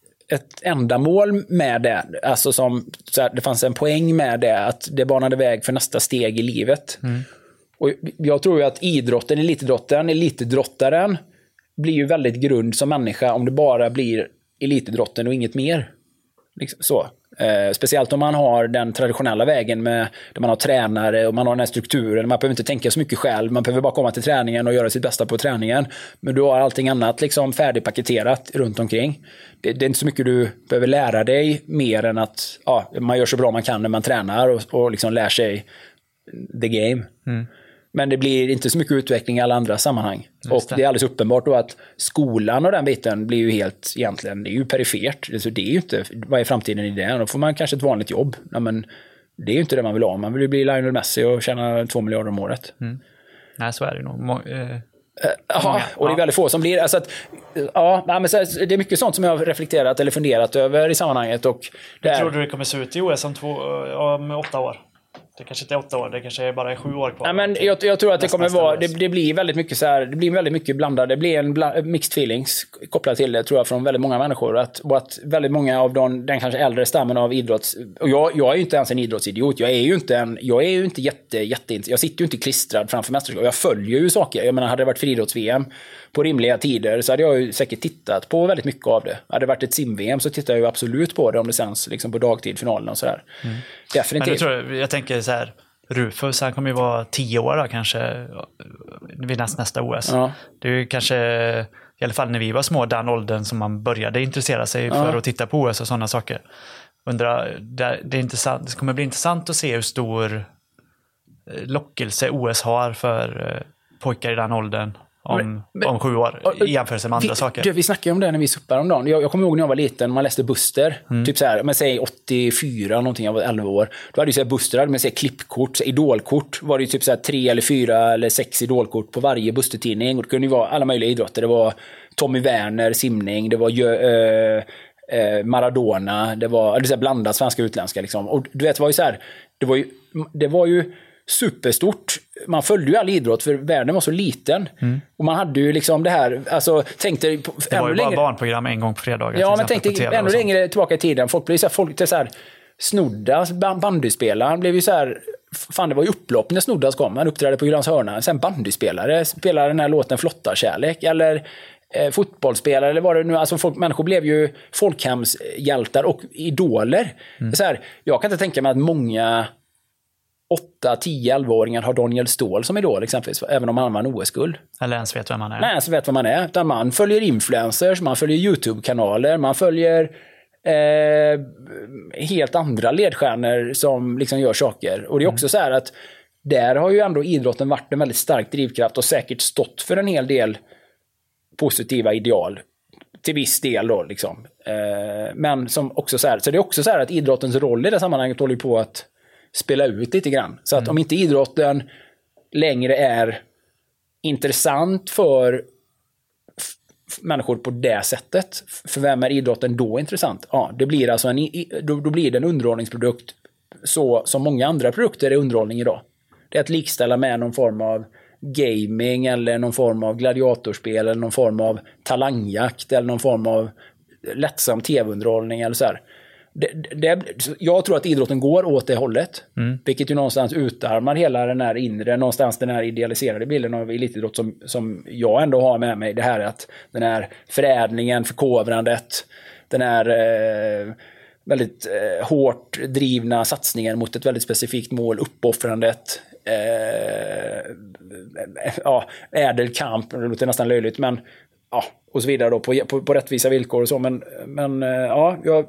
B: ett ändamål med det, alltså som, så här, det fanns en poäng med det, att det banade väg för nästa steg i livet. Mm. Och jag tror ju att idrotten, elitidrotten, elitidrottaren blir ju väldigt grund som människa om det bara blir elitidrotten och inget mer. Liksom så. Eh, speciellt om man har den traditionella vägen med, där man har tränare och man har den här strukturen. Man behöver inte tänka så mycket själv. Man behöver bara komma till träningen och göra sitt bästa på träningen. Men du har allting annat liksom färdigpaketerat runt omkring. Det, det är inte så mycket du behöver lära dig mer än att ja, man gör så bra man kan när man tränar och, och liksom lär sig the game. Mm. Men det blir inte så mycket utveckling i alla andra sammanhang. Just och det. det är alldeles uppenbart då att skolan och den biten blir ju helt, egentligen, det är ju perifert. Så det är ju inte, vad är framtiden i det? Då får man kanske ett vanligt jobb. Ja, men det är ju inte det man vill ha. Man vill ju bli Lionel Messi och tjäna två miljarder om året. Mm.
A: Nej, så är det nog. Må- eh,
B: ja, och det är väldigt få som blir. Alltså att, ja, men så här, det är mycket sånt som jag har reflekterat eller funderat över i sammanhanget. Och det
A: jag
B: är...
A: tror du det kommer se ut i O S om, två, om åtta år? Det kanske inte är åtta år, det kanske är bara sju år kvar.
B: Ja, men jag, jag tror att det kommer vara, det, det blir väldigt mycket så här, det blir väldigt mycket blandat, det blir en bland, mixed feelings kopplat till det, tror jag, från väldigt många människor. Att, och att väldigt många av de, den kanske äldre stammen av idrotts, och jag, jag är ju inte ens en idrottsidiot, jag är ju inte en, jag är ju inte jätte, jätte, jag sitter ju inte klistrad framför mästerskap, jag följer ju saker. Jag menar, hade det varit friidrotts-V M på rimliga tider så hade jag ju säkert tittat på väldigt mycket av det. Hade det varit ett sim-V M så tittar jag ju absolut på det om det sänds liksom på dagtid, finalen och sådär. Mm. Definitivt.
A: Men jag, tror, jag tänker så här, Rufus, han kommer ju vara tio år då, kanske vid nästa, nästa O S. Ja. Det är ju kanske, i alla fall när vi var små, den åldern som man började intressera sig ja. för att titta på O S och sådana saker. Undrar, det, det, är intressant, det kommer bli intressant att se hur stor lockelse O S har för pojkar i den åldern om,
B: men, men,
A: om sju år i jämförelse med andra
B: vi,
A: saker.
B: Du, vi snackade om det när vi suppade om dagen. Jag, jag kommer ihåg när jag var liten, man läste Buster. Mm. Typ så här, men säg åttiofyra någonting, jag var elva år. Då hade ju så här Buster, med så här klippkort, så här idolkort. Var det ju typ så här tre eller fyra eller sex idolkort på varje Buster-tidning. Och det kunde ju vara alla möjliga idrotter. Det var Tommy Werner, simning, det var äh, äh, Maradona, det var det så här blandat svenska och utländska liksom. Och du vet, det var ju så här, det var ju, det var ju superstort. Man följde ju all idrott för världen var så liten. Mm. Och man hade ju liksom det här, alltså tänkte på,
A: det var ju bara
B: längre,
A: barnprogram en gång på fredagar.
B: Ja, men tänkte ännu längre tillbaka i tiden. Folk blev så här, folk till så här Snoddas, bandyspelaren blev ju så här, fan det var ju upplopp när Snoddas kom. Han uppträdde på Jyllands hörna. Sen bandyspelare spelade den här låten Flotta kärlek eller eh, fotbollsspelare eller vad det nu, alltså folk, människor blev ju folkhemshjältar och idoler. Mm. Så här, jag kan inte tänka mig att många åtta, tio, elva-åringar har Daniel Ståhl som idol exempelvis, även om han var en O S-guld.
A: Eller ens vet vem man är.
B: Nej, ens vet vem man är. Utan man följer influencers, man följer YouTube-kanaler, man följer eh, helt andra ledstjärnor som liksom gör saker. Och det är också mm. så här att där har ju ändå idrotten varit en väldigt stark drivkraft och säkert stått för en hel del positiva ideal. Till viss del då liksom. Eh, men som också så här, så det är också så här att idrottens roll i det sammanhanget håller på att spela ut lite grann. Så att mm. om inte idrotten längre är intressant för f- människor på det sättet, för vem är idrotten då intressant? Ja, det blir alltså en, då, då blir det en underhållningsprodukt så som många andra produkter är underhållning idag. Det är att likställa med någon form av gaming eller någon form av gladiatorspel eller någon form av talangjakt eller någon form av lättsam tv-underhållning eller så här. Det, det, jag tror att idrotten går åt det hållet, mm. vilket ju någonstans utarmar hela den här inre, någonstans den här idealiserade bilden av elitidrott som, som jag ändå har med mig. Det här att den här förädlingen, förkovrandet, den här eh, väldigt eh, hårt drivna satsningen mot ett väldigt specifikt mål, uppoffrandet, eh, ja, ädel kamp, det låter nästan löjligt, men ja, och så vidare då på, på, på rättvisa villkor och så, men, men ja, jag,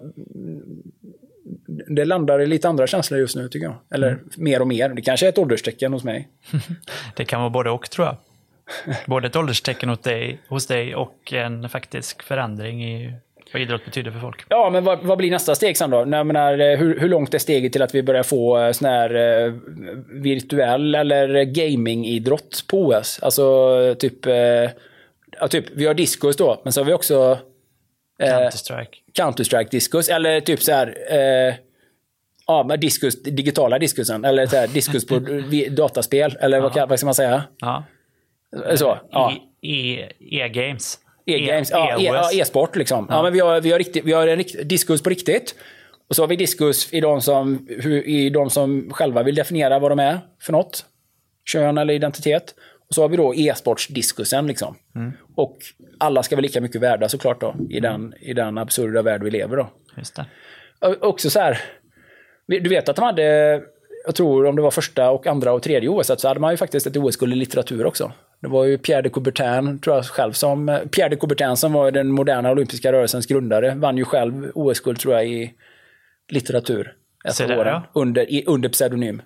B: det landar i lite andra känslor just nu tycker jag, eller mm. mer och mer, det kanske är ett ålderstecken hos mig.
A: Det kan vara både och tror jag, både ett ålderstecken hos dig, hos dig och en faktisk förändring i vad idrott betyder för folk. Ja, men vad, vad blir nästa steg sen då? Jag menar, hur, hur långt är steget till att vi börjar få sån här eh, virtuell eller gaming-idrott på O S? Alltså typ eh, ja, typ, vi har diskus då, men så har vi också eh, Counter-Strike.
B: Counter-Strike diskus, eller typ så här eh, ja, med diskus, digitala diskusen, eller så här, diskus på dataspel, eller ja. vad, vad ska man säga?
A: Ja.
B: Så, ja.
A: E-games.
B: E-games, ja, e, ja, e-sport liksom. Ja. Ja, men vi har, vi har, riktigt, vi har en rikt, diskus på riktigt. Och så har vi diskus i de, som, hur, i de som själva vill definiera vad de är för något. Kön eller identitet. Och så har vi då e-sportsdiskusen liksom. Mm. Och alla ska väl lika mycket värda såklart då. I den, i den absurda värld vi lever då.
A: Just det.
B: Och också så här. Du vet att de hade, jag tror om det var första och andra och tredje O S så hade man ju faktiskt ett O S-guld i litteratur också. Det var ju Pierre de Coubertin, tror jag själv, som Pierre de Coubertin som var den moderna olympiska rörelsens grundare, vann ju själv O S-guld tror jag i litteratur ett år ja. under, i, under pseudonym.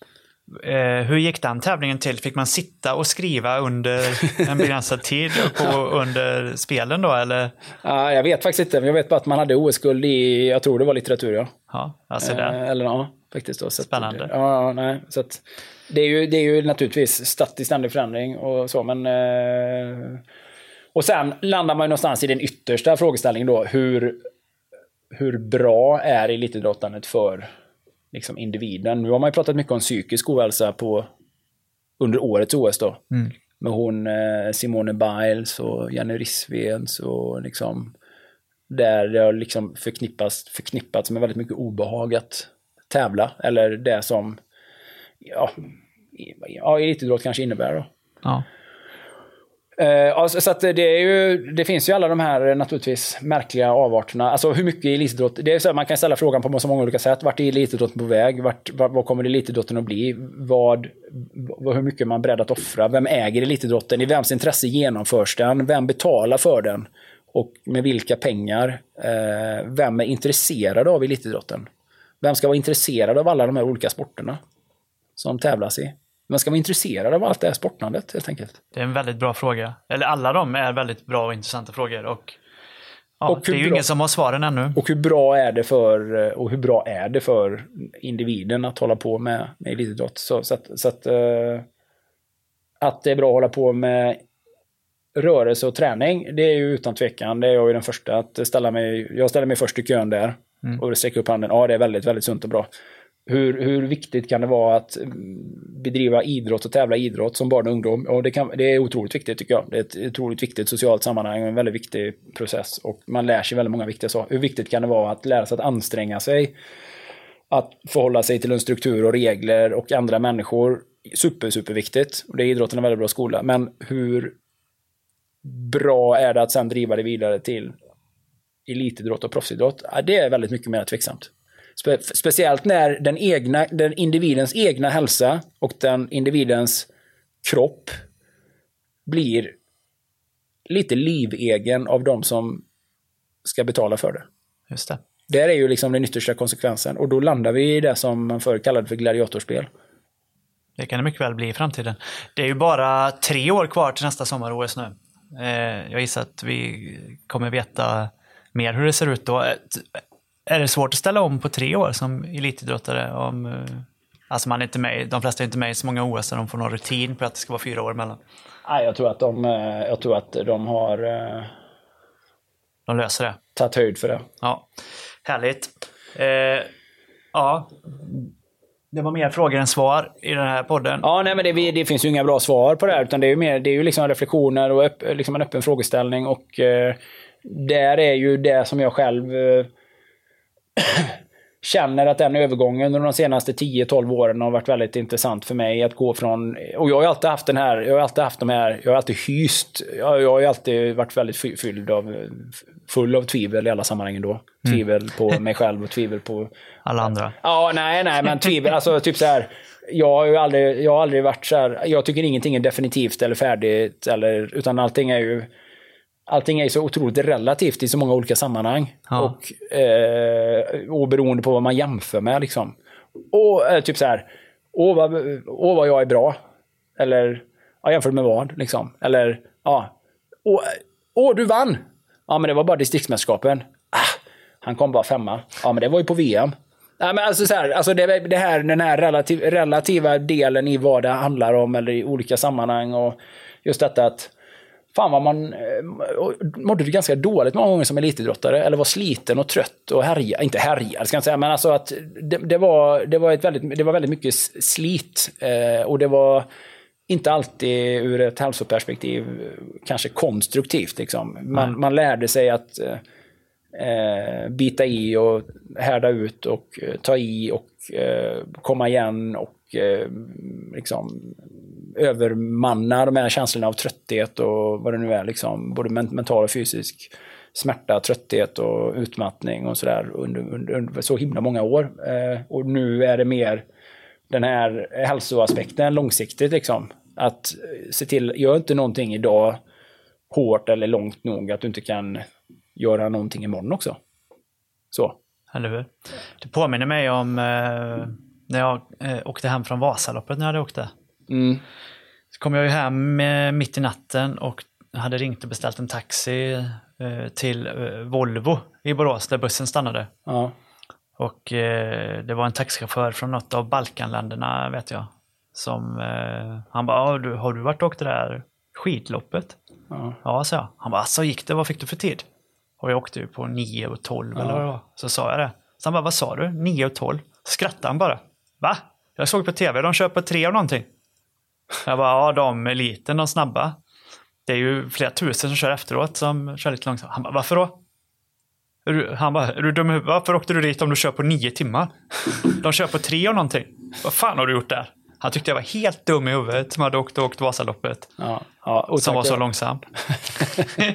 A: Eh, hur gick den tävlingen till? Fick man sitta och skriva under en begränsad tid på, under spelen då? Eller?
B: Ja, jag vet faktiskt inte, men jag vet bara att man hade O S-guld i, jag tror det var litteratur ja.
A: Ja, alltså det.
B: Eh, eller ja, faktiskt då. Så
A: spännande.
B: Att, ja, nej, så att det är ju, det är ju naturligtvis statisk ständig förändring och så, men eh, och sen landar man ju någonstans i den yttersta frågeställningen då, hur hur bra är elitidrottandet för liksom individen? Nu har man ju pratat mycket om psykisk ohälsa på under årets O S då. Mm. Med hon eh, Simone Biles och Jenny Rissvens och liksom där det har liksom förknippats, förknippats med väldigt mycket obehag att tävla, eller det som ja, ja elitidrott kanske innebär då.
A: Ja.
B: Uh, alltså, så att det är ju, det finns ju alla de här naturligtvis märkliga avarterna. Alltså hur mycket elitidrott, det är så man kan ställa frågan på så många olika sätt. Vart är elitidrotten på väg? Vart, vad, vad kommer elitidrotten att bli? Vad, vad, hur mycket är man beredd att offra? Vem äger elitidrotten? I vems intresse genomförs den? Vem betalar för den? Och med vilka pengar? Uh, vem är intresserad av elitidrotten? Vem ska vara intresserad av alla de här olika sporterna som tävlas i? Man ska vara intresserad av allt det här sportlandet helt enkelt.
A: Det är en väldigt bra fråga. Eller alla de är väldigt bra och intressanta frågor. Och, ja, och det är ju bra, ingen som har svaren ännu.
B: Och hur bra är det för, och hur bra är det för individen att hålla på med, med elitidrott? Så, så, att, så att, uh, att det är bra att hålla på med rörelse och träning, det är ju utan tvekan. Det är jag ju den första att ställa mig. Jag ställer mig först i kön där mm. och sträcker upp handen. Ja, det är väldigt, väldigt sunt och bra. Hur, hur viktigt kan det vara att bedriva idrott och tävla idrott som barn och ungdom? Och det, kan, det är otroligt viktigt tycker jag. Det är ett otroligt viktigt socialt sammanhang och en väldigt viktig process. Och man lär sig väldigt många viktiga saker. Hur viktigt kan det vara att lära sig att anstränga sig? Att förhålla sig till en struktur och regler och andra människor. Super, super viktigt. Och det är idrotten en väldigt bra skola. Men hur bra är det att sen driva det vidare till elitidrott och proffsidrott? Ja, det är väldigt mycket mer tveksamt. Spe- speciellt när den, egna, den individens egna hälsa och den individens kropp blir lite livegen av de som ska betala för det.
A: Just det.
B: Det är ju liksom den yttersta konsekvensen. Och då landar vi i det som man förr kallade för gladiatorspel.
A: Det kan det mycket väl bli i framtiden. Det är ju bara tre år kvar till nästa sommar-O S nu. Eh, jag gissar att vi kommer veta mer hur det ser ut då. Är det svårt att ställa om på tre år som elitidrottare? Om, alltså man är inte med, de flesta är inte med i så många O S där de får någon rutin på att det ska vara fyra år emellan.
B: Nej, jag tror att de, jag tror att de har
A: de löser det.
B: Tagit höjd för det.
A: Ja, härligt. Eh, ja, det var mer frågor än svar i den här podden.
B: Ja, nej, men det, det finns ju inga bra svar på det här, utan det är ju mer, det är ju liksom reflektioner och upp, liksom en öppen frågeställning, och eh, där är ju det som jag själv eh, känner att den övergången under de senaste tio tolv åren har varit väldigt intressant för mig att gå från, och jag har alltid haft den här, jag har alltid haft de här, jag har alltid hyst, jag, jag har alltid varit väldigt fylld av, full av tvivel i alla sammanhang då. Tvivel mm. på mig själv och tvivel på
A: alla andra.
B: Ja, nej, nej, men tvivel, alltså typ så här, jag har ju aldrig, jag har aldrig varit så här, jag tycker ingenting är definitivt eller färdigt, eller, utan allting är ju Allting är så otroligt relativt i så många olika sammanhang. Ja. Och, eh, och beroende på vad man jämför med. Liksom. Och eh, typ så här. Åh vad, åh vad jag är bra. Eller ja, jämfört med vad. Liksom. Eller ja. Åh, åh, du vann. Ja, men det var bara distriktsmästerskapen. Ah, han kom bara femma. Ja, men det var ju på V M. Ja, men alltså så här, alltså det, det här, den här relativ, relativa delen i vad det handlar om. Eller i olika sammanhang. Och just detta att fan vad man mådde det ganska dåligt många gånger som elitidrottare, eller var sliten och trött och härja, inte härja ska jag säga, men alltså att det, det var det var ett väldigt det var väldigt mycket slit eh, och det var inte alltid ur ett hälsoperspektiv kanske konstruktivt liksom. Man mm. man lärde sig att eh, bita i och härda ut och ta i och eh, komma igen och eh, liksom övermanna de här känslorna av trötthet och vad det nu är liksom, både mental och fysisk smärta, trötthet och utmattning och sådär under, under, under så himla många år. Eh, och nu är det mer den här hälsoaspekten långsiktigt liksom, att se till, gör inte någonting idag hårt eller långt nog att du inte kan göra någonting imorgon också. Så.
A: Eller hur? Det påminner mig om eh, när jag eh, åkte hem från Vasaloppet när jag hade åkt det.
B: Mm.
A: Så kom jag ju hem eh, mitt i natten och hade ringt och beställt en taxi eh, till eh, Volvo i Borås där bussen stannade.
B: Ja.
A: Och eh, det var en taxichaufför från något av Balkanländerna vet jag. Som, eh, han bara, har du, har du varit och åkt det där skidloppet?
B: Ja,
A: ja så jag. Han bara, så gick det, vad fick du för tid? Och jag åkte ju på nio och tolv ja. eller vad det var. Så sa jag det. Så han bara, vad sa du? nio och tolv? Skrattade han bara. Va? Jag såg på tv, de köper tre av någonting. Jag bara, ja de eliten, de snabba. Det är ju flera tusen som kör efteråt som kör lite långsamt. Han bara, varför då? Är du, han bara, är du dum i huvudet? Varför åkte du dit om du kör på nio timmar? De kör på tre av någonting. Vad fan har du gjort där? Han tyckte jag var helt dum i huvudet som hade åkt och åkt Vasaloppet.
B: Ja, ja, och
A: som var så långsam. ja,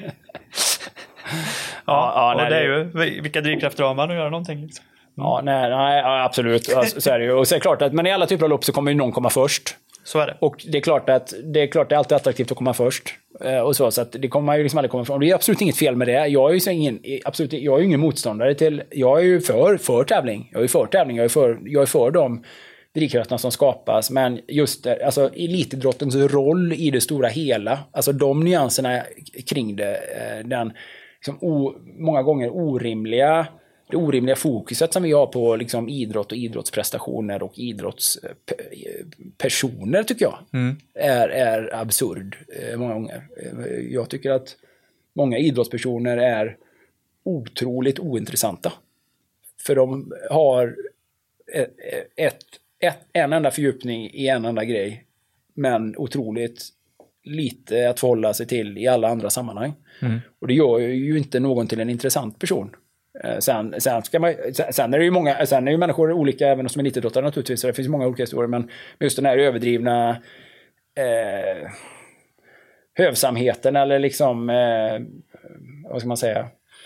A: ja, ja, och nej, det är ju, vilka drivkrafter har man att göra någonting liksom.
B: Mm. Ja, nej, nej absolut. Alltså, så är det ju. Och så är det klart att, men i alla typer av lopp så kommer ju någon komma först.
A: Så är det.
B: Och det är klart att det är klart det är alltid attraktivt att komma först. Eh, och så, så att det kommer man ju liksom aldrig komma ifrån. Det är absolut inget fel med det. Jag är ju ingen, absolut, jag är ingen motståndare till, jag är ju för, för tävling. Jag är för tävling, jag är för, jag är för dem. drivkrafterna som skapas, men just det, alltså elitidrottens roll i det stora hela, alltså de nyanserna kring det, den liksom o, många gånger orimliga det orimliga fokuset som vi har på liksom idrott och idrottsprestationer och idrottspersoner tycker jag mm. är, är absurd många gånger. Jag tycker att många idrottspersoner är otroligt ointressanta. För de har ett, ett, ett, en enda fördjupning i en enda grej, men otroligt lite att förhålla sig till i alla andra sammanhang. Mm. Och det gör ju inte någon till en intressant person. Sen, sen, ska man, sen är det ju många, sen är ju människor olika, även som elitidrottare naturligtvis, så det finns många olika historier, men just den här överdrivna eh, hövsamheten eller liksom eh, vad ska man säga,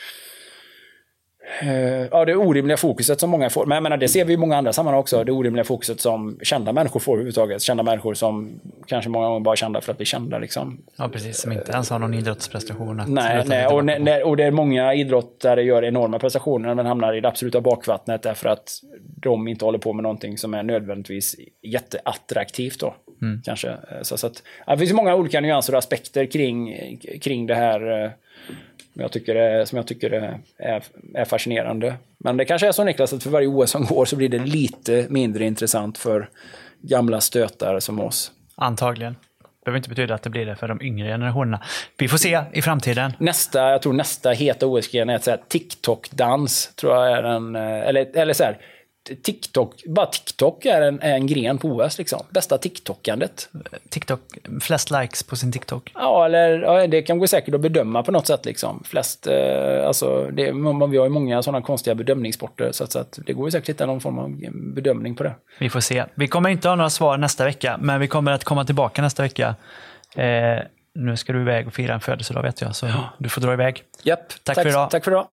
B: ja, det orimliga fokuset som många får. Men jag menar, det ser vi i många andra sammanhang också. Det orimliga fokuset som kända människor får överhuvudtaget. Kända människor som kanske många gånger bara är kända för att bli kända. Liksom.
A: Ja, precis. Som inte ens har någon idrottsprestation.
B: Nej, nej och, nej, och det är många idrottare gör enorma prestationer men hamnar i det absoluta bakvattnet därför att de inte håller på med någonting som är nödvändigtvis jätteattraktivt då. Mm. Kanske. Så, så att, ja, det finns många olika nyanser och aspekter kring, kring det här som jag tycker, är, som jag tycker är, är fascinerande. Men det kanske är så, Niklas, att för varje O S som går så blir det lite mindre intressant för gamla stötare som oss.
A: Antagligen. Det behöver inte betyda att det blir det för de yngre generationerna. Vi får se i framtiden.
B: Nästa, jag tror nästa heta O S-gren är ett så här TikTok-dans, tror jag är en, eller, eller så här, TikTok, bara TikTok är en, är en gren på O S liksom. Bästa TikTokandet.
A: TikTok, flest likes på sin TikTok.
B: Ja, eller ja, det kan gå säkert att bedöma på något sätt liksom. Flest, eh, alltså, det, vi har ju många sådana konstiga bedömningssporter så att, så att det går ju säkert att hitta någon form av bedömning på det.
A: Vi får se. Vi kommer inte ha några svar nästa vecka, men vi kommer att komma tillbaka nästa vecka. Eh, nu ska du iväg och fira en födelsedag vet jag, så ja. Du får dra iväg.
B: Japp,
A: tack,
B: tack
A: för idag.
B: Tack för idag.